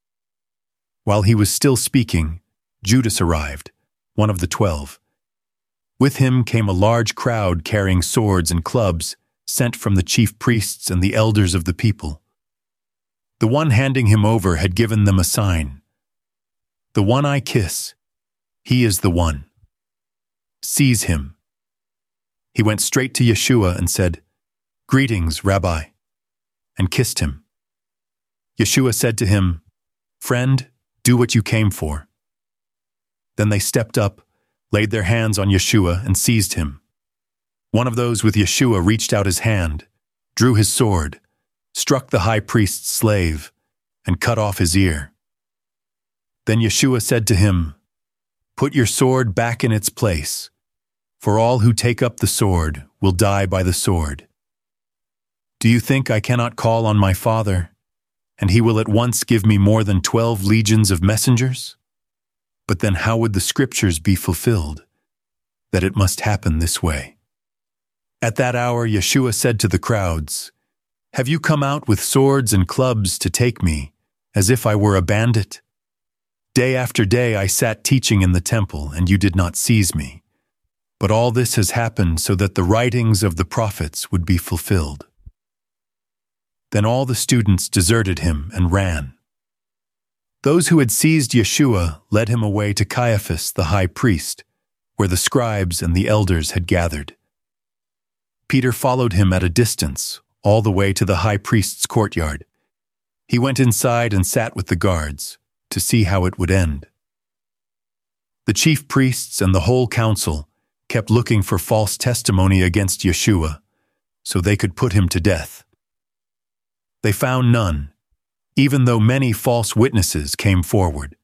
While he was still speaking, Judas arrived, one of the 12. With him came a large crowd carrying swords and clubs, sent from the chief priests and the elders of the people. The one handing him over had given them a sign. The one I kiss, he is the one. Seize him. He went straight to Yeshua and said, Greetings, Rabbi, and kissed him. Yeshua said to him, Friend, do what you came for. Then they stepped up, laid their hands on Yeshua, and seized him. One of those with Yeshua reached out his hand, drew his sword, struck the high priest's slave, and cut off his ear. Then Yeshua said to him, Put your sword back in its place, for all who take up the sword will die by the sword. Do you think I cannot call on my Father, and he will at once give me more than 12 legions of messengers? But then how would the scriptures be fulfilled, that it must happen this way? At that hour Yeshua said to the crowds, Have you come out with swords and clubs to take me, as if I were a bandit? Day after day I sat teaching in the temple, and you did not seize me. But all this has happened so that the writings of the prophets would be fulfilled. Then all the students deserted him and ran. Those who had seized Yeshua led him away to Caiaphas the high priest, where the scribes and the elders had gathered. Peter followed him at a distance, all the way to the high priest's courtyard. He went inside and sat with the guards, to see how it would end. The chief priests and the whole council kept looking for false testimony against Yeshua, so they could put him to death. They found none, even though many false witnesses came forward.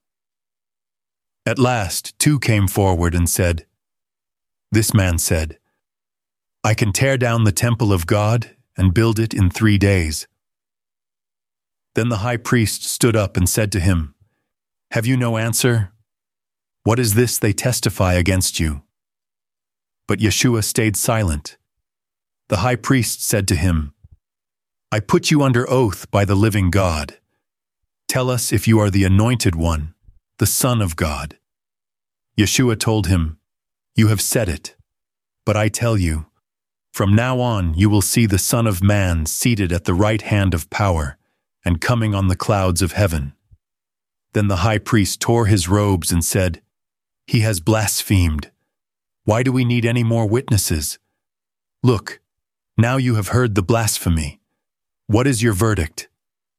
At last, 2 came forward and said, This man said, I can tear down the temple of God and build it in 3 days. Then the high priest stood up and said to him, Have you no answer? What is this they testify against you? But Yeshua stayed silent. The high priest said to him, I put you under oath by the living God. Tell us if you are the Anointed One, the Son of God. Yeshua told him, You have said it. But I tell you, from now on you will see the Son of Man seated at the right hand of power and coming on the clouds of heaven. Then the high priest tore his robes and said, He has blasphemed. Why do we need any more witnesses? Look, now you have heard the blasphemy. What is your verdict?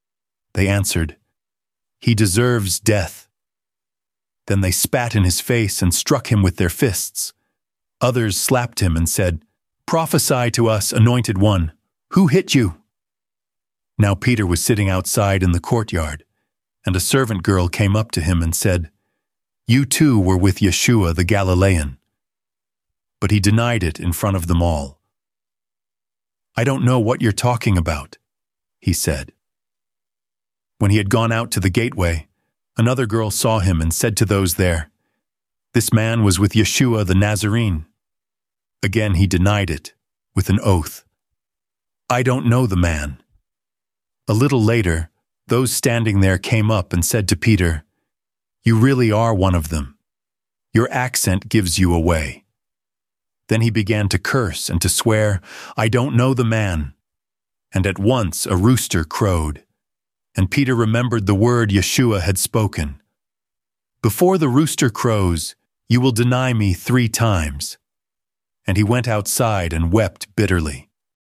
They answered, "He deserves death." Then they spat in his face and struck him with their fists. Others slapped him and said, "Prophesy to us, Anointed One, who hit you?" Now Peter was sitting outside in the courtyard, and a servant girl came up to him and said, "You too were with Yeshua the Galilean." But he denied it in front of them all. "I don't know what you're talking about," he said. When he had gone out to the gateway, another girl saw him and said to those there, "This man was with Yeshua the Nazarene." Again he denied it, with an oath, "I don't know the man." A little later, those standing there came up and said to Peter, "You really are one of them. Your accent gives you away." Then he began to curse and to swear, "I don't know the man." And at once a rooster crowed. And Peter remembered the word Yeshua had spoken, "Before the rooster crows, you will deny me 3 times." And he went outside and wept bitterly.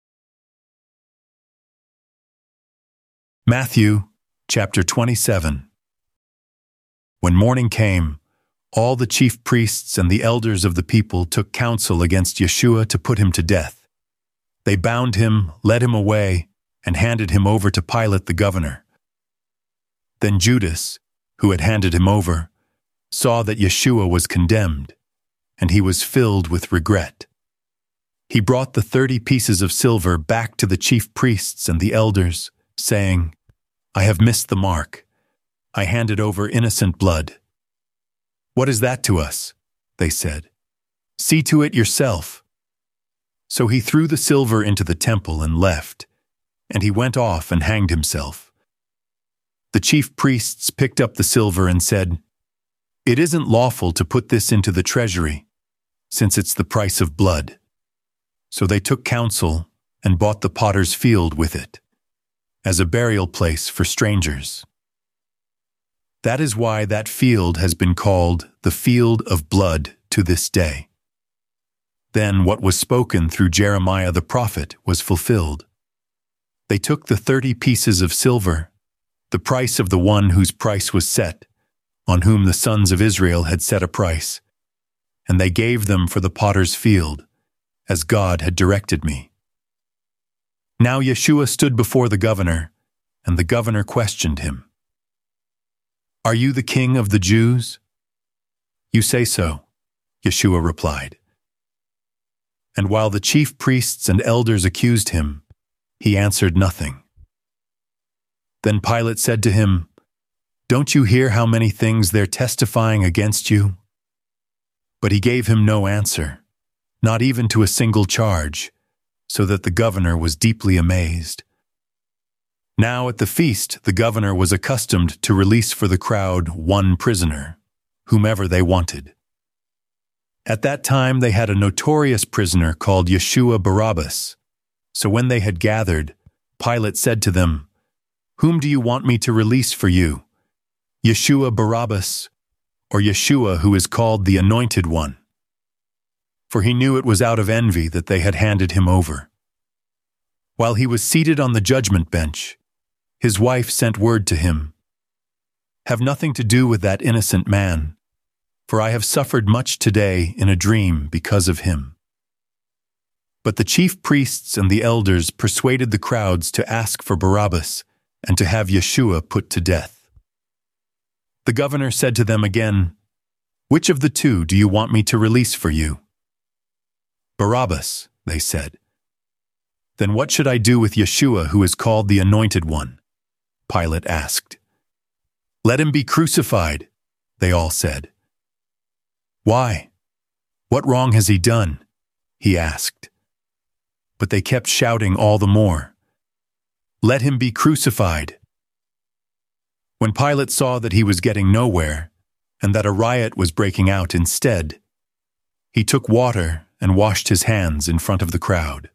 Matthew chapter 27. When morning came, all the chief priests and the elders of the people took counsel against Yeshua to put him to death. They bound him, led him away, and handed him over to Pilate the governor. Then Judas, who had handed him over, saw that Yeshua was condemned, and he was filled with regret. He brought the 30 pieces of silver back to the chief priests and the elders, saying, "I have missed the mark. I handed over innocent blood." "What is that to us?" they said. "See to it yourself." So he threw the silver into the temple and left, and he went off and hanged himself. The chief priests picked up the silver and said, "It isn't lawful to put this into the treasury, since it's the price of blood." So they took counsel and bought the potter's field with it, as a burial place for strangers. That is why that field has been called the Field of Blood to this day. Then what was spoken through Jeremiah the prophet was fulfilled. They took the 30 pieces of silver, the price of the one whose price was set, on whom the sons of Israel had set a price, and they gave them for the potter's field, as God had directed me. Now Yeshua stood before the governor, and the governor questioned him, "Are you the king of the Jews?" "You say so," Yeshua replied. And while the chief priests and elders accused him, he answered nothing. Then Pilate said to him, "Don't you hear how many things they're testifying against you?" But he gave him no answer, not even to a single charge, so that the governor was deeply amazed. Now at the feast the governor was accustomed to release for the crowd one prisoner, whomever they wanted. At that time they had a notorious prisoner called Yeshua Barabbas. So when they had gathered, Pilate said to them, "Whom do you want me to release for you, Yeshua Barabbas, or Yeshua who is called the Anointed One?" For he knew it was out of envy that they had handed him over. While he was seated on the judgment bench, his wife sent word to him, "Have nothing to do with that innocent man, for I have suffered much today in a dream because of him." But the chief priests and the elders persuaded the crowds to ask for Barabbas and to have Yeshua put to death. The governor said to them again, "Which of the 2 do you want me to release for you?" "Barabbas," they said. "Then what should I do with Yeshua who is called the Anointed One?" Pilate asked. "Let him be crucified," they all said. "Why? What wrong has he done?" he asked. But they kept shouting all the more, "Let him be crucified." When Pilate saw that he was getting nowhere, and that a riot was breaking out instead, he took water and washed his hands in front of the crowd.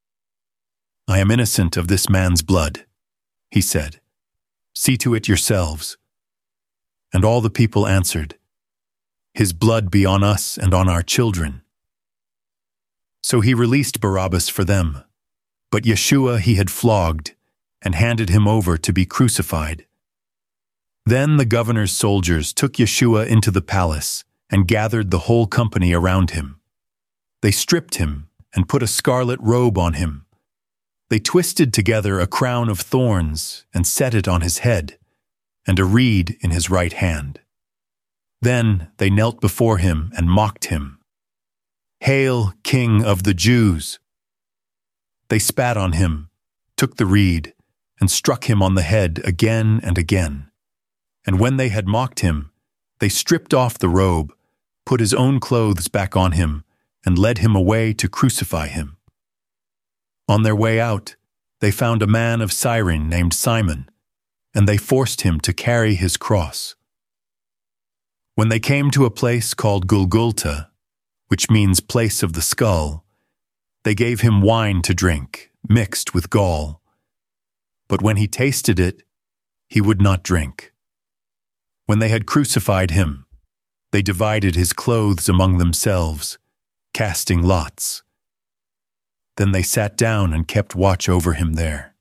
"I am innocent of this man's blood," he said. "See to it yourselves." And all the people answered, "His blood be on us and on our children." So he released Barabbas for them, but Yeshua he had flogged, and handed him over to be crucified. Then the governor's soldiers took Yeshua into the palace and gathered the whole company around him. They stripped him and put a scarlet robe on him. They twisted together a crown of thorns and set it on his head, and a reed in his right hand. Then they knelt before him and mocked him. "Hail, King of the Jews!" They spat on him, took the reed, and struck him on the head again and again. And when they had mocked him, they stripped off the robe, put his own clothes back on him, and led him away to crucify him. On their way out, they found a man of Cyrene named Simon, and they forced him to carry his cross. When they came to a place called Golgotha, which means place of the skull, they gave him wine to drink, mixed with gall. But when he tasted it, he would not drink. When they had crucified him, they divided his clothes among themselves, casting lots. Then they sat down and kept watch over him there.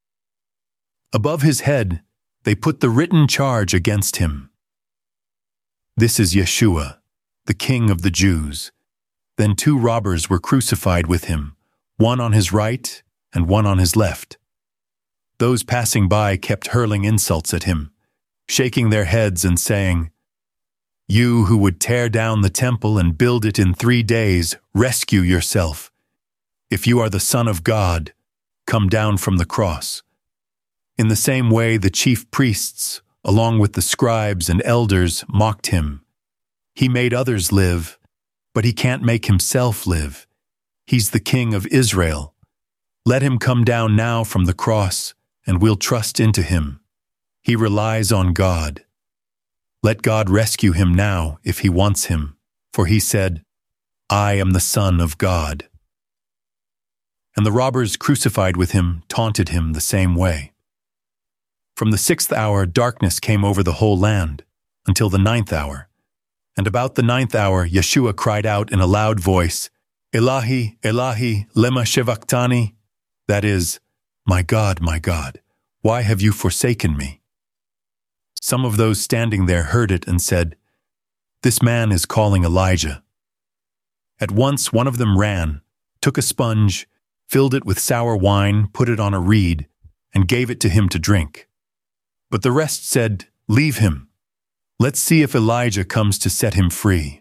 Above his head, they put the written charge against him. "This is Yeshua, the King of the Jews." Then 2 robbers were crucified with him, one on his right and one on his left. Those passing by kept hurling insults at him, shaking their heads and saying, "You who would tear down the temple and build it in 3 days, rescue yourself. If you are the Son of God, come down from the cross." In the same way, the chief priests, along with the scribes and elders, mocked him. "He made others live, but he can't make himself live. He's the King of Israel. Let him come down now from the cross, and we'll trust into him. He relies on God. Let God rescue him now if he wants him, for he said, 'I am the Son of God.'" And the robbers crucified with him taunted him the same way. From the 6th hour, darkness came over the whole land, until the 9th hour. And about the 9th hour, Yeshua cried out in a loud voice, "Elahi, Elahi, lema shevactani?" That is, my God, why have you forsaken me?" Some of those standing there heard it and said, "This man is calling Elijah." At once one of them ran, took a sponge, filled it with sour wine, put it on a reed, and gave it to him to drink. But the rest said, "Leave him. Let's see if Elijah comes to set him free."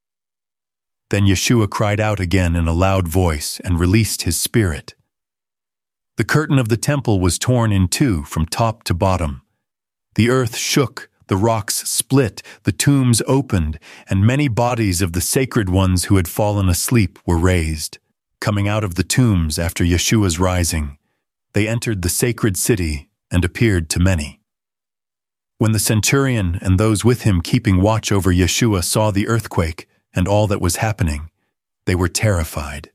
Then Yeshua cried out again in a loud voice and released his spirit. The curtain of the temple was torn in 2 from top to bottom. The earth shook, the rocks split, the tombs opened, and many bodies of the sacred ones who had fallen asleep were raised. Coming out of the tombs after Yeshua's rising, they entered the sacred city and appeared to many. When the centurion and those with him keeping watch over Yeshua saw the earthquake and all that was happening, they were terrified.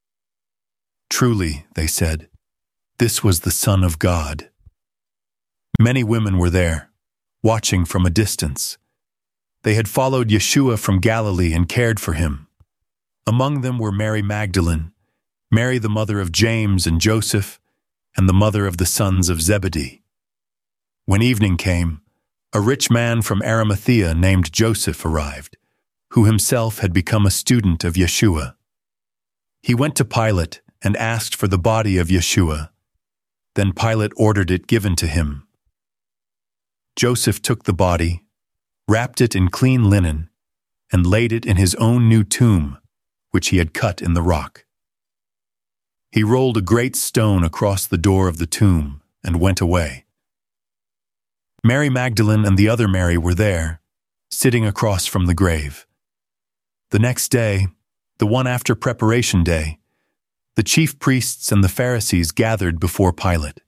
"Truly," they said, "this was the Son of God." Many women were there, watching from a distance. They had followed Yeshua from Galilee and cared for him. Among them were Mary Magdalene, Mary the mother of James and Joseph, and the mother of the sons of Zebedee. When evening came, a rich man from Arimathea named Joseph arrived, who himself had become a student of Yeshua. He went to Pilate and asked for the body of Yeshua. Then Pilate ordered it given to him. Joseph took the body, wrapped it in clean linen, and laid it in his own new tomb, which he had cut in the rock. He rolled a great stone across the door of the tomb and went away. Mary Magdalene and the other Mary were there, sitting across from the grave. The next day, the one after Preparation Day, the chief priests and the Pharisees gathered before Pilate.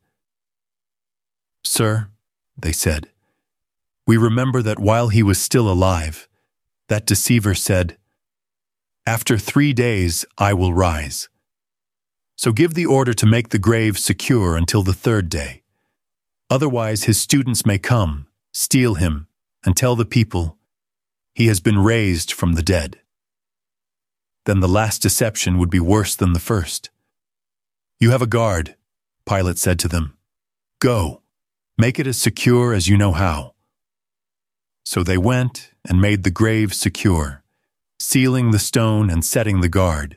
"Sir," they said, "we remember that while he was still alive, that deceiver said, 'After 3 days I will rise.' So give the order to make the grave secure until the 3rd day. Otherwise his students may come, steal him, and tell the people, 'He has been raised from the dead.' Then the last deception would be worse than the first." "You have a guard," Pilate said to them. Go, make it as secure as you know how." So they went and made the grave secure, sealing the stone and setting the guard.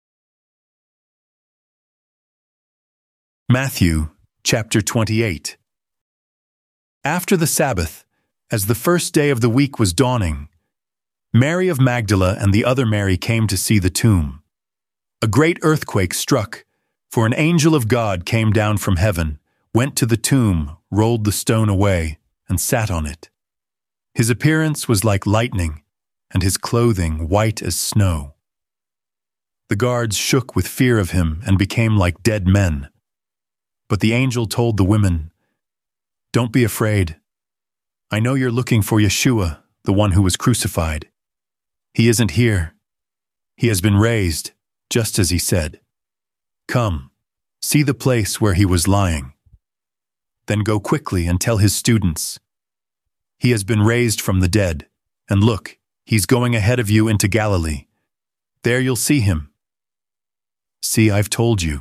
Matthew chapter 28. After the Sabbath, as the first day of the week was dawning, Mary of Magdala and the other Mary came to see the tomb. A great earthquake struck, for an angel of God came down from heaven, went to the tomb, rolled the stone away, and sat on it. His appearance was like lightning, and his clothing white as snow. The guards shook with fear of him and became like dead men. But the angel told the women, "Don't be afraid. I know you're looking for Yeshua, the one who was crucified. He isn't here. He has been raised, just as he said. Come, see the place where he was lying. Then go quickly and tell his students, 'He has been raised from the dead, and look, he's going ahead of you into Galilee. There you'll see him.' See, I've told you."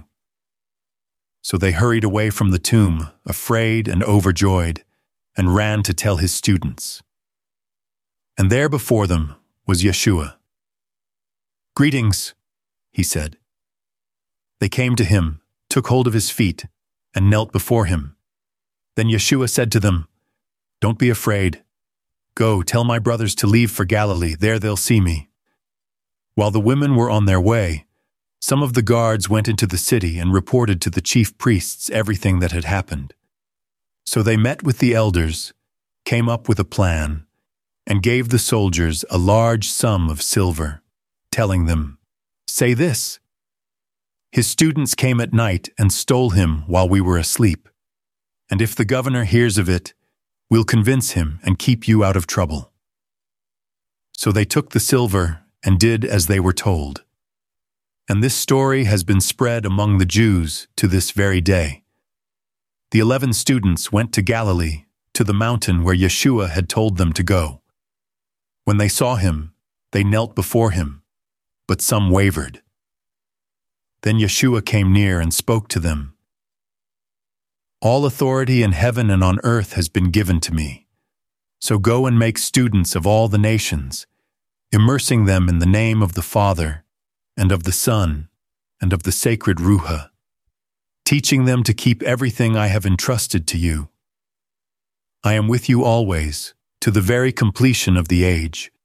So they hurried away from the tomb, afraid and overjoyed, and ran to tell his students. And there before them was Yeshua. "Greetings," he said. They came to him, took hold of his feet, and knelt before him. Then Yeshua said to them, "Don't be afraid. Go, tell my brothers to leave for Galilee. There they'll see me." While the women were on their way, some of the guards went into the city and reported to the chief priests everything that had happened. So they met with the elders, came up with a plan, and gave the soldiers a large sum of silver, telling them, "Say this: 'His students came at night and stole him while we were asleep. And if the governor hears of it, we'll convince him and keep you out of trouble.'" So they took the silver and did as they were told. And this story has been spread among the Jews to this very day. The 11 students went to Galilee, to the mountain where Yeshua had told them to go. When they saw him, they knelt before him, but some wavered. Then Yeshua came near and spoke to them. "All authority in heaven and on earth has been given to me. So go and make students of all the nations, immersing them in the name of the Father, and of the Son, and of the sacred Ruha, teaching them to keep everything I have entrusted to you. I am with you always, to the very completion of the age.